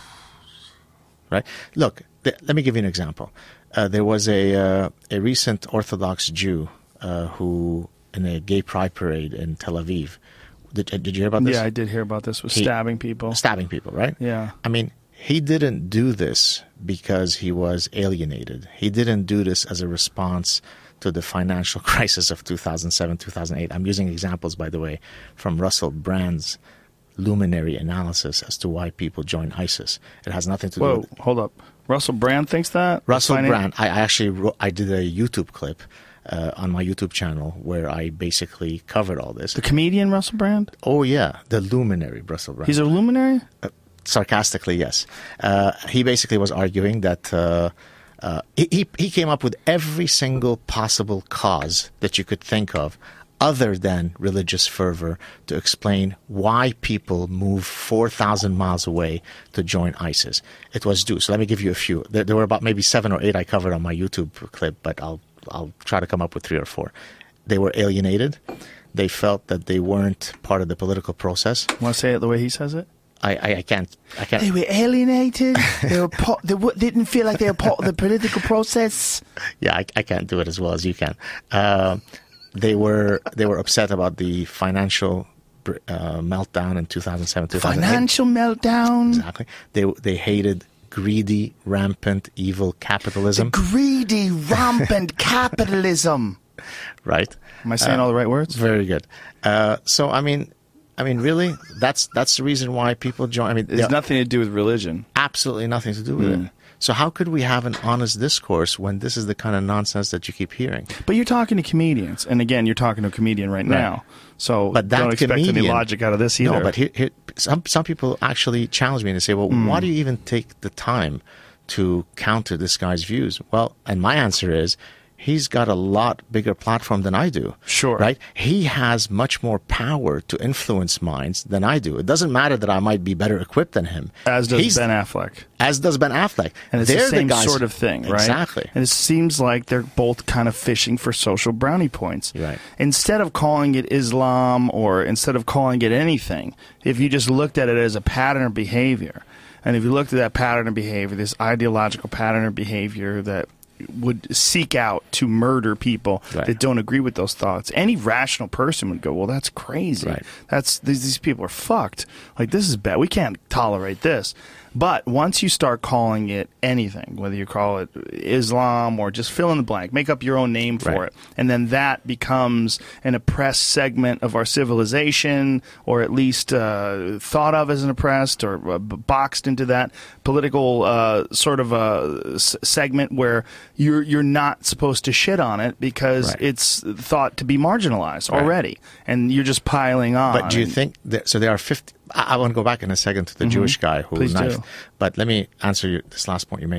Right? Look, th- let me give you an example. Uh, there was a uh, a recent Orthodox Jew uh, who, in a gay pride parade in Tel Aviv. Did, did you hear about this? Yeah, I did hear about this. Was he, stabbing people. Stabbing people, right? Yeah. I mean, he didn't do this because he was alienated. He didn't do this as a response to the financial crisis of two thousand seven, two thousand eight. I'm using examples, by the way, from Russell Brand's luminary analysis as to why people join ISIS. It has nothing to Whoa, do with... Whoa, hold up. Russell Brand thinks that? Russell Finan- Brand. I actually wrote, I did a YouTube clip Uh, on my YouTube channel where I basically covered all this. The comedian Russell Brand? Oh, yeah. The luminary Russell Brand. He's a luminary? Uh, sarcastically, yes. Uh, he basically was arguing that uh, uh, he, he came up with every single possible cause that you could think of other than religious fervor to explain why people move four thousand miles away to join ISIS. It was due. So let me give you a few. There, there were about maybe seven or eight I covered on my YouTube clip, but I'll I'll try to come up with three or four. They were alienated. They felt that they weren't part of the political process. Want to say it the way he says it? I, I, I can't. I can't. They were alienated. They were. Po- they w- didn't feel like they were part of the political process. Yeah, I, I can't do it as well as you can. Uh, they were. They were upset about the financial uh, meltdown in two thousand seven, two thousand eight. Financial meltdown. Exactly. They they hated greedy, rampant, evil capitalism. The greedy, rampant capitalism. Right. Am I saying uh, all the right words? Very good. Uh, so, I mean, I mean, really, that's that's the reason why people join. I mean, it's nothing to do with religion. Absolutely nothing to do with mm. it. So how could we have an honest discourse when this is the kind of nonsense that you keep hearing? But you're talking to comedians, and again, you're talking to a comedian right, right. now. So but that don't expect comedian, any logic out of this either. No, but here, here, some some people actually challenge me and they say, "Well, mm. why do you even take the time to counter this guy's views?" Well, and my answer is, he's got a lot bigger platform than I do. Sure. Right? He has much more power to influence minds than I do. It doesn't matter that I might be better equipped than him. As does he's, Ben Affleck. As does Ben Affleck. And it's They're the same the guys, sort of thing, right? Exactly. And it seems like they're both kind of fishing for social brownie points. Right. Instead of calling it Islam or instead of calling it anything, if you just looked at it as a pattern of behavior, and if you looked at that pattern of behavior, this ideological pattern of behavior that would seek out to murder people right. that don't agree with those thoughts, any rational person would go, well, that's crazy. Right. That's these, these people are fucked. Like, this is bad. We can't tolerate this. But once you start calling it anything, whether you call it Islam or just fill in the blank, make up your own name for right. it, and then that becomes an oppressed segment of our civilization, or at least uh, thought of as an oppressed or uh, boxed into that political uh, sort of a s- segment where you're you're not supposed to shit on it because right. it's thought to be marginalized right. already, and you're just piling on. But do you think that, so there are fifty? I want to go back in a second to the mm-hmm. Jewish guy who Please knifed. do. But let me answer your, this last point you made.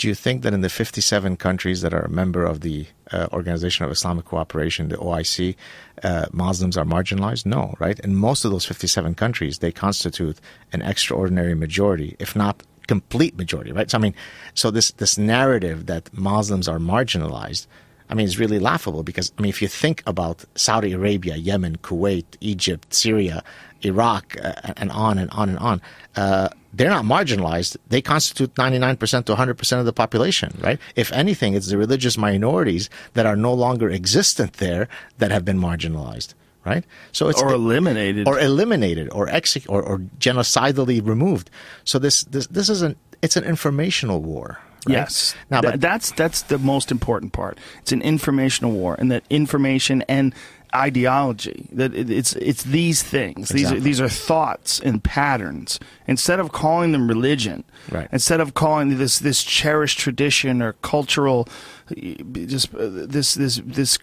Do you think that in the fifty-seven countries that are a member of the uh, Organization of Islamic Cooperation, the O I C, uh, Muslims are marginalized? No, right? In most of those fifty-seven countries, they constitute an extraordinary majority, if not complete majority, right? So, I mean, so this, this narrative that Muslims are marginalized, I mean, it's really laughable because, I mean, if you think about Saudi Arabia, Yemen, Kuwait, Egypt, Syria, Iraq, uh, and on and on and on, uh, they're not marginalized. They constitute ninety-nine percent to one hundred percent of the population, right? If anything, it's the religious minorities that are no longer existent there that have been marginalized, right? So it's or eliminated, or eliminated, or exec- or, or genocidally removed. So this this this is an it's an informational war. Right? Yes. Now, Th- but that's that's the most important part. It's an informational war, and that information and ideology, that it, it's it's these things. Exactly. These are these are thoughts and patterns. Instead of calling them religion, right. instead of calling this this cherished tradition or cultural, just uh, this this this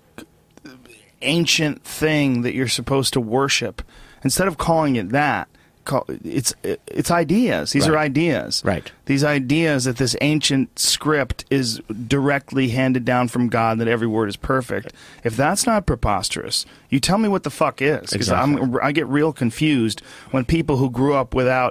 ancient thing that you're supposed to worship, instead of calling it that, call, it's it's ideas. These right. are ideas. Right. These ideas that this ancient script is directly handed down from God, that every word is perfect. If that's not preposterous, you tell me what the fuck is. Because Exactly. I get real confused when people who grew up without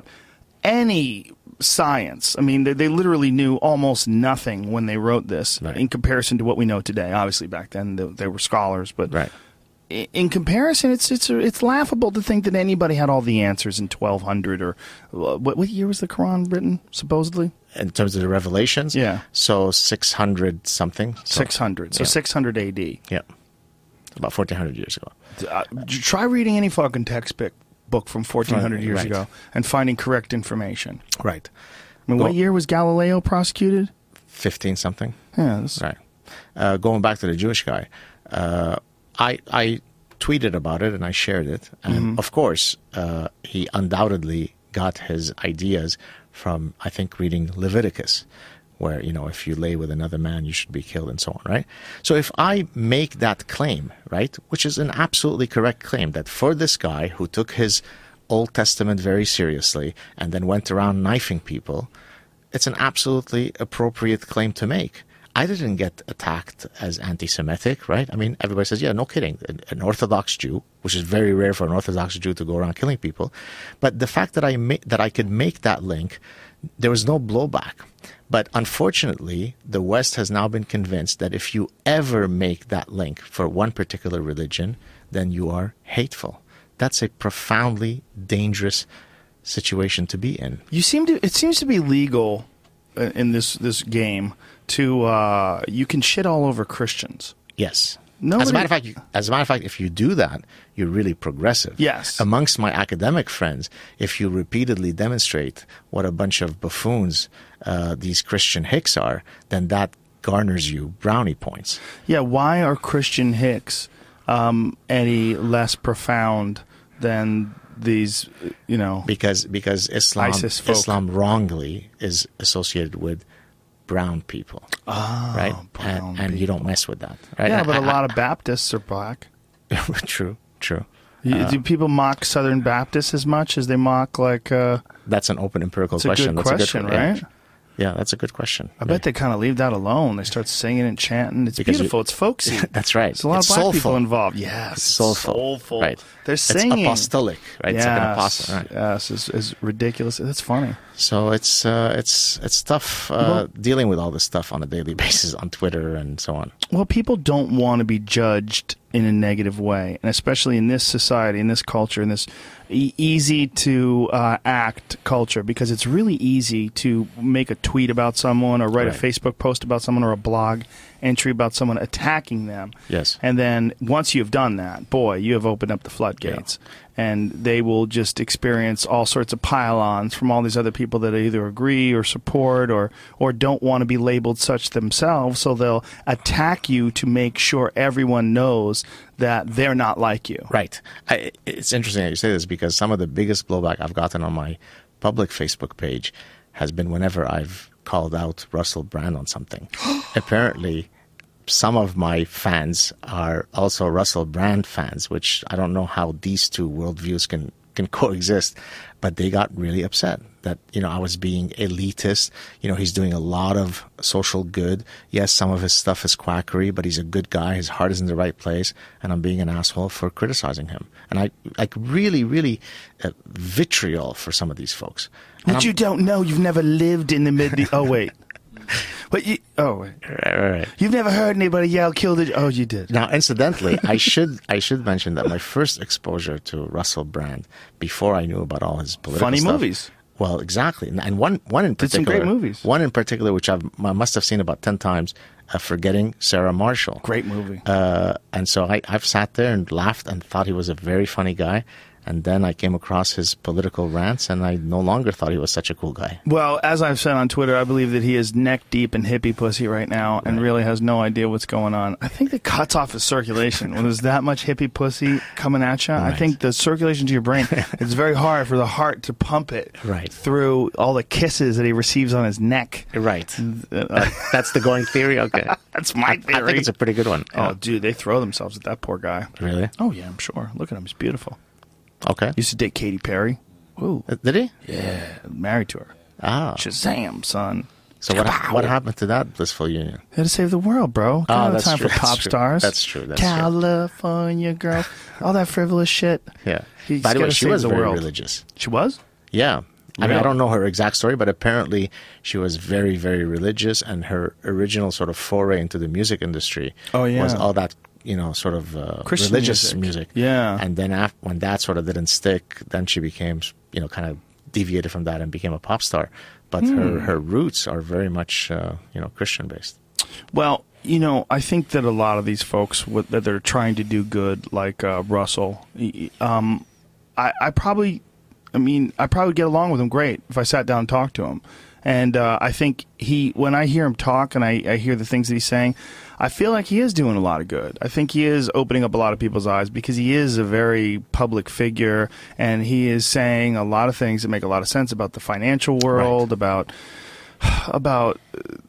any science, I mean, they, they literally knew almost nothing when they wrote this right. in comparison to what we know today. Obviously, back then they, they were scholars, but right. in, in comparison, it's it's it's laughable to think that anybody had all the answers in twelve hundred or what, what year was the Quran written, supposedly? In terms of the revelations? Yeah. So six hundred something? So, six hundred. So yeah. six hundred A D. Yeah. About fourteen hundred years ago. Uh, try reading any fucking textbook book from fourteen hundred years Right. ago and finding correct information. Right. I mean, Go- what year was Galileo prosecuted? fifteen something? Yeah, this, Right. Uh, going back to the Jewish guy, uh, I I tweeted about it and I shared it. And Mm-hmm. of course, uh, he undoubtedly got his ideas from, I think, reading Leviticus, where, you know, if you lay with another man, you should be killed and so on, right? So if I make that claim, right, which is an absolutely correct claim, that for this guy who took his Old Testament very seriously and then went around knifing people, it's an absolutely appropriate claim to make. I didn't get attacked as anti-Semitic, right? I mean, everybody says, yeah, no kidding. An, an Orthodox Jew, which is very rare for an Orthodox Jew to go around killing people. But the fact that I ma- that I could make that link, there was no blowback. But unfortunately, the West has now been convinced that if you ever make that link for one particular religion, then you are hateful. That's a profoundly dangerous situation to be in. you seem to. It seems to be legal uh, in this this game to uh, you can shit all over Christians. Yes. Nobody- As a matter of fact, you, as a matter of fact, if you do that, you're really progressive. Yes. Amongst my academic friends, if you repeatedly demonstrate what a bunch of buffoons uh, these Christian hicks are, then that garners you brownie points. Yeah, why are Christian hicks um, any less profound than these? You know, Because because Islam ISIS folk. Islam wrongly is associated with brown people, oh, right? brown And, and you don't mess with that, right? yeah, but a a lot of Baptists are black. true, true. You, Uh, do people mock Southern Baptists as much as they mock like? Uh, That's an open empirical it's a question. good That's question, a good, yeah. right? Yeah, that's a good question. I bet they kind of leave that alone. They start singing and chanting. It's Because beautiful. you- it's folksy. That's right. There's a lot It's of black soulful. people involved. Yes, It's soulful. soulful. Right. They're singing. It's apostolic, right? Yes, It's like an apostle, right? yes, it's, it's ridiculous. That's funny. So it's uh, it's it's tough uh, Well- dealing with all this stuff on a daily basis on Twitter and so on. Well, people don't want to be judged in a negative way, and especially in this society, in this culture, in this e- easy to uh, act culture, because it's really easy to make a tweet about someone or write Right. a Facebook post about someone or a blog entry about someone attacking them. Yes. And then once you've done that, boy, you have opened up the floodgates. And they will just experience all sorts of pile-ons from all these other people that either agree or support or, or don't want to be labeled such themselves. So they'll attack you to make sure everyone knows that they're not like you. Right. I, it's interesting that you say this because some of the biggest blowback I've gotten on my public Facebook page has been whenever I've called out Russell Brand on something. Apparently, some of my fans are also Russell Brand fans, which I don't know how these two worldviews can can coexist. But they got really upset that, you know, I was being elitist. You know, he's doing a lot of social good. Yes, some of his stuff is quackery, but he's a good guy. His heart is in the right place. And I'm being an asshole for criticizing him. And I, like, really, really uh, vitriol for some of these folks. And But I'm- you don't know. You've never lived in the mid. Oh, wait. But you. Oh, wait. Right, right, right. You've never heard anybody yell, kill the. Oh, you did. Now, incidentally, I should I should mention that my first exposure to Russell Brand, before I knew about all his political Funny stuff, movies. Well, exactly, and- and one one in Did some particular, great movies. one in particular, which I've, I must have seen about ten times, uh, Forgetting Sarah Marshall. Great movie. Uh, and so I, I've sat there and laughed and thought he was a very funny guy. And then I came across his political rants, and I no longer thought he was such a cool guy. Well, as I've said on Twitter, I believe that he is neck deep in hippie pussy right now and really has no idea what's going on. I think that cuts off his circulation. When there's that much hippie pussy coming at you, I Right. think the circulation to your brain, it's very hard for the heart to pump it Right. through all the kisses that he receives on his neck. Right. Uh, That's the going theory? Okay. That's my I theory. think it's a pretty good one. Oh, Yeah. dude, they throw themselves at that poor guy. Really? Oh, yeah, I'm sure. Look at him. He's beautiful. Okay. Used to date Katy Perry. Ooh. Uh, Did he? Yeah, married to her. Ah. Shazam, son. So what Kapow. what happened to that blissful union? Had to save the world, bro. Got Oh, no that's time true. for pop That's true. stars. That's true. That's true. California girl. All that frivolous shit. Yeah. He's By the way, gotta she save was the very world. religious. She was? Yeah. I mean, Really? I don't know her exact story, but apparently she was very, very religious, and her original sort of foray into the music industry Oh, yeah. was all that, you know, sort of uh, Christian religious music. music. Yeah. And then after, when that sort of didn't stick, then she became, you know, kind of deviated from that and became a pop star. But Hmm. her, her roots are very much, uh, you know, Christian based. Well, you know, I think that a lot of these folks with, that they're trying to do good, like uh, Russell, he- um, I, I probably, I mean, I probably get along with him great if I sat down and talked to him. And uh, I think he, when I hear him talk and I, I hear the things that he's saying, I feel like he is doing a lot of good. I think he is opening up a lot of people's eyes because he is a very public figure, and he is saying a lot of things that make a lot of sense about the financial world, Right. about about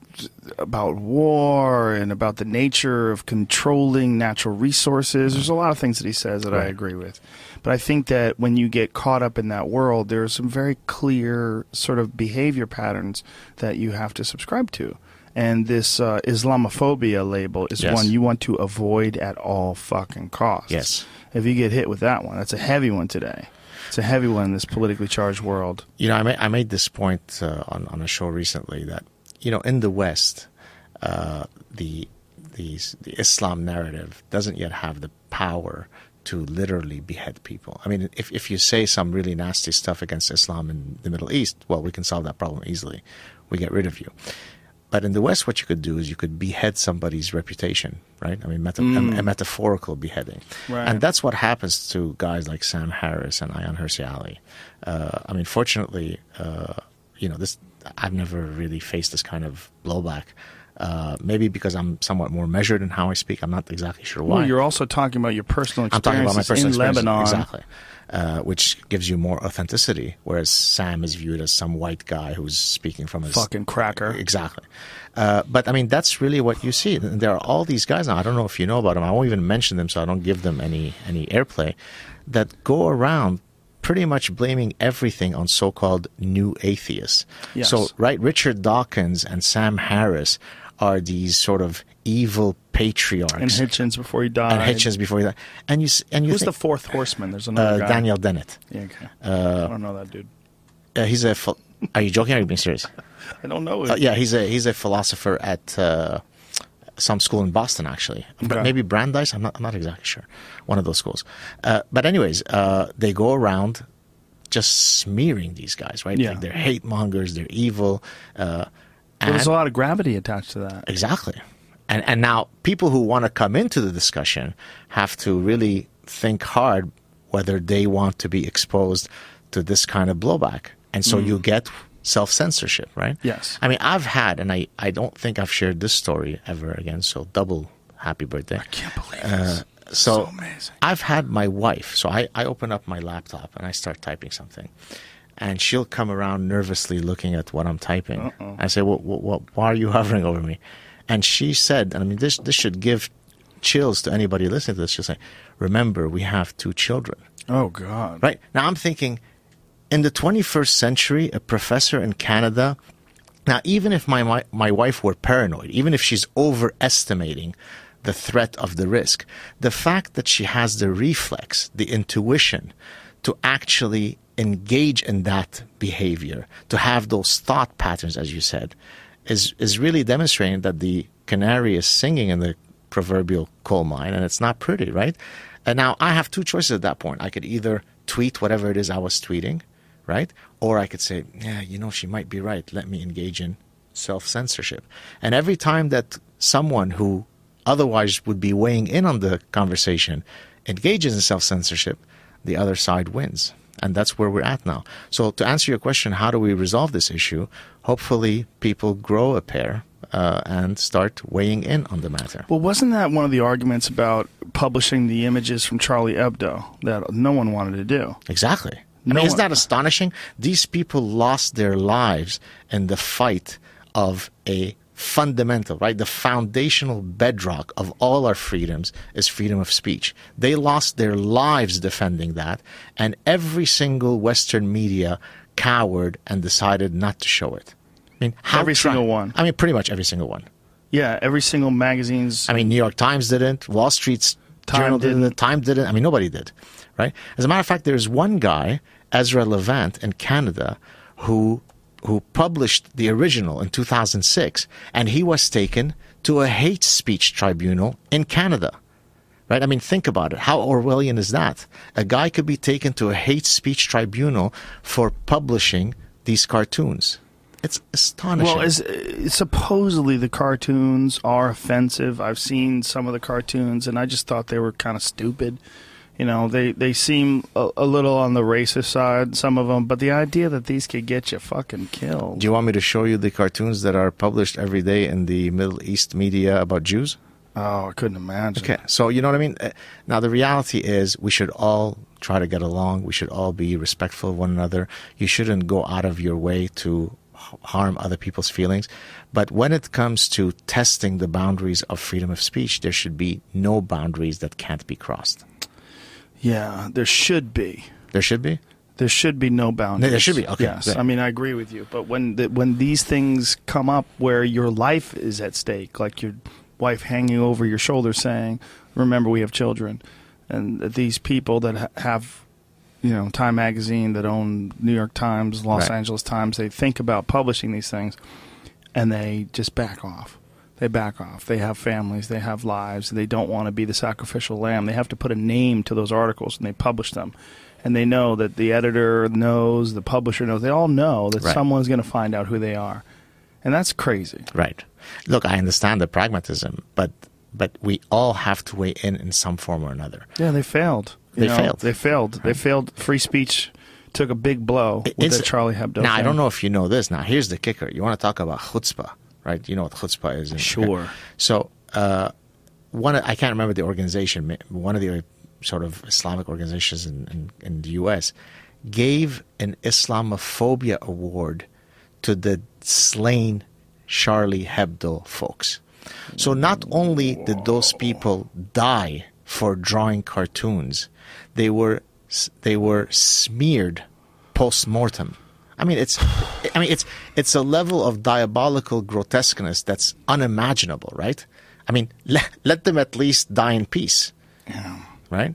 about war and about the nature of controlling natural resources. There's a lot of things that he says that I Right. agree with. But I think that when you get caught up in that world, there are some very clear sort of behavior patterns that you have to subscribe to. And this uh, Islamophobia label is Yes. one you want to avoid at all fucking costs. Yes. If you get hit with that one, that's a heavy one today. It's a heavy one in this politically charged world. You know, I made, I made this point uh, on, on a show recently that, you know, in the West, uh, the, the the Islam narrative doesn't yet have the power to literally behead people. I mean, if if you say some really nasty stuff against Islam in the Middle East, well, we can solve that problem easily. We get rid of you. But in the West, what you could do is you could behead somebody's reputation, right? I mean, meta- a, a metaphorical beheading. Right. And that's what happens to guys like Sam Harris and Ayaan Hirsi Ali. Uh, I mean, fortunately, uh, you know, this I've never really faced this kind of blowback. Uh, maybe because I'm somewhat more measured in how I speak. I'm not exactly sure why. Well, you're also talking about your personal I'm talking about my experiences personal in experience. Lebanon. Exactly. Uh, which gives you more authenticity, whereas Sam is viewed as some white guy who's speaking from his Fucking cracker. Exactly. Uh, but I mean, that's really what you see. There are all these guys now. I don't know if you know about them. I won't even mention them, so I don't give them any any airplay. That go around pretty much blaming everything on so-called new atheists. Yes. So, right, Richard Dawkins and Sam Harris are these sort of evil patriarchs. And Hitchens before he died. And Hitchens before he died. And you s- and you Who's think, the fourth horseman? There's another uh, guy. Daniel Dennett. Yeah, okay. I don't know that dude. Uh, he's a. Ph- are you joking? Or are you being serious? I don't know. Uh, yeah, he's a he's a philosopher at uh, some school in Boston, actually. But Okay. maybe Brandeis. I'm not. I'm not exactly sure. One of those schools. Uh, but anyways, uh, they go around just smearing these guys, right? Yeah. Like they're hate mongers. They're evil. Uh, Well, there's and- a lot of gravity attached to that. Exactly. And and now people who want to come into the discussion have to really think hard whether they want to be exposed to this kind of blowback. And so you get self-censorship, right? Yes. I mean, I've had, and I, I don't think I've shared this story ever again, so double happy birthday. I can't believe Uh, this. so So amazing. I've had my wife, so I, I open up my laptop and I start typing something. And she'll come around nervously looking at what I'm typing. Uh-oh. I say, well, what, what, why are you hovering over me? And she said, and I mean, this this should give chills to anybody listening to this. She'll say, remember, we have two children. Oh, God. Right? Now I'm thinking, in the twenty-first century, a professor in Canada, now even if my, my, my wife were paranoid, even if she's overestimating the threat of the risk, the fact that she has the reflex, the intuition to actually engage in that behavior, to have those thought patterns, as you said, is, is really demonstrating that the canary is singing in the proverbial coal mine, and it's not pretty, right? And now I have two choices at that point. I could either tweet whatever it is I was tweeting, right? Or I could say, yeah, you know, she might be right. Let me engage in self-censorship. And every time that someone who otherwise would be weighing in on the conversation engages in self-censorship, the other side wins. And that's where we're at now. So to answer your question, how do we resolve this issue? Hopefully people grow a pair uh, and start weighing in on the matter. Well, wasn't that one of the arguments about publishing the images from Charlie Hebdo that no one wanted to do? Exactly. I No mean, isn't one- that astonishing? These people lost their lives in the fight of a fundamental, right? The foundational bedrock of all our freedoms is freedom of speech. They lost their lives defending that, and every single Western media cowered and decided not to show it. I mean, how Every tra- single one. I mean, pretty much every single one. Yeah, every single magazine's... I mean, New York Times didn't. Wall Street's Time Journal didn't. didn't. Time didn't. I mean, nobody did, right? As a matter of fact, there's one guy, Ezra Levant, in Canada, who who published the original in two thousand six, and he was taken to a hate speech tribunal in Canada, right? I mean, think about it. How Orwellian is that? A guy could be taken to a hate speech tribunal for publishing these cartoons. It's astonishing. Well, is, uh, supposedly the cartoons are offensive. I've seen some of the cartoons, and I just thought they were kind of stupid. You know, they, they seem a, a little on the racist side, some of them, but the idea that these could get you fucking killed. Do you want me to show you the cartoons that are published every day in the Middle East media about Jews? Oh, I couldn't imagine. Okay, so you know what I mean? Uh, Now, the reality is we should all try to get along. We should all be respectful of one another. You shouldn't go out of your way to h- harm other people's feelings. But when it comes to testing the boundaries of freedom of speech, there should be no boundaries that can't be crossed. Yeah, there should be. There should be? There should be no boundaries. There should be, okay. Yes, Right. I mean, I agree with you. But when the, when these things come up where your life is at stake, like your wife hanging over your shoulder saying, remember we have children, and that these people that ha- have, you know, Time Magazine, that own New York Times, Los Right. Angeles Times, they think about publishing these things, and they just back off. They back off. They have families. They have lives. They don't want to be the sacrificial lamb. They have to put a name to those articles, and they publish them. And they know that the editor knows, the publisher knows. They all know that Right. someone's going to find out who they are. And that's crazy. Right. Look, I understand the pragmatism, but but we all have to weigh in in some form or another. Yeah, they failed. You They know, failed. They failed. They failed. Free speech took a big blow with It's- that Charlie Hebdo Now, I thing. don't know if you know this. Now, here's the kicker. You want to talk about chutzpah, right? You know what chutzpah is. in- Sure. okay. So, uh, one I can't remember the organization. One of the sort of Islamic organizations in, in, in the U S gave an Islamophobia award to the slain Charlie Hebdo folks. So not only did those people die for drawing cartoons, they were they were smeared post-mortem. I mean, it's I mean it's it's a level of diabolical grotesqueness that's unimaginable, right? I mean, let, let them at least die in peace, Yeah. right?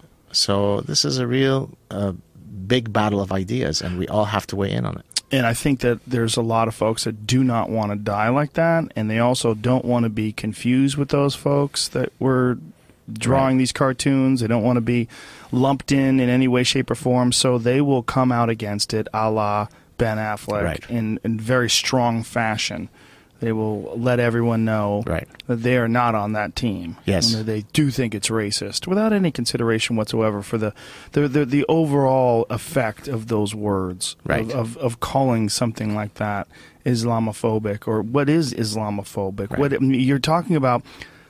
So this is a real uh, big battle of ideas, and we all have to weigh in on it. And I think that there's a lot of folks that do not want to die like that, and they also don't want to be confused with those folks that were drawing Right. these cartoons. They don't want to be lumped in in any way, shape, or form, so they will come out against it a la Ben Affleck Right. in, in very strong fashion. They will let everyone know Right. that they are not on that team. Yes. And that they do think it's racist without any consideration whatsoever for the the, the, the overall effect of those words. Right. Of, of, of calling something like that Islamophobic, or what is Islamophobic? Right. What I mean, you're talking about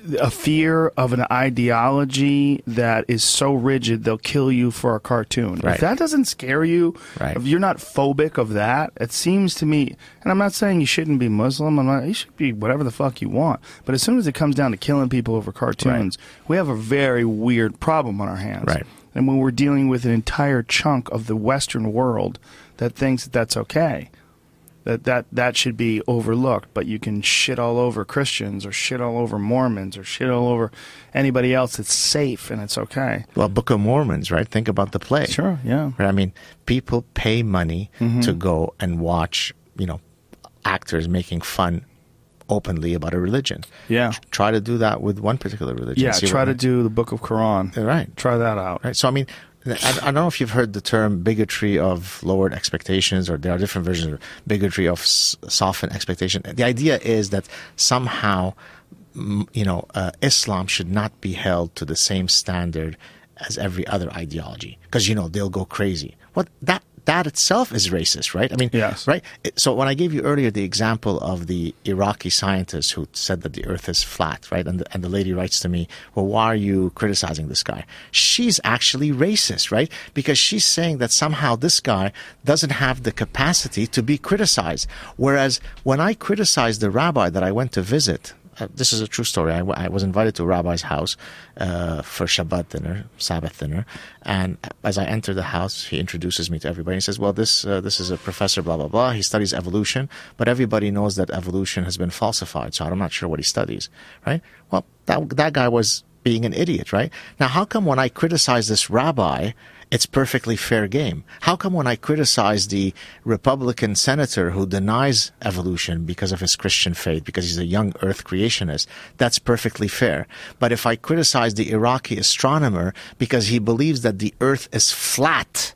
a fear of an ideology that is so rigid they'll kill you for a cartoon. Right. If that doesn't scare you, Right. if you're not phobic of that, it seems to me, and I'm not saying you shouldn't be Muslim, I'm not, you should be whatever the fuck you want, but as soon as it comes down to killing people over cartoons, right. we have a very weird problem on our hands. Right. And when we're dealing with an entire chunk of the Western world that thinks that that's okay, that that that should be overlooked, but you can shit all over Christians or shit all over Mormons or shit all over anybody else that's safe and it's okay. Well, Book of Mormons, right? Think about the play. Sure, yeah. Right? I mean, people pay money Mm-hmm. to go and watch, you know, actors making fun openly about a religion. Yeah. Try to do that with one particular religion. Yeah, See try what- to do the Book of Quran. Right. Try that out. Right. So, I mean, I, I don't know if you've heard the term bigotry of lowered expectations, or there are different versions of bigotry of s- softened expectation. The idea is that somehow, mm, you know, uh, Islam should not be held to the same standard as every other ideology, because, you know, they'll go crazy. What that that itself is racist, right? I mean, Yes. right? It- So when I gave you earlier the example of the Iraqi scientist who said that the earth is flat, right? And the, and the lady writes to me, well, why are you criticizing this guy? She's actually racist, right? Because she's saying that somehow this guy doesn't have the capacity to be criticized. Whereas when I criticized the rabbi that I went to visit, Uh, this is a true story. I, w- I was invited to a rabbi's house uh, for Shabbat dinner, Sabbath dinner, and as I enter the house, he introduces me to everybody. He says, "Well, this uh, this is a professor, blah blah blah. He studies evolution, but everybody knows that evolution has been falsified. So I'm not sure what he studies, right? Well, that that guy was being an idiot, right? Now, how come when I criticize this rabbi, it's perfectly fair game? How come when I criticize the Republican senator who denies evolution because of his Christian faith, because he's a young earth creationist, that's perfectly fair? But if I criticize the Iraqi astronomer because he believes that the earth is flat,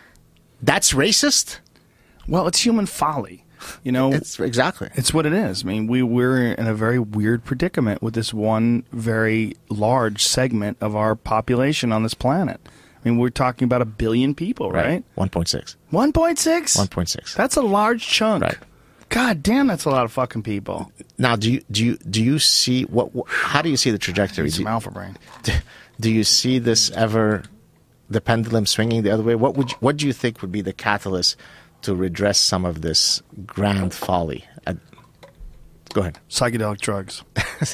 that's racist? Well, it's human folly. You know, It's exactly. It's what it is. I mean, we, we're in a very weird predicament with this one very large segment of our population on this planet. I mean, we're talking about a billion people, right? one point six. one point six? one point six. That's a large chunk. Right. God damn, that's a lot of fucking people. Now, do you do you do you see what? what how do you see the trajectory? Need Do some you, alpha brain. do you see this ever, the pendulum swinging the other way? What would you, what do you think would be the catalyst to redress some of this grand folly? Uh, go ahead. Psychedelic drugs.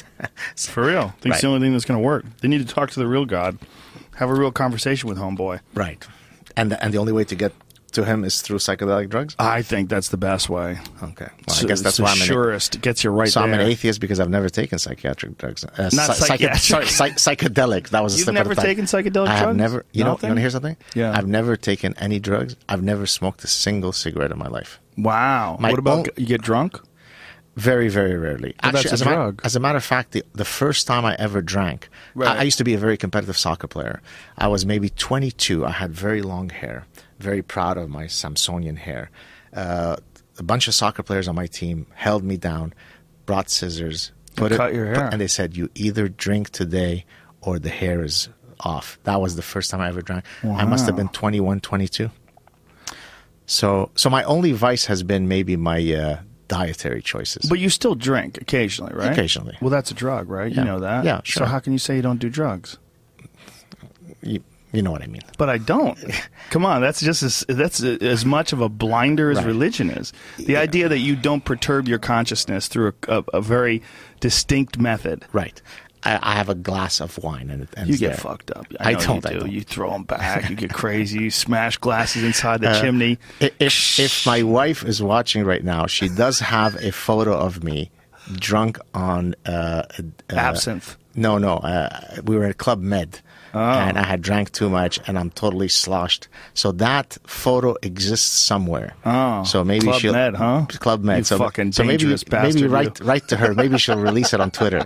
For real. I think Right. it's the only thing that's going to work. They need to talk to the real God. Have a real conversation with homeboy. Right. And the, and the only way to get to him is through psychedelic drugs? I think that's the best way. Okay. Well, So I guess it's that's the why I'm an surest. It gets you right So there. I'm an atheist because I've never taken psychiatric drugs. Uh, Not psy- psychiatric. Sorry, psy- psychedelic. That was a You've slip never of the tongue. taken psychedelic I have drugs? never. You know, you Nothing? want to hear something? Yeah. I've never taken any drugs. I've never smoked a single cigarette in my life. Wow. My What about own- you get drunk? Very, very rarely. Well, that's a as, a matter, drug. as a matter of fact, the, the first time I ever drank, Right. I, I used to be a very competitive soccer player. I was maybe twenty-two. I had very long hair. Very proud of my Samsonian hair. Uh, a bunch of soccer players on my team held me down, brought scissors, put cut it, your hair. and they said, "You either drink today or the hair is off." That was the first time I ever drank. I must have Wow. been twenty-one, twenty-two. So, so my only vice has been maybe my uh, dietary choices. But you still drink occasionally, right? Occasionally. Well, that's a drug, right? Yeah. You know that. Yeah, sure. So how can you say you don't do drugs? you, you know what I mean. But I don't. Come on, that's just as that's as much of a blinder as Right. religion is. The Yeah. idea that you don't perturb your consciousness through a, a, a very distinct method. Right. I, I have a glass of wine and it ends You get there. fucked up. I know don't, You, I do. don't. You throw them back. You get crazy. You smash glasses inside the Uh, chimney. I- If if my wife is watching right now, she does have a photo of me drunk on uh, uh, Absinthe. No, no. Uh, we were at Club Med, Oh. and I had drank too much, and I'm totally sloshed. So that photo exists somewhere. Oh, so maybe Club she'll Med, huh? Club Med. You so fucking so maybe dangerous maybe bastard, write you. write to her. Maybe she'll release it on Twitter.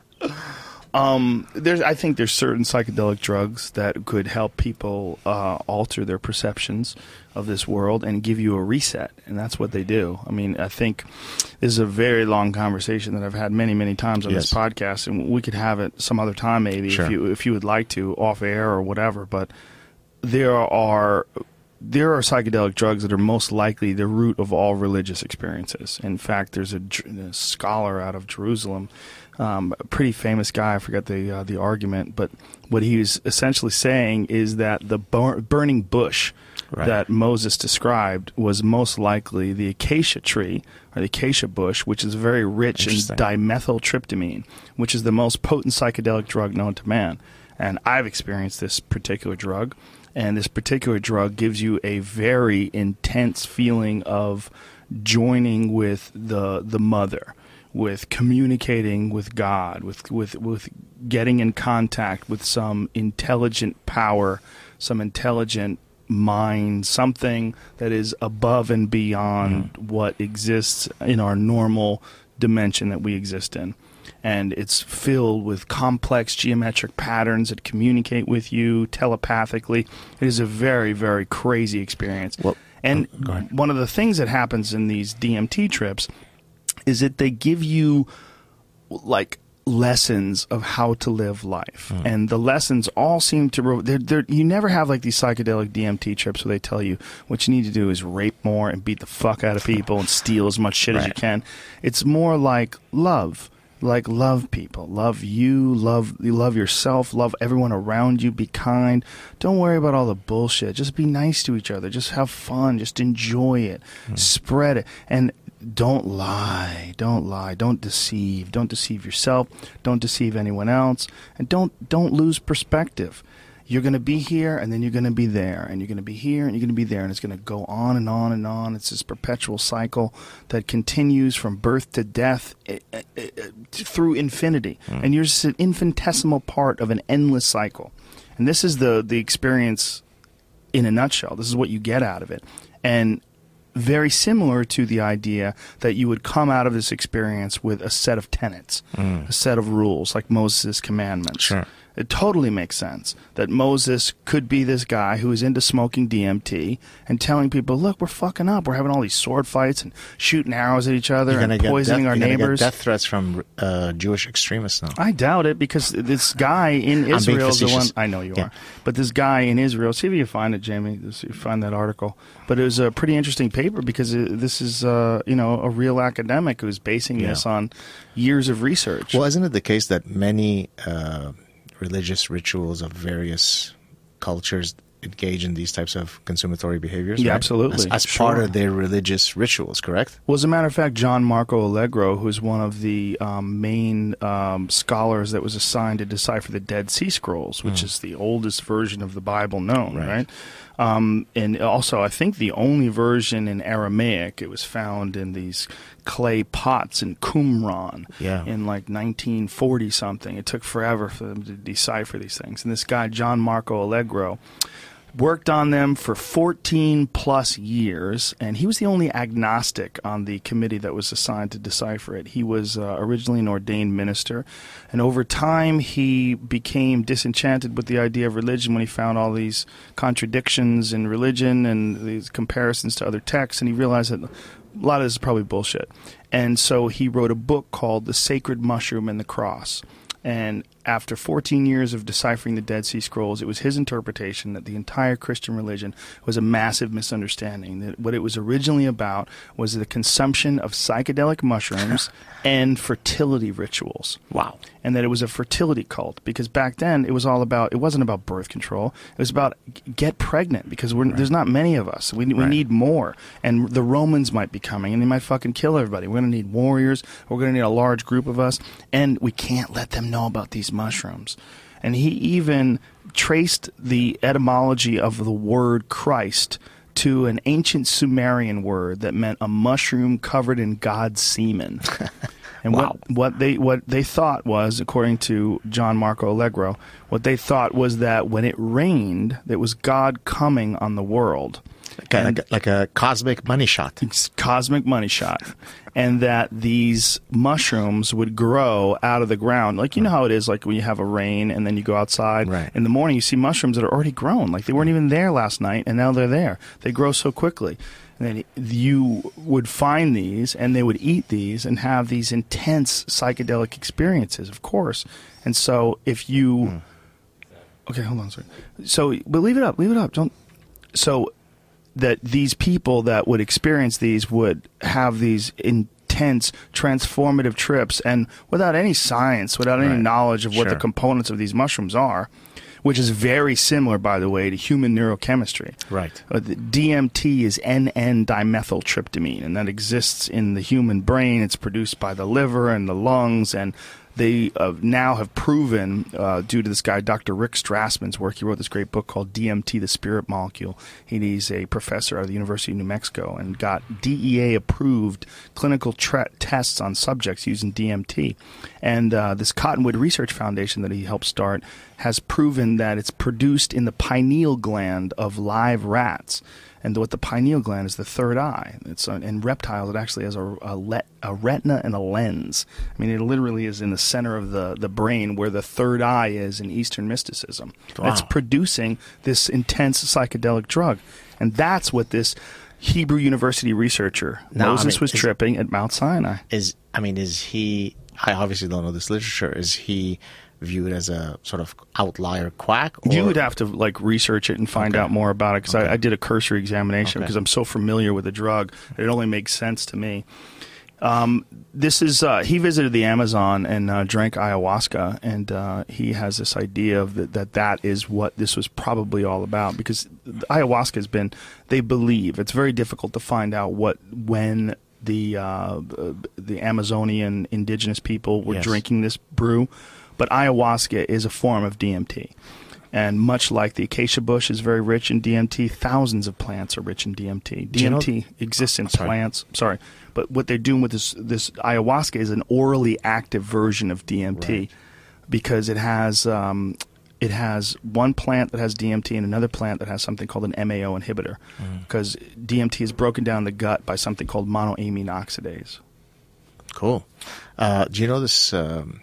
Um, there's, I think there's certain psychedelic drugs that could help people uh, alter their perceptions of this world and give you a reset, and that's what they do. I mean, I think this is a very long conversation that I've had many, many times on Yes. this podcast, and we could have it some other time, maybe Sure. if you if you would like to, off air or whatever. But there are. There are psychedelic drugs that are most likely the root of all religious experiences. In fact, there's a, a scholar out of Jerusalem um, a pretty famous guy. I forgot the uh, the argument, but what he was essentially saying is that the bur- burning bush right. that Moses described was most likely the acacia tree or the acacia bush, which is very rich in dimethyltryptamine, which is the most potent psychedelic drug known to man. And I've experienced this particular drug, and this particular drug gives you a very intense feeling of joining with the the mother, with communicating with God, with with with getting in contact with some intelligent power, some intelligent mind, something that is above and beyond mm. what exists in our normal dimension that we exist in. And it's filled with complex geometric patterns that communicate with you telepathically. It is a very, very crazy experience. Well, and one of the things that happens in these D M T trips is that they give you, like, lessons of how to live life. Mm. And the lessons all seem to... They're, they're, you never have, like, these psychedelic D M T trips where they tell you what you need to do is rape more and beat the fuck out of people and steal as much shit right. as you can. It's more like love. Like, love people, love you, love you love yourself, love everyone around you, be kind. Don't worry about all the bullshit. Just be nice to each other. Just have fun. Just enjoy it. Mm. Spread it. And don't lie. Don't lie. Don't deceive. Don't deceive yourself. Don't deceive anyone else. And don't don't lose perspective. You're going to be here, and then you're going to be there, and you're going to be here, and you're going to be there, and it's going to go on and on and on. It's this perpetual cycle that continues from birth to death uh, uh, uh, through infinity. Mm. And you're just an infinitesimal part of an endless cycle. And this is the, the experience in a nutshell. This is what you get out of it. And very similar to the idea that you would come out of this experience with a set of tenets, mm. a set of rules, like Moses' commandments. Sure. It totally makes sense that Moses could be this guy who is into smoking D M T and telling people, look, we're fucking up. We're having all these sword fights and shooting arrows at each other and poisoning death, our you're neighbors. Get death threats from uh, Jewish extremists now. I doubt it, because this guy in Israel is the one. I know you yeah. are. But this guy in Israel, see if you can find it, Jamie. See if you find that article. But it was a pretty interesting paper, because it, this is uh, you know, a real academic who's basing yeah. this on years of research. Well, isn't it the case that many uh, religious rituals of various cultures engage in these types of consumatory behaviors? Yeah, right? absolutely. As, as sure. part of their religious rituals, correct? Well, as a matter of fact, John Marco Allegro, who's one of the um, main um, scholars that was assigned to decipher the Dead Sea Scrolls, which mm. is the oldest version of the Bible known, right? right? Um, and also, I think the only version in Aramaic, it was found in these clay pots in Qumran yeah. in like nineteen forty something. It took forever for them to decipher these things. And this guy, John Marco Allegro, worked on them for fourteen plus years, and he was the only agnostic on the committee that was assigned to decipher it. He was uh, originally an ordained minister, and over time he became disenchanted with the idea of religion when he found all these contradictions in religion and these comparisons to other texts, and he realized that a lot of this is probably bullshit. And so he wrote a book called The Sacred Mushroom and the Cross. And after fourteen years of deciphering the Dead Sea Scrolls, it was his interpretation that the entire Christian religion was a massive misunderstanding. That what it was originally about was the consumption of psychedelic mushrooms and fertility rituals. Wow. And that it was a fertility cult, because back then it was all about, it wasn't about birth control. It was about get pregnant, because we're, right. there's not many of us. We, we right. need more. And the Romans might be coming, and they might fucking kill everybody. We're going to need warriors. We're going to need a large group of us. And we can't let them know about these mushrooms. And he even traced the etymology of the word Christ to an ancient Sumerian word that meant a mushroom covered in God's semen. And wow. what, what they what they thought was, according to John Marco Allegro, what they thought was that when it rained, it was God coming on the world. Like a, like, a, like a cosmic money shot. It's cosmic money shot. And that these mushrooms would grow out of the ground. Like, you know how it is, like when you have a rain and then you go outside. Right. In the morning, you see mushrooms that are already grown. Like they weren't even there last night, and now they're there. They grow so quickly. And then you would find these, and they would eat these and have these intense psychedelic experiences, of course. And so if you... Mm. Okay, hold on a second. So, but leave it up. Leave it up. Don't... So... that these people that would experience these would have these intense intense, transformative trips, and without any science, without any Right. knowledge of what Sure. the components of these mushrooms are, which is very similar, by the way, to human neurochemistry. Right. Uh, the D M T is N N dimethyltryptamine, and that exists in the human brain. It's produced by the liver and the lungs, and they uh, now have proven, uh, due to this guy, Doctor Rick Strassman's work, he wrote this great book called D M T, the Spirit Molecule. He, he's a professor at the University of New Mexico and got D E A-approved clinical tra- tests on subjects using D M T. And uh, this Cottonwood Research Foundation that he helped start has proven that it's produced in the pineal gland of live rats. And what the pineal gland is the third eye. It's uh, in reptiles, it actually has a, a, let, a retina and a lens. I mean, it literally is in the center of the, the brain where the third eye is in Eastern mysticism. Wow. It's producing this intense psychedelic drug. And that's what this Hebrew University researcher, Now, I Moses mean, was is- tripping at Mount Sinai. Is I mean, is he? I obviously don't know this literature. Is he viewed as a sort of outlier quack? Or? You would have to like research it and find Okay. out more about it because Okay. I, I did a cursory examination Okay. because I'm so familiar with the drug. It only makes sense to me. Um, this is uh, he visited the Amazon and uh, drank ayahuasca, and uh, he has this idea of that, that that is what this was probably all about, because ayahuasca has been, they believe it's very difficult to find out what when the uh, the Amazonian indigenous people were Yes. drinking this brew, but ayahuasca is a form of D M T. And much like the acacia bush is very rich in D M T, thousands of plants are rich in D M T. Do you know- D M T exists in Sorry. plants. Sorry. But what they're doing with this this ayahuasca is an orally active version of D M T, Right. because it has um, it has one plant that has D M T and another plant that has something called an M A O inhibitor, because D M T is broken down in the gut by something called monoamine oxidase. Cool. Uh, do you know this um,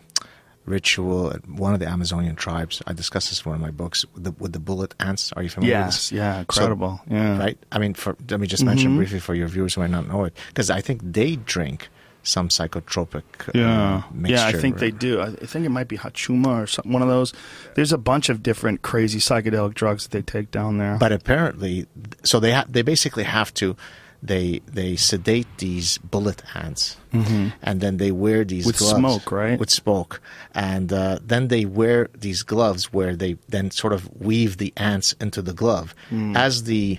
ritual at one of the Amazonian tribes? I discussed this in one of my books with the, with the bullet ants. Are you familiar with Yes, this? yeah, incredible. So, yeah. Right? I mean, for, let me just mention Mhm. briefly for your viewers who might not know it, because I think they drink some psychotropic uh, Yeah, mixture. yeah, I think they do. I I think it might be Hachuma or something, one of those. There's a bunch of different crazy psychedelic drugs that they take down there. But apparently, so they ha- they basically have to, they they sedate these bullet ants, and then they wear these With gloves smoke, right? With smoke, and uh, then they wear these gloves where they then sort of weave the ants into the glove. As the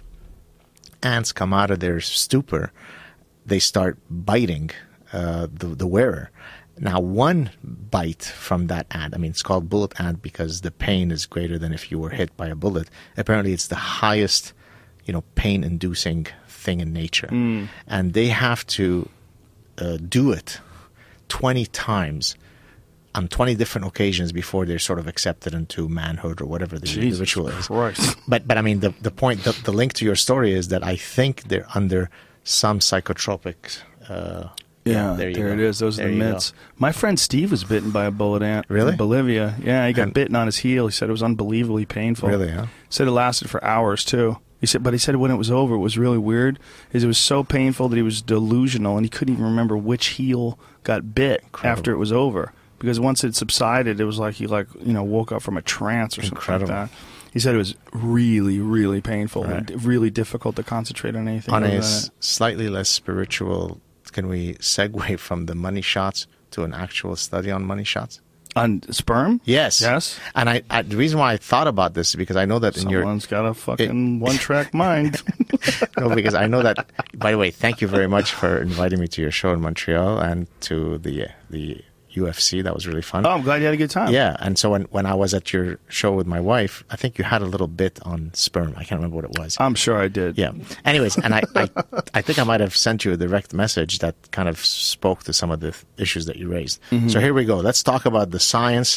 ants come out of their stupor, they start biting uh, the the wearer. Now, one bite from that ant, I mean, it's called bullet ant because the pain is greater than if you were hit by a bullet. Apparently, it's the highest, you know, pain-inducing thing in nature. And they have to uh, do it twenty times on twenty different occasions before they're sort of accepted into manhood or whatever the, the Jesus ritual is. Christ. But, but I mean, the, the point, the, the link to your story is that I think they're under some psychotropic... Uh, Yeah, there there, you it go. is. Those There are the you go. myths. My friend Steve was bitten by a bullet ant Really? in Bolivia. Yeah, he got And- bitten on his heel. He said it was unbelievably painful. Really, huh? Said it lasted for hours too. He said, but he said when it was over, it was really weird. Is it was so painful that he was delusional and he couldn't even remember which heel got bit Incredible. after it was over. Because once it subsided, it was like he like you know woke up from a trance or something Incredible. like that. He said it was really, really painful Right. and really difficult to concentrate on anything. On other a than s- it. slightly less spiritual, can we segue from the money shots to an actual study on money shots? On sperm? Yes. Yes. And I, I the reason why I thought about this is because I know that in your Someone's got a fucking one-track mind. no, because I know that. By the way, thank you very much for inviting me to your show in Montreal and to the the U F C. That was really fun. Oh, I'm glad you had a good time. Yeah, and so when when I was at your show with my wife, I think you had a little bit on sperm. I can't remember what it was. I'm sure I did. Yeah. Anyways, and I, I, I think I might have sent you a direct message that kind of spoke to some of the th- issues that you raised. Mm-hmm. So here we go. Let's talk about the science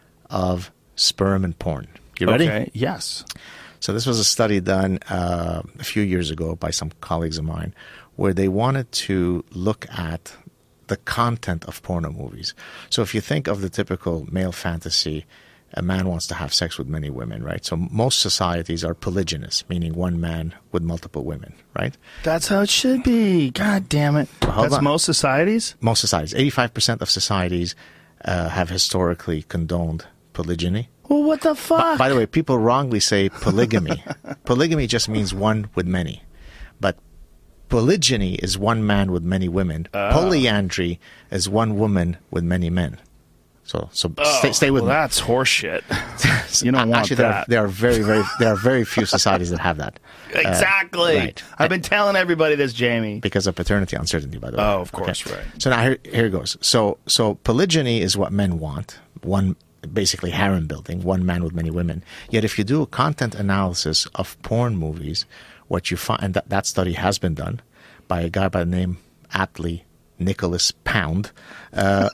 of sperm and porn. You ready? Okay. Yes. So this was a study done uh, a few years ago by some colleagues of mine where they wanted to look at the content of porno movies. So if you think of the typical male fantasy, a man wants to have sex with many women, right? So most societies are polygynous, meaning one man with multiple women, right? That's how it should be. God damn it. hold That's on. most societies? Most societies, eighty-five percent of societies uh, have historically condoned polygyny. Well, what the fuck? By the way, people wrongly say polygamy. Polygamy just means one with many. But Polygyny is one man with many women. Oh. Polyandry is one woman with many men. So, so Oh, stay, stay with well, me. that's horseshit. You don't want Actually, there are, that. there are very, very, there are very few societies that have that. Exactly. right. I've been telling everybody this, Jamie. Because of paternity uncertainty, by the way. Oh, of course, right. So now here, here goes. So, so polygyny is what men want. One, basically harem building, one man with many women. Yet if you do a content analysis of porn movies, what you find, and that, that study has been done by a guy by the name, aptly, Nicholas Pound. Uh,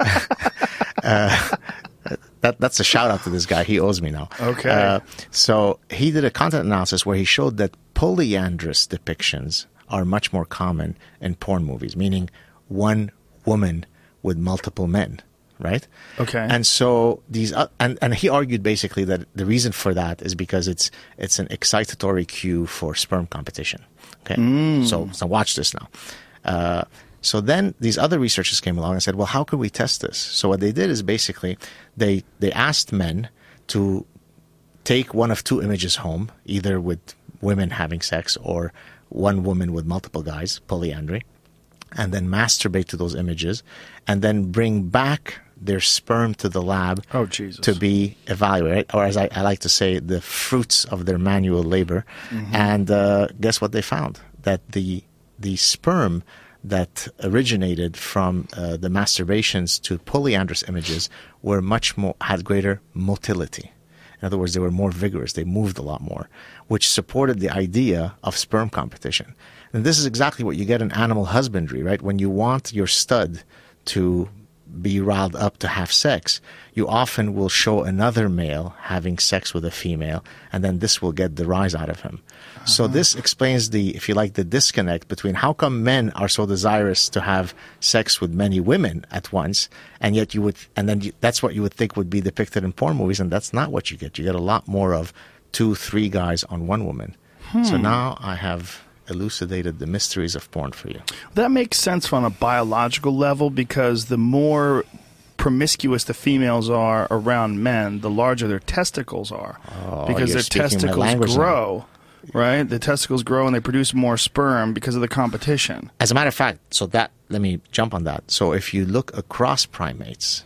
uh, that, that's a shout out to this guy. He owes me now. Okay. Uh, so he did a content analysis where he showed that polyandrous depictions are much more common in porn movies, meaning one woman with multiple men, right? Okay. And so these, uh, and and he argued basically that the reason for that is because it's it's an excitatory cue for sperm competition. Okay. Mm. So so watch this now. Uh, so then these other researchers came along and said, well, how could we test this? So what they did is basically they they asked men to take one of two images home, either with women having sex or one woman with multiple guys, polyandry, and then masturbate to those images, and then bring back their sperm to the lab Oh, Jesus. to be evaluated, or as I, I like to say, the fruits of their manual labor. Mm-hmm. And uh, guess what they found? That the the sperm that originated from uh, the masturbations to polyandrous images were much more, had greater motility. In other words, they were more vigorous. They moved a lot more, which supported the idea of sperm competition. And this is exactly what you get in animal husbandry, right? When you want your stud to be riled up to have sex, you often will show another male having sex with a female, and then this will get the rise out of him. Uh-huh. So this explains the, if you like, the disconnect between how come men are so desirous to have sex with many women at once, and yet you would, and then you, that's what you would think would be depicted in porn movies, and that's not what you get. You get a lot more of two, three guys on one woman. Hmm. So now I have elucidated the mysteries of porn for you. That makes sense on a biological level, because the more promiscuous the females are around men, the larger their testicles are. Oh, because you're their speaking my testicles language grow, right? The testicles grow and they produce more sperm because of the competition. As a matter of fact, so that, let me jump on that. So if you look across primates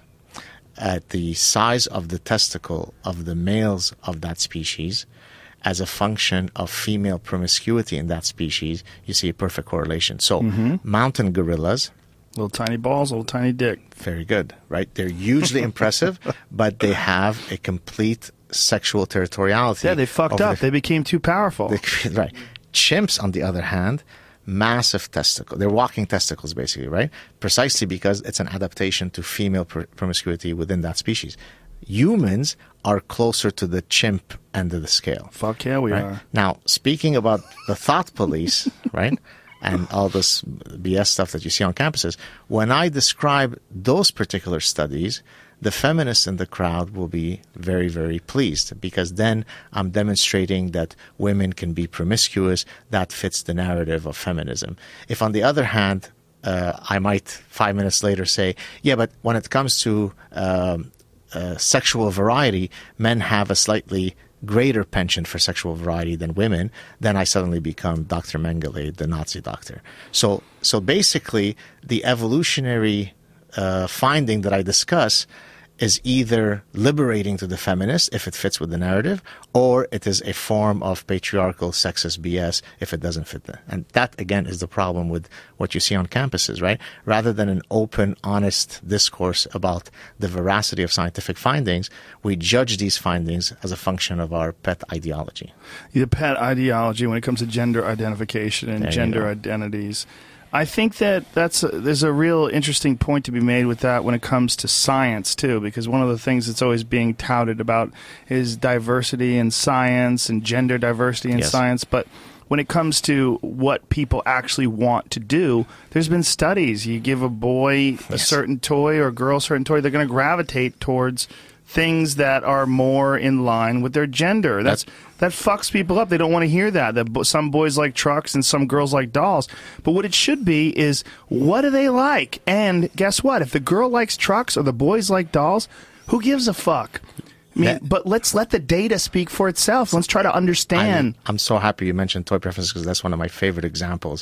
at the size of the testicle of the males of that species, as a function of female promiscuity in that species, you see a perfect correlation. So mm-hmm. mountain gorillas, little tiny balls, little tiny dick. Very good, right? They're hugely impressive, but they have a complete sexual territoriality. Yeah, they fucked up. The, they became too powerful. They, right. Chimps, on the other hand, massive testicles. They're walking testicles, basically, right? Precisely because it's an adaptation to female pr- promiscuity within that species. Humans are closer to the chimp end of the scale. Fuck yeah, we right? are. Now, speaking about the thought police, right, and all this B S stuff that you see on campuses, when I describe those particular studies, the feminists in the crowd will be very, very pleased, because then I'm demonstrating that women can be promiscuous. That fits the narrative of feminism. If, on the other hand, uh, I might five minutes later say, yeah, but when it comes to um, uh, sexual variety, men have a slightly greater penchant for sexual variety than women, then I suddenly become Doctor Mengele, the Nazi doctor. So, so basically, the evolutionary uh, finding that I discuss is either liberating to the feminists if it fits with the narrative, or it is a form of patriarchal sexist B S if it doesn't fit the. And that, again, is the problem with what you see on campuses, right? Rather than an open, honest discourse about the veracity of scientific findings, we judge these findings as a function of our pet ideology. The pet ideology when it comes to gender identification and There gender identities. I think that that's a, there's a real interesting point to be made with that when it comes to science, too, because one of the things that's always being touted about is diversity in science and gender diversity in yes. science. But when it comes to what people actually want to do, there's been studies. You give a boy a yes. certain toy or a girl a certain toy, they're going to gravitate towards things that are more in line with their gender. That's, That's that fucks people up. They don't want to hear that. That some boys like trucks and some girls like dolls. But what it should be is, what do they like? And guess what? If the girl likes trucks or the boys like dolls, who gives a fuck? I mean, that, but let's let the data speak for itself. Let's try to understand. I'm, I'm so happy you mentioned toy preferences, because that's one of my favorite examples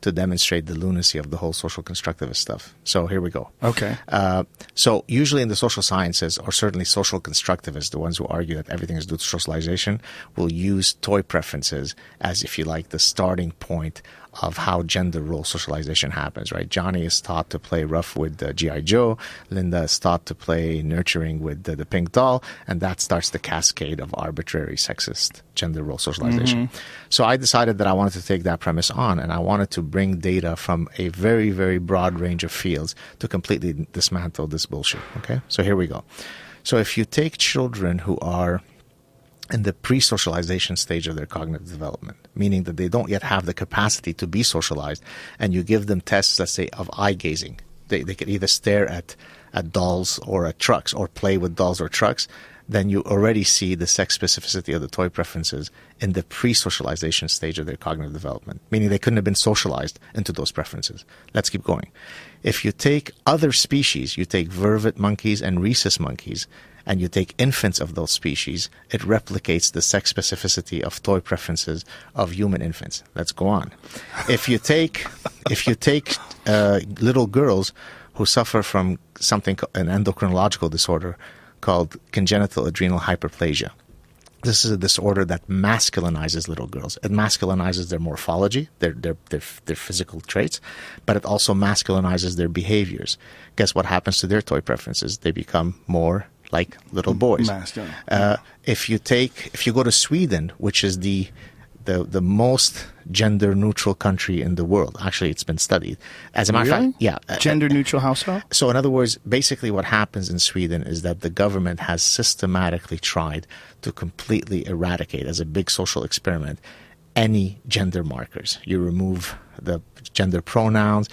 to demonstrate the lunacy of the whole social constructivist stuff. So here we go. Okay. Uh, so usually in the social sciences, or certainly social constructivists, the ones who argue that everything is due to socialization, will use toy preferences as, if you like, the starting point of how gender role socialization happens, right? Johnny is taught to play rough with uh, G I. Joe. Linda is taught to play nurturing with the, the pink doll. And that starts the cascade of arbitrary sexist gender role socialization. Mm-hmm. So I decided that I wanted to take that premise on, and I wanted to bring data from a very, very broad range of fields to completely dismantle this bullshit, okay? So here we go. So if you take children who are in the pre-socialization stage of their cognitive development, meaning that they don't yet have the capacity to be socialized, and you give them tests, let's say, of eye gazing. They, they can either stare at, at dolls or at trucks, or play with dolls or trucks, then you already see the sex specificity of the toy preferences in the pre-socialization stage of their cognitive development, meaning they couldn't have been socialized into those preferences. Let's keep going. If you take other species, you take vervet monkeys and rhesus monkeys, and you take infants of those species, it replicates the sex specificity of toy preferences of human infants. Let's go on. If you take, if you take uh, little girls who suffer from something, an endocrinological disorder called congenital adrenal hyperplasia. This is a disorder that masculinizes little girls. It masculinizes their morphology, their, their their their physical traits, but it also masculinizes their behaviors. Guess what happens to their toy preferences? They become more like little boys. Uh, if you take, if you go to Sweden, which is the the the most gender neutral country in the world, actually, it's been studied. As a matter really? of fact, yeah, gender neutral household. So, in other words, basically, what happens in Sweden is that the government has systematically tried to completely eradicate, as a big social experiment, any gender markers. You remove the gender pronouns.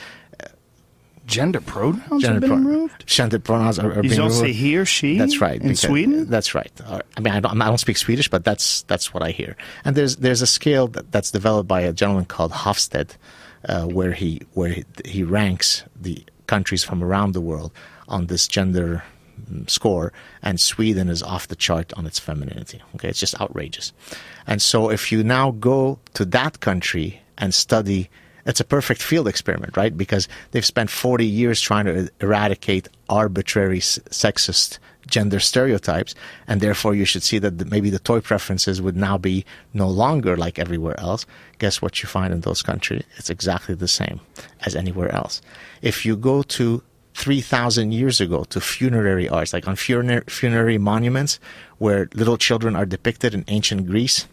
Gender pronouns Gender have been pro- removed? Gender pronouns are, are you being don't removed. say he or she? That's right. In because- Sweden? That's right. Or- I mean, I don't, I don't speak Swedish, but that's that's what I hear. And there's there's a scale that, that's developed by a gentleman called Hofstede, uh, where he where he, he ranks the countries from around the world on this gender mm, score, and Sweden is off the chart on its femininity. Okay, it's just outrageous. And so, if you now go to that country and study. It's a perfect field experiment, right? Because they've spent forty years trying to eradicate arbitrary sexist gender stereotypes, and therefore you should see that the, maybe the toy preferences would now be no longer like everywhere else. Guess what you find in those countries? It's exactly the same as anywhere else. If you go to three thousand years ago to funerary arts, like on funer- funerary monuments where little children are depicted in ancient Greece,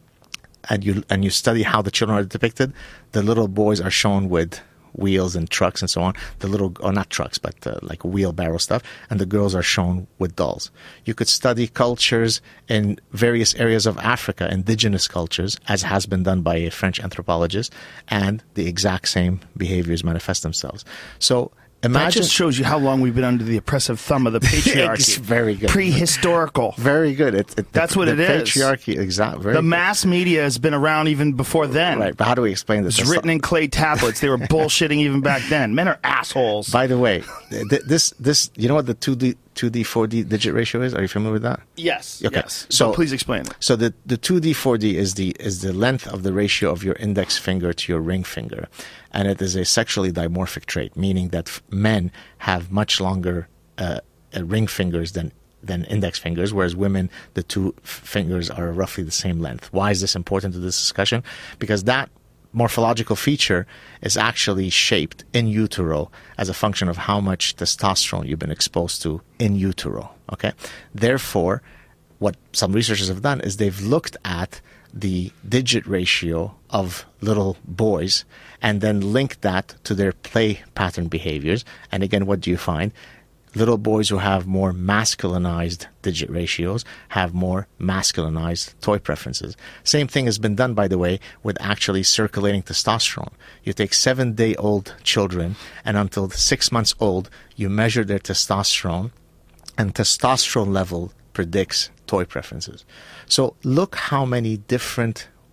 and you and you study how the children are depicted, the little boys are shown with wheels and trucks and so on. The little, or not trucks, but uh, like wheelbarrow stuff, and the girls are shown with dolls. You could study cultures in various areas of Africa, indigenous cultures, as has been done by a French anthropologist, and the exact same behaviors manifest themselves. So imagine, that just shows you how long we've been under the oppressive thumb of the patriarchy. It's very good. Prehistorical. Very good. It, it, That's the, what the it is. Patriarchy, exactly. The mass media has been around even before then. Right, but how do we explain this? It's written in clay tablets. They were bullshitting even back then. Men are assholes. By the way, th- this this you know what the two D two D four D digit ratio is? Are you familiar with that? Yes. Okay. Yes. So But please explain it. So the the two D four D is the is the length of the ratio of your index finger to your ring finger, and it is a sexually dimorphic trait, meaning that f- men have much longer uh, uh, ring fingers than than index fingers, whereas women, the two f- fingers are roughly the same length. Why is this important to this discussion? Because that morphological feature is actually shaped in utero as a function of how much testosterone you've been exposed to in utero. Okay, therefore, what some researchers have done is they've looked at the digit ratio of little boys and then linked that to their play pattern behaviors. And again, what do you find? Little boys who have more masculinized digit ratios have more masculinized toy preferences. Same thing has been done, by the way, with actually circulating testosterone. You take seven-day-old children, and until six months old, you measure their testosterone, and testosterone level predicts toy preferences. So look how many different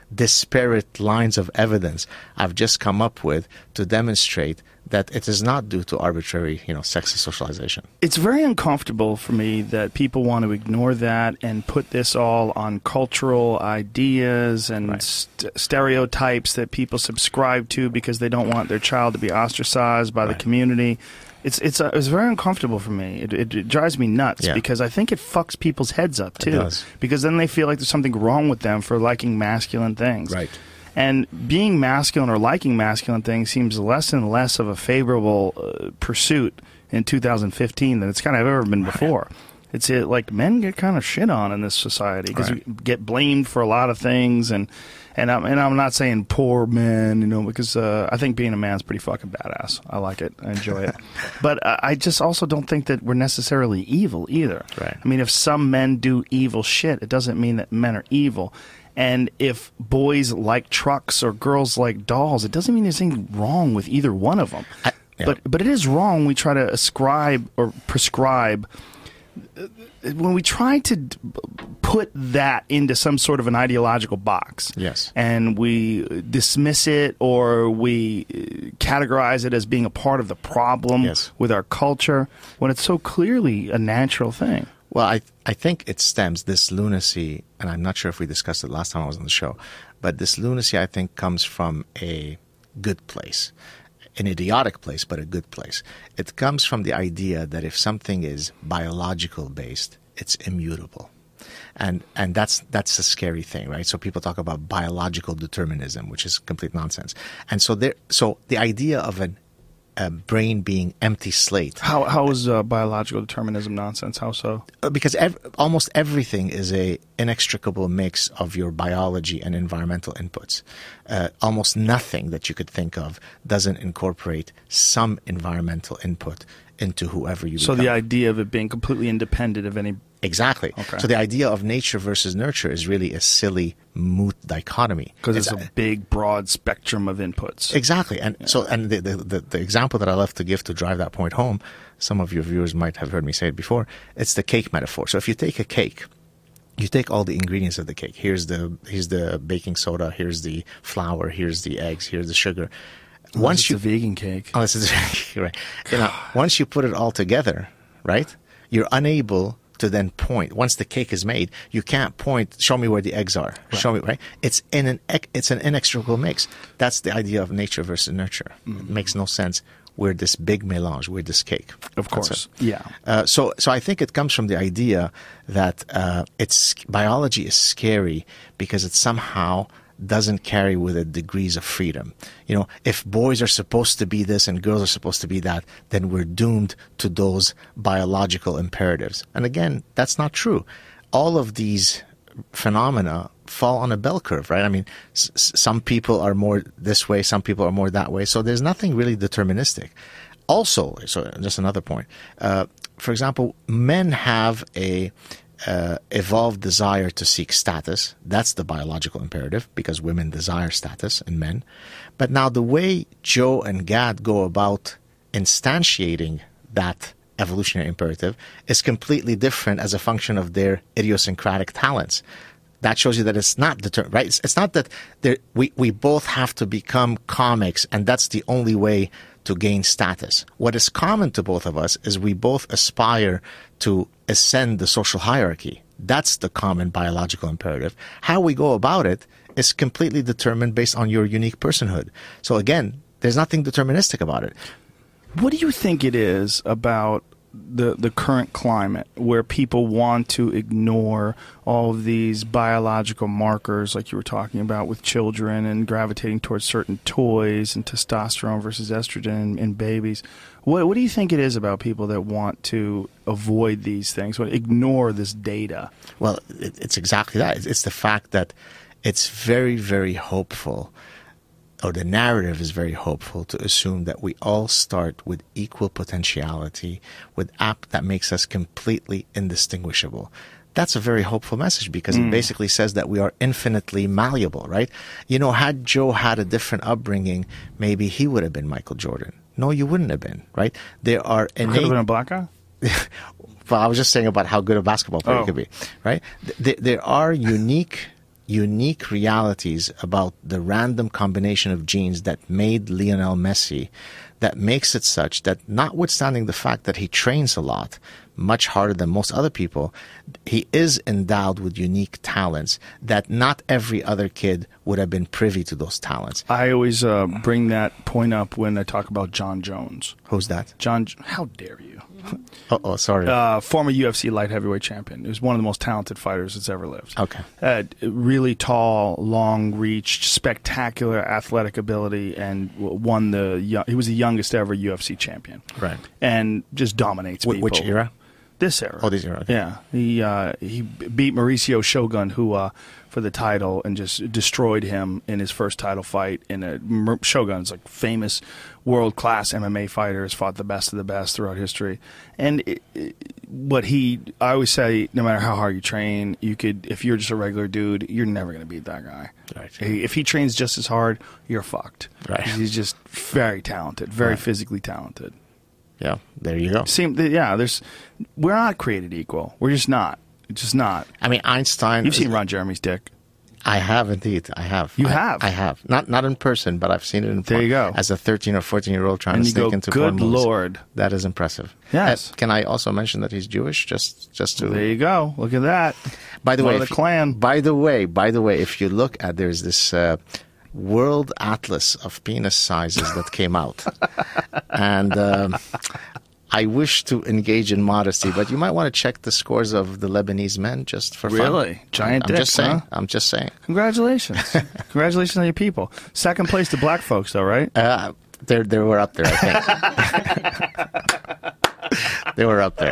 disparate lines of evidence I've just come up with to demonstrate that it is not due to arbitrary, you know, sexist socialization. It's very uncomfortable for me that people want to ignore that and put this all on cultural ideas and Right. st- stereotypes that people subscribe to because they don't want their child to be ostracized by Right. the community. It's it's uh, it's very uncomfortable for me. It, it, it drives me nuts Yeah. because I think it fucks people's heads up too. does. Because then they feel like there's something wrong with them for liking masculine things. Right. And being masculine or liking masculine things seems less and less of a favorable uh, pursuit in two thousand fifteen than it's kind of ever been before. It's it, like men get kind of shit on in this society because Right. we get blamed for a lot of things, and and I'm and I'm not saying poor men, you know, because uh, I think being a man's pretty fucking badass. I like it, I enjoy it, but uh, I just also don't think that we're necessarily evil either. Right. I mean, if some men do evil shit, it doesn't mean that men are evil. And if boys like trucks or girls like dolls, it doesn't mean there's anything wrong with either one of them. I- yeah. But but it is wrong when we try to ascribe or prescribe, when we try to d- put that into some sort of an ideological box. Yes. And we dismiss it or we uh, categorize it as being a part of the problem Yes. with our culture when it's so clearly a natural thing. Well, I I think it stems, this lunacy, and I'm not sure if we discussed it last time I was on the show, but this lunacy, I think, comes from a good place, an idiotic place, but a good place. It comes from the idea that if something is biological based, it's immutable. And and that's that's a scary thing, right? So people talk about biological determinism, which is complete nonsense. And so there so the idea of an a brain being empty slate. How how is uh, biological determinism nonsense? How so? Uh, because ev- almost everything is a inextricable mix of your biology and environmental inputs. Uh, almost nothing that you could think of doesn't incorporate some environmental input into whoever you So become. the idea of it being completely independent of any... Exactly. Okay. So the idea of nature versus nurture is really a silly, moot dichotomy. Because it's, a big, broad spectrum of inputs. Exactly. And so, and the, the, the, the example that I love to give to drive that point home, some of your viewers might have heard me say it before, it's the cake metaphor. So if you take a cake, you take all the ingredients of the cake. Here's the, here's the baking soda, here's the flour, here's the eggs, here's the sugar. Unless Once it's you, a vegan cake. unless it's, right. You know, once you put it all together, right, you're unable to then point. Once the cake is made, you can't point, show me where the eggs are. Right. Show me, right? It's in an it's an inextricable mix. That's the idea of nature versus nurture. Mm-hmm. It makes no sense. We're this big melange. We're this cake. Of course. Yeah. Uh, so, so I think it comes from the idea that uh, it's biology is scary because it somehow doesn't carry with it degrees of freedom. You know, if boys are supposed to be this and girls are supposed to be that, then we're doomed to those biological imperatives. And again, that's not true. All of these phenomena fall on a bell curve, right? I mean, s- some people are more this way, some people are more that way. So there's nothing really deterministic. Also, so just another point. Uh, for example, men have a Uh, evolved desire to seek status. That's the biological imperative because women desire status in men. But now the way Joe and Gad go about instantiating that evolutionary imperative is completely different as a function of their idiosyncratic talents. That shows you that it's not determined, right? It's, it's not that we, we both have to become comics and that's the only way to gain status. What is common to both of us is we both aspire to ascend the social hierarchy. That's the common biological imperative. How we go about it is completely determined based on your unique personhood. So again, there's nothing deterministic about it. What do you think it is about the the current climate where people want to ignore all of these biological markers like you were talking about with children and gravitating towards certain toys and testosterone versus estrogen in, in babies? What, what do you think it is about people that want to avoid these things, ignore this data? Well, it, it's exactly that. It's, it's the fact that it's very, very hopeful, or the narrative is very hopeful to assume that we all start with equal potentiality, with app that makes us completely indistinguishable. That's a very hopeful message because mm. it basically says that we are infinitely malleable, right? You know, had Joe had a different upbringing, maybe he would have been Michael Jordan. No, you wouldn't have been, right? There are innate... Could have been a black guy? Well, I was just saying about how good a basketball player oh. could be, right? There, there are unique unique realities about the random combination of genes that made Lionel Messi, that makes it such that, notwithstanding the fact that he trains a lot, much harder than most other people, he is endowed with unique talents that not every other kid would have been privy to those talents. I always uh, bring that point up when I talk about John Jones. Who's that? John, how dare you? Oh, oh sorry. Uh, former U F C light heavyweight champion. He was one of the most talented fighters that's ever lived. Okay. Uh, really tall, long-reached, spectacular athletic ability, and won the. Young, he was the youngest ever U F C champion. Right. And just dominates Wh- people. Which era? This era. Oh, this era. Okay. Yeah. He uh, he beat Mauricio Shogun, who uh, for the title, and just destroyed him in his first title fight. In a Shogun's like famous world class M M A fighter, has fought the best of the best throughout history. And it, it, what he, I always say, no matter how hard you train, you could, if you're just a regular dude, you're never going to beat that guy. Right. He, if he trains just as hard, you're fucked. Right. He's just very talented, very Right. physically talented. Yeah, there you go. Seem, yeah, there's, we're not created equal. We're just not. It's just not. I mean, Einstein... You've seen Ron Jeremy's dick. I have indeed. I have. You I, have? I have. Not not in person, but I've seen it in There porn. you go. As a thirteen or fourteen year old trying And to you sneak go, into porn good movies. Lord. That is impressive. Yes. Uh, can I also mention that he's Jewish? Just just to. There you go. Look at that. By the One way, of if the you- clan. By the way, by the way, if you look at there's this uh, world atlas of penis sizes that came out, and. Um, I wish to engage in modesty, but you might want to check the scores of the Lebanese men just for fun. Really? Giant I'm just dicks, saying. huh? I'm just saying. Congratulations. Congratulations on your people. Second place to black folks, though, right? Uh, they they were up there, I think. They were up there.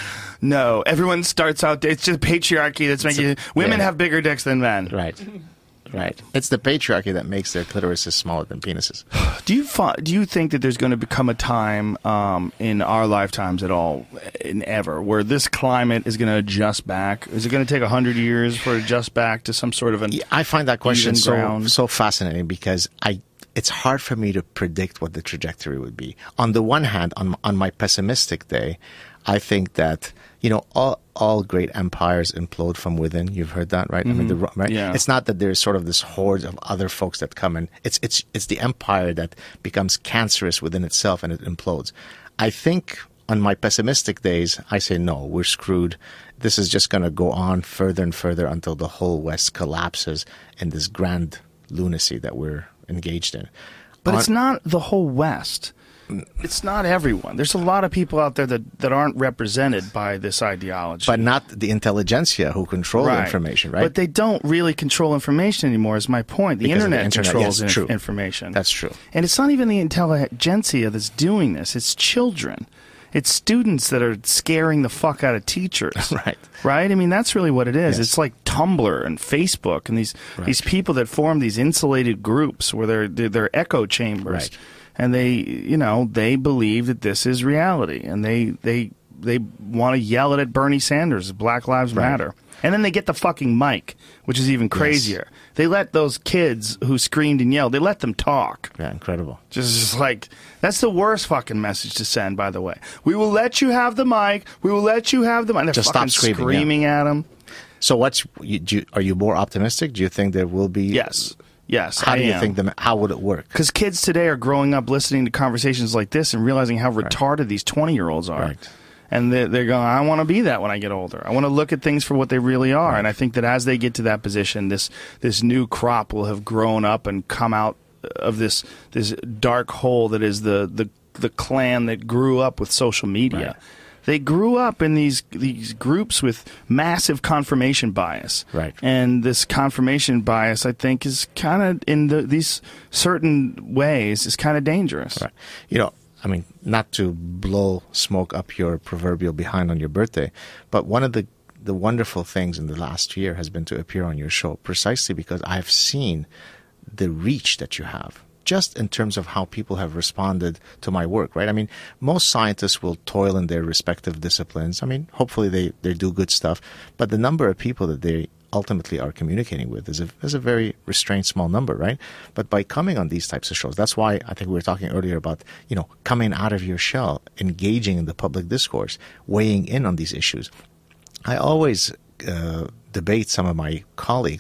No. Everyone starts out, it's just patriarchy that's making you, women yeah. have bigger dicks than men. Right. Right. It's the patriarchy that makes their clitorises smaller than penises. Do you fi- do you think that there's going to become a time um, in our lifetimes at all, in ever, where this climate is going to adjust back? Is it going to take one hundred years for it to adjust back to some sort of an... Yeah, I find that question even so ground? so fascinating because I it's hard for me to predict what the trajectory would be. On the one hand, on on my pessimistic day, I think that you know all all great empires implode from within. You've heard that, right? Mm-hmm. I mean, the, right? Yeah. It's not that there's sort of this horde of other folks that come in. It's it's it's the empire that becomes cancerous within itself and it implodes. I think on my pessimistic days, I say no, we're screwed. This is just going to go on further and further until the whole West collapses in this grand lunacy that we're engaged in. But On- it's not the whole West. It's not everyone. There's a lot of people out there that, that aren't represented by this ideology. but not the intelligentsia who control the Right. information, right? But they don't really control information anymore, is my point. The Because of the internet, internet, controls yes, inf- true. information. That's true. And it's not even the intelligentsia that's doing this. It's children. It's students that are scaring the fuck out of teachers. Right. Right? I mean, that's really what it is. Yes. It's like Tumblr and Facebook and these Right. these people that form these insulated groups where they're they're, they're echo chambers. Right. And they, you know, they believe that this is reality, and they they they want to yell it at Bernie Sanders, Black Lives Right. Matter. And then they get the fucking mic, which is even crazier. They let those kids who screamed and yelled, they let them talk. Yeah, incredible. Just, just like, that's the worst fucking message to send, by the way. We will let you have the mic. We will let you have the mic. And they're Just fucking stop screaming, screaming at them. So, what's you, do you, are you more optimistic? Do you think there will be? Yes. Yes, How I do you am. think the how would it work? Because kids today are growing up listening to conversations like this and realizing how retarded these twenty-year-olds are. Right. And they're, they're going, I want to be that when I get older. I want to look at things for what they really are. And I think that as they get to that position, this this new crop will have grown up and come out of this this dark hole that is the the, the clan that grew up with social media. Right. They grew up in these these groups with massive confirmation bias. Right. And this confirmation bias, I think, is kind of in the, these certain ways is kind of dangerous. Right. You know, I mean, not to blow smoke up your proverbial behind on your birthday, but one of the the wonderful things in the last year has been to appear on your show precisely because I've seen the reach that you have. Just in terms of how people have responded to my work, right? I mean, most scientists will toil in their respective disciplines. I mean, hopefully they, they do good stuff, but the number of people that they ultimately are communicating with is a, is a very restrained small number, right? But by coming on these types of shows, that's why I think we were talking earlier about, you know, coming out of your shell, engaging in the public discourse, weighing in on these issues. I always uh, debate some of my colleagues.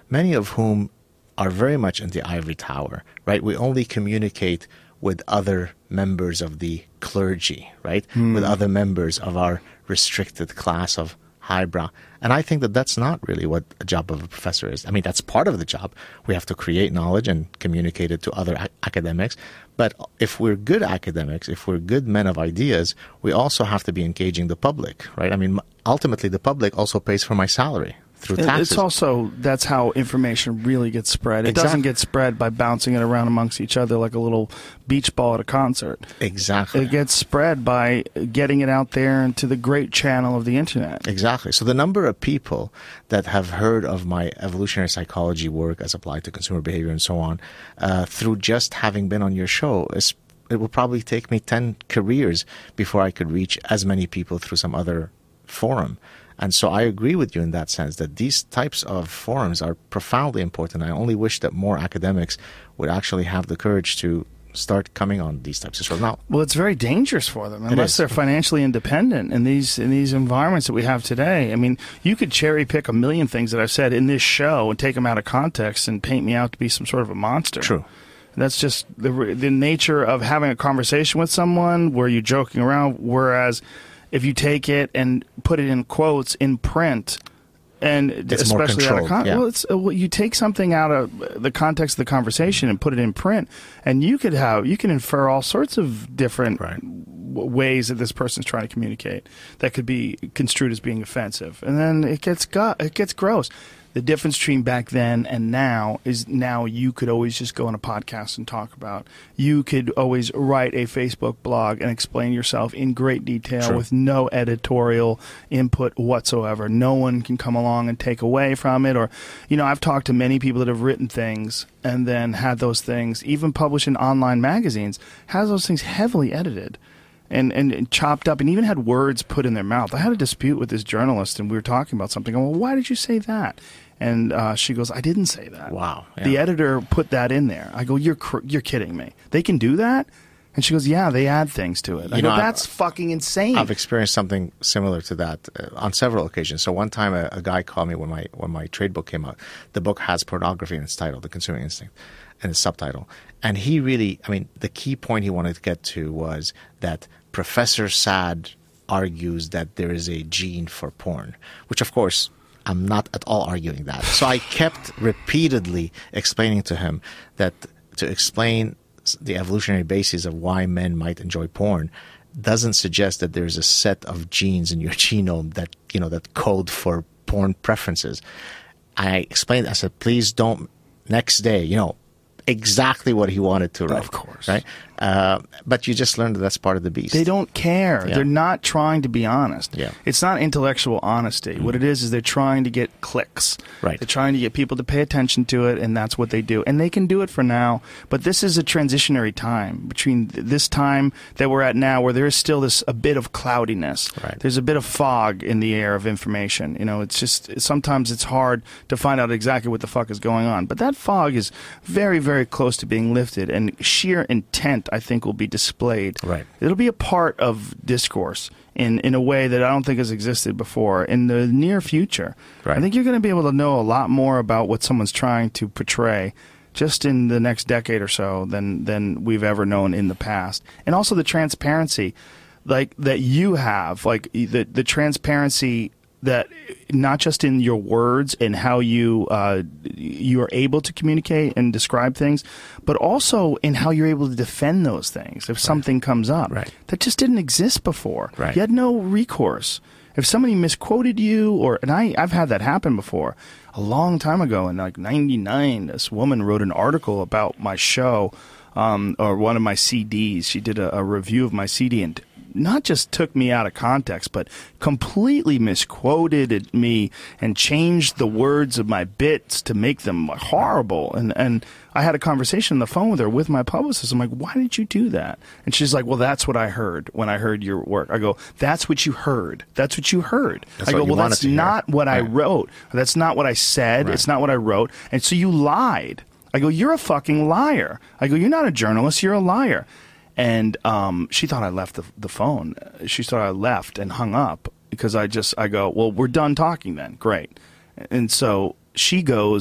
many of whom are very much in the ivory tower, right? We only communicate with other members of the clergy, right? Mm. With other members of our restricted class of highbrow. And I think that that's not really what a job of a professor is. I mean, that's part of the job. We have to create knowledge and communicate it to other a- academics. But if we're good academics, if we're good men of ideas, we also have to be engaging the public, right? I mean, ultimately, the public also pays for my salary through taxes. It's also, that's how information really gets spread. It Exactly. doesn't get spread by bouncing it around amongst each other like a little beach ball at a concert. Exactly. It gets spread by getting it out there into the great channel of the internet. Exactly. So the number of people that have heard of my evolutionary psychology work as applied to consumer behavior and so on uh, through just having been on your show is, it will probably take me ten careers before I could reach as many people through some other forum. And so I agree with you in that sense that these types of forums are profoundly important. I only wish that more academics would actually have the courage to start coming on these types of shows. Now, well, it's very dangerous for them unless they're financially independent in these in these environments that we have today. I mean, you could cherry pick a million things that I've said in this show and take them out of context and paint me out to be some sort of a monster. True. That's just the the nature of having a conversation with someone where you're joking around, whereas if you take it and put it in quotes in print, and it's especially out of con- yeah. well, it's uh, well, you take something out of the context of the conversation and put it in print, and you could have you can infer all sorts of different right. w- ways that this person's trying to communicate that could be construed as being offensive, and then it gets gu- it gets gross. The difference between back then and now is now you could always just go on a podcast and talk about. You could always write a Facebook blog and explain yourself in great detail True. with no editorial input whatsoever. No one can come along and take away from it. Or, you know, I've talked to many people that have written things and then had those things, even published in online magazines, has those things heavily edited. And, and, and chopped up and even had words put in their mouth. I had a dispute with this journalist, and we were talking about something. I go, well, why did you say that? And uh, she goes, I didn't say that. Wow. Yeah. The editor put that in there. I go, you're cr- you're kidding me. They can do that? And she goes, yeah, they add things to it. I You go, know, that's I've, fucking insane. I've experienced something similar to that uh, on several occasions. So one time a, a guy called me when my when my trade book came out. The book has pornography in its title, The Consuming Instinct, and its subtitle. And he really, I mean, the key point he wanted to get to was that Professor Sad argues that there is a gene for porn, which, of course, I'm not at all arguing that. So I kept repeatedly explaining to him that to explain the evolutionary basis of why men might enjoy porn doesn't suggest that there's a set of genes in your genome that, you know, that code for porn preferences. I explained, I said, please don't, next day, you know, exactly what he wanted to write. Of course. Right? Uh, but you just learned that that's part of the beast. They don't care. Yeah. They're not trying to be honest. Yeah. It's not intellectual honesty. Mm. What it is is they're trying to get clicks. Right. They're trying to get people to pay attention to it, and that's what they do. And they can do it for now, but this is a transitionary time between th- this time that we're at now where there is still this a bit of cloudiness. Right. There's a bit of fog in the air of information. You know, it's just sometimes it's hard to find out exactly what the fuck is going on. But that fog is very, very close to being lifted, and sheer intent, I think, will be displayed. Right. It'll be a part of discourse in, in a way that I don't think has existed before in the near future. Right. I think you're going to be able to know a lot more about what someone's trying to portray just in the next decade or so than, than we've ever known in the past. And also the transparency like that you have, like the the transparency that not just in your words and how you uh, you are able to communicate and describe things, but also in how you're able to defend those things if right. something comes up. Right. That just didn't exist before. Right. You had no recourse. If somebody misquoted you, or and I, I've had that happen before. A long time ago, in like ninety-nine, this woman wrote an article about my show, um, or one of my C Ds. She did a, a review of my C D and not just took me out of context, but completely misquoted me and changed the words of my bits to make them horrible. And and I had a conversation on the phone with her with my publicist. I'm like, why did you do that? And she's like, well, that's what I heard when I heard your work. I go, that's what you heard. That's what you heard. That's I go, what you well, wanted that's to hear. not what I Right. wrote. That's not what I said. Right. It's not what I wrote. And so you lied. I go, you're a fucking liar. I go, you're not a journalist. You're a liar. And um, she thought I left the, the phone. She thought I left and hung up because I just, I go, well, we're done talking then. Great. And so she goes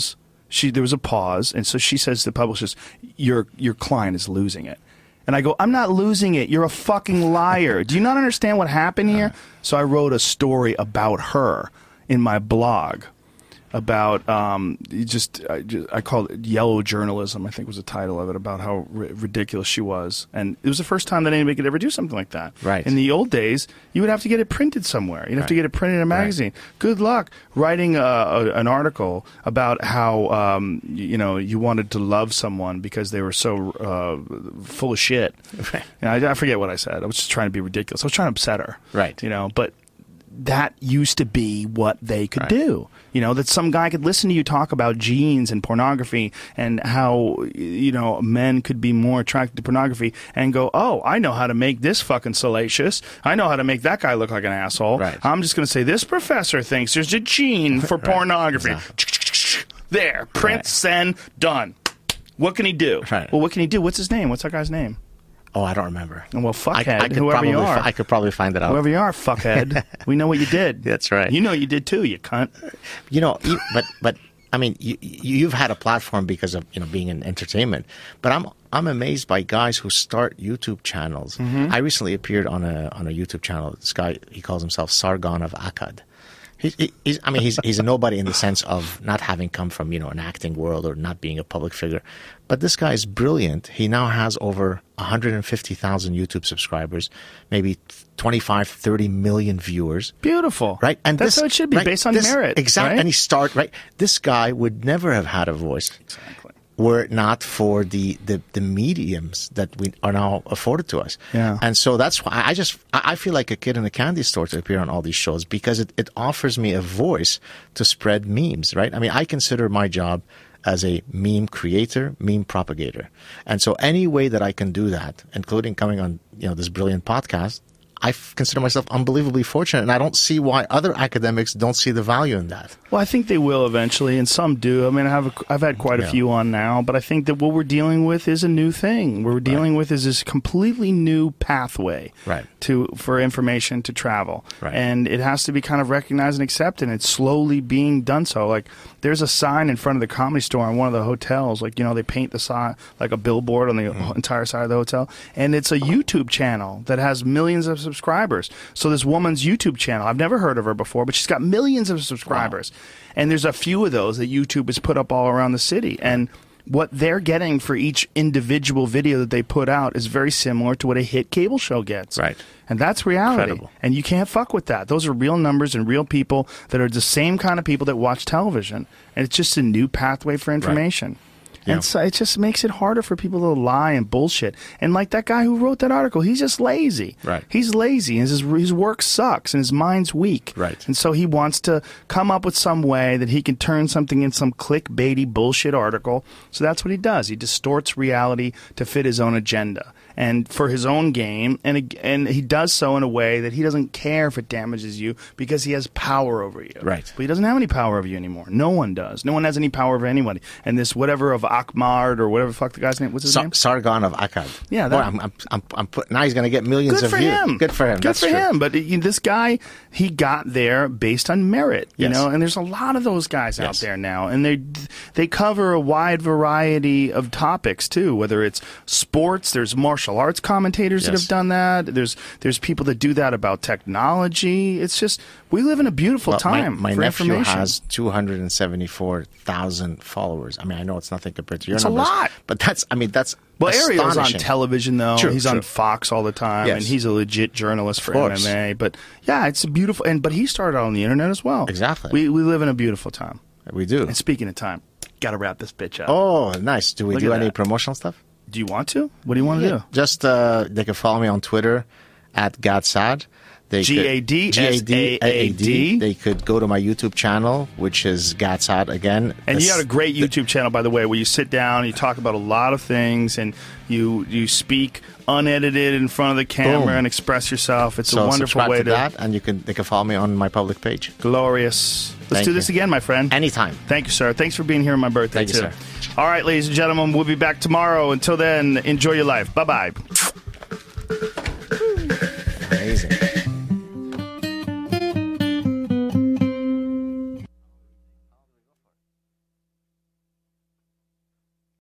She there was a pause, and so she says to the publicist, "Your your client is losing it." And I go, "I'm not losing it. You're a fucking liar. Do you not understand what happened here?" So I wrote a story about her in my blog. About um, just I, just I called it yellow journalism, I think was the title of it, about how ri- ridiculous she was, and it was the first time that anybody could ever do something like that. Right. In the old days, you would have to get it printed somewhere. You'd have Right. to get it printed in a magazine. Right. Good luck writing a, a, an article about how um, y- you know you wanted to love someone because they were so uh, full of shit. Right. And I, I forget what I said. I was just trying to be ridiculous. I was trying to upset her. Right. You know, but that used to be what they could Right. do. You know, that some guy could listen to you talk about genes and pornography and how, you know, men could be more attracted to pornography and go, "Oh, I know how to make this fucking salacious. I know how to make that guy look like an asshole. Right. I'm just going to say this professor thinks there's a gene for Right. pornography." Exactly. There, print, Right. send, done. What can he do? Right. Well, what can he do? What's his name? What's that guy's name? Oh, I don't remember. Well, fuckhead, I, I could whoever probably you are. Fi- I could probably find it out. Whoever you are, fuckhead. We know what you did. That's right. You know you did too, you cunt. You know, you, but but I mean, you, you've had a platform because of you know being in entertainment. But I'm I'm amazed by guys who start YouTube channels. Mm-hmm. I recently appeared on a on a YouTube channel. This guy, he calls himself Sargon of Akkad. He, he, he's, I mean, he's he's a nobody in the sense of not having come from you know an acting world or not being a public figure. But this guy is brilliant. He now has over one hundred fifty thousand YouTube subscribers, maybe twenty-five, thirty million viewers. Beautiful. Right? And that's this, how it should be, right, based on this, merit. Exactly. Right? And he start right. This guy would never have had a voice. Exactly. Were it not for the, the, the mediums that we are now afforded to us. Yeah. And so that's why I just I I feel like a kid in a candy store to appear on all these shows because it, it offers me a voice to spread memes, right? I mean, I consider my job as a meme creator, meme propagator. And so any way that I can do that, including coming on, you know, this brilliant podcast, I f- consider myself unbelievably fortunate, and I don't see why other academics don't see the value in that. Well, I think they will eventually, and some do. I mean, I have a, I've had quite a Yeah. few on now, but I think that what we're dealing with is a new thing. What we're dealing with is this completely new pathway Right. to for information to travel, Right. and it has to be kind of recognized and accepted. And it's slowly being done so. Like there's a sign in front of the Comedy Store in one of the hotels. Like you know, they paint the sign like a billboard on the Mm-hmm. entire side of the hotel, and it's a YouTube channel that has millions of subscribers. So this woman's YouTube channel, I've never heard of her before, but she's got millions of subscribers. And there's a few of those that YouTube has put up all around the city. And what they're getting for each individual video that they put out is very similar to what a hit cable show gets. Right. And that's reality. Incredible. And you can't fuck with that. Those are real numbers and real people that are the same kind of people that watch television. And it's just a new pathway for information. Yeah. And so it just makes it harder for people to lie and bullshit. And like that guy who wrote that article, he's just lazy. Right. He's lazy, and his his work sucks, and his mind's weak. Right. And so he wants to come up with some way that he can turn something in some clickbaity bullshit article. So that's what he does. He distorts reality to fit his own agenda and for his own game, and and he does so in a way that he doesn't care if it damages you because he has power over you. Right. But he doesn't have any power over you anymore. No one does. No one has any power over anybody. And this whatever of Ahmad or whatever the fuck the guy's name. What's his Sar- name? Sargon of Akkad. Yeah, Boy, that- I'm, I'm, I'm, I'm put, now he's going to get millions Good of for views. him. Good for him. Good That's for true. him. But you know, this guy, he got there based on merit, you Yes. know. And there's a lot of those guys out Yes. there now, and they they cover a wide variety of topics too. Whether it's sports, there's martial arts commentators that Yes. have done that. There's there's people that do that about technology. It's just we live in a beautiful Well, my- time my, for nephew information. has two hundred seventy-four thousand followers. I mean, I know it's nothing compared to your It's a numbers. lot. But that's, I mean, that's Well, Ariel's on astonishing. television, though. True, he's on true. Fox all the time, Yes. and he's a legit journalist for Of course. M M A. But yeah, it's a beautiful. And but he started on the internet as well. Exactly. We we live in a beautiful time. We do. And speaking of time, got to wrap this bitch up. Oh, nice. Do we Look do at any that. promotional stuff? Do you want to? What do you want to do? Just, uh, they can follow me on Twitter at Gadsad. They G A D S A A D. They could go to my YouTube channel, which is Gadsad again. And you This- got a great YouTube channel, by the way, where you sit down, you talk about a lot of things, and you you speak unedited in front of the camera Boom. and express yourself. It's so a wonderful subscribe way to to, that, and you can they can follow me on my public page glorious. Let's Thank do you. this again, my friend. anytime. Thank you, sir. Thanks for being here on my birthday, Thank you, too. sir. All right, ladies and gentlemen, we'll be back tomorrow. Until then, enjoy your life. Bye-bye.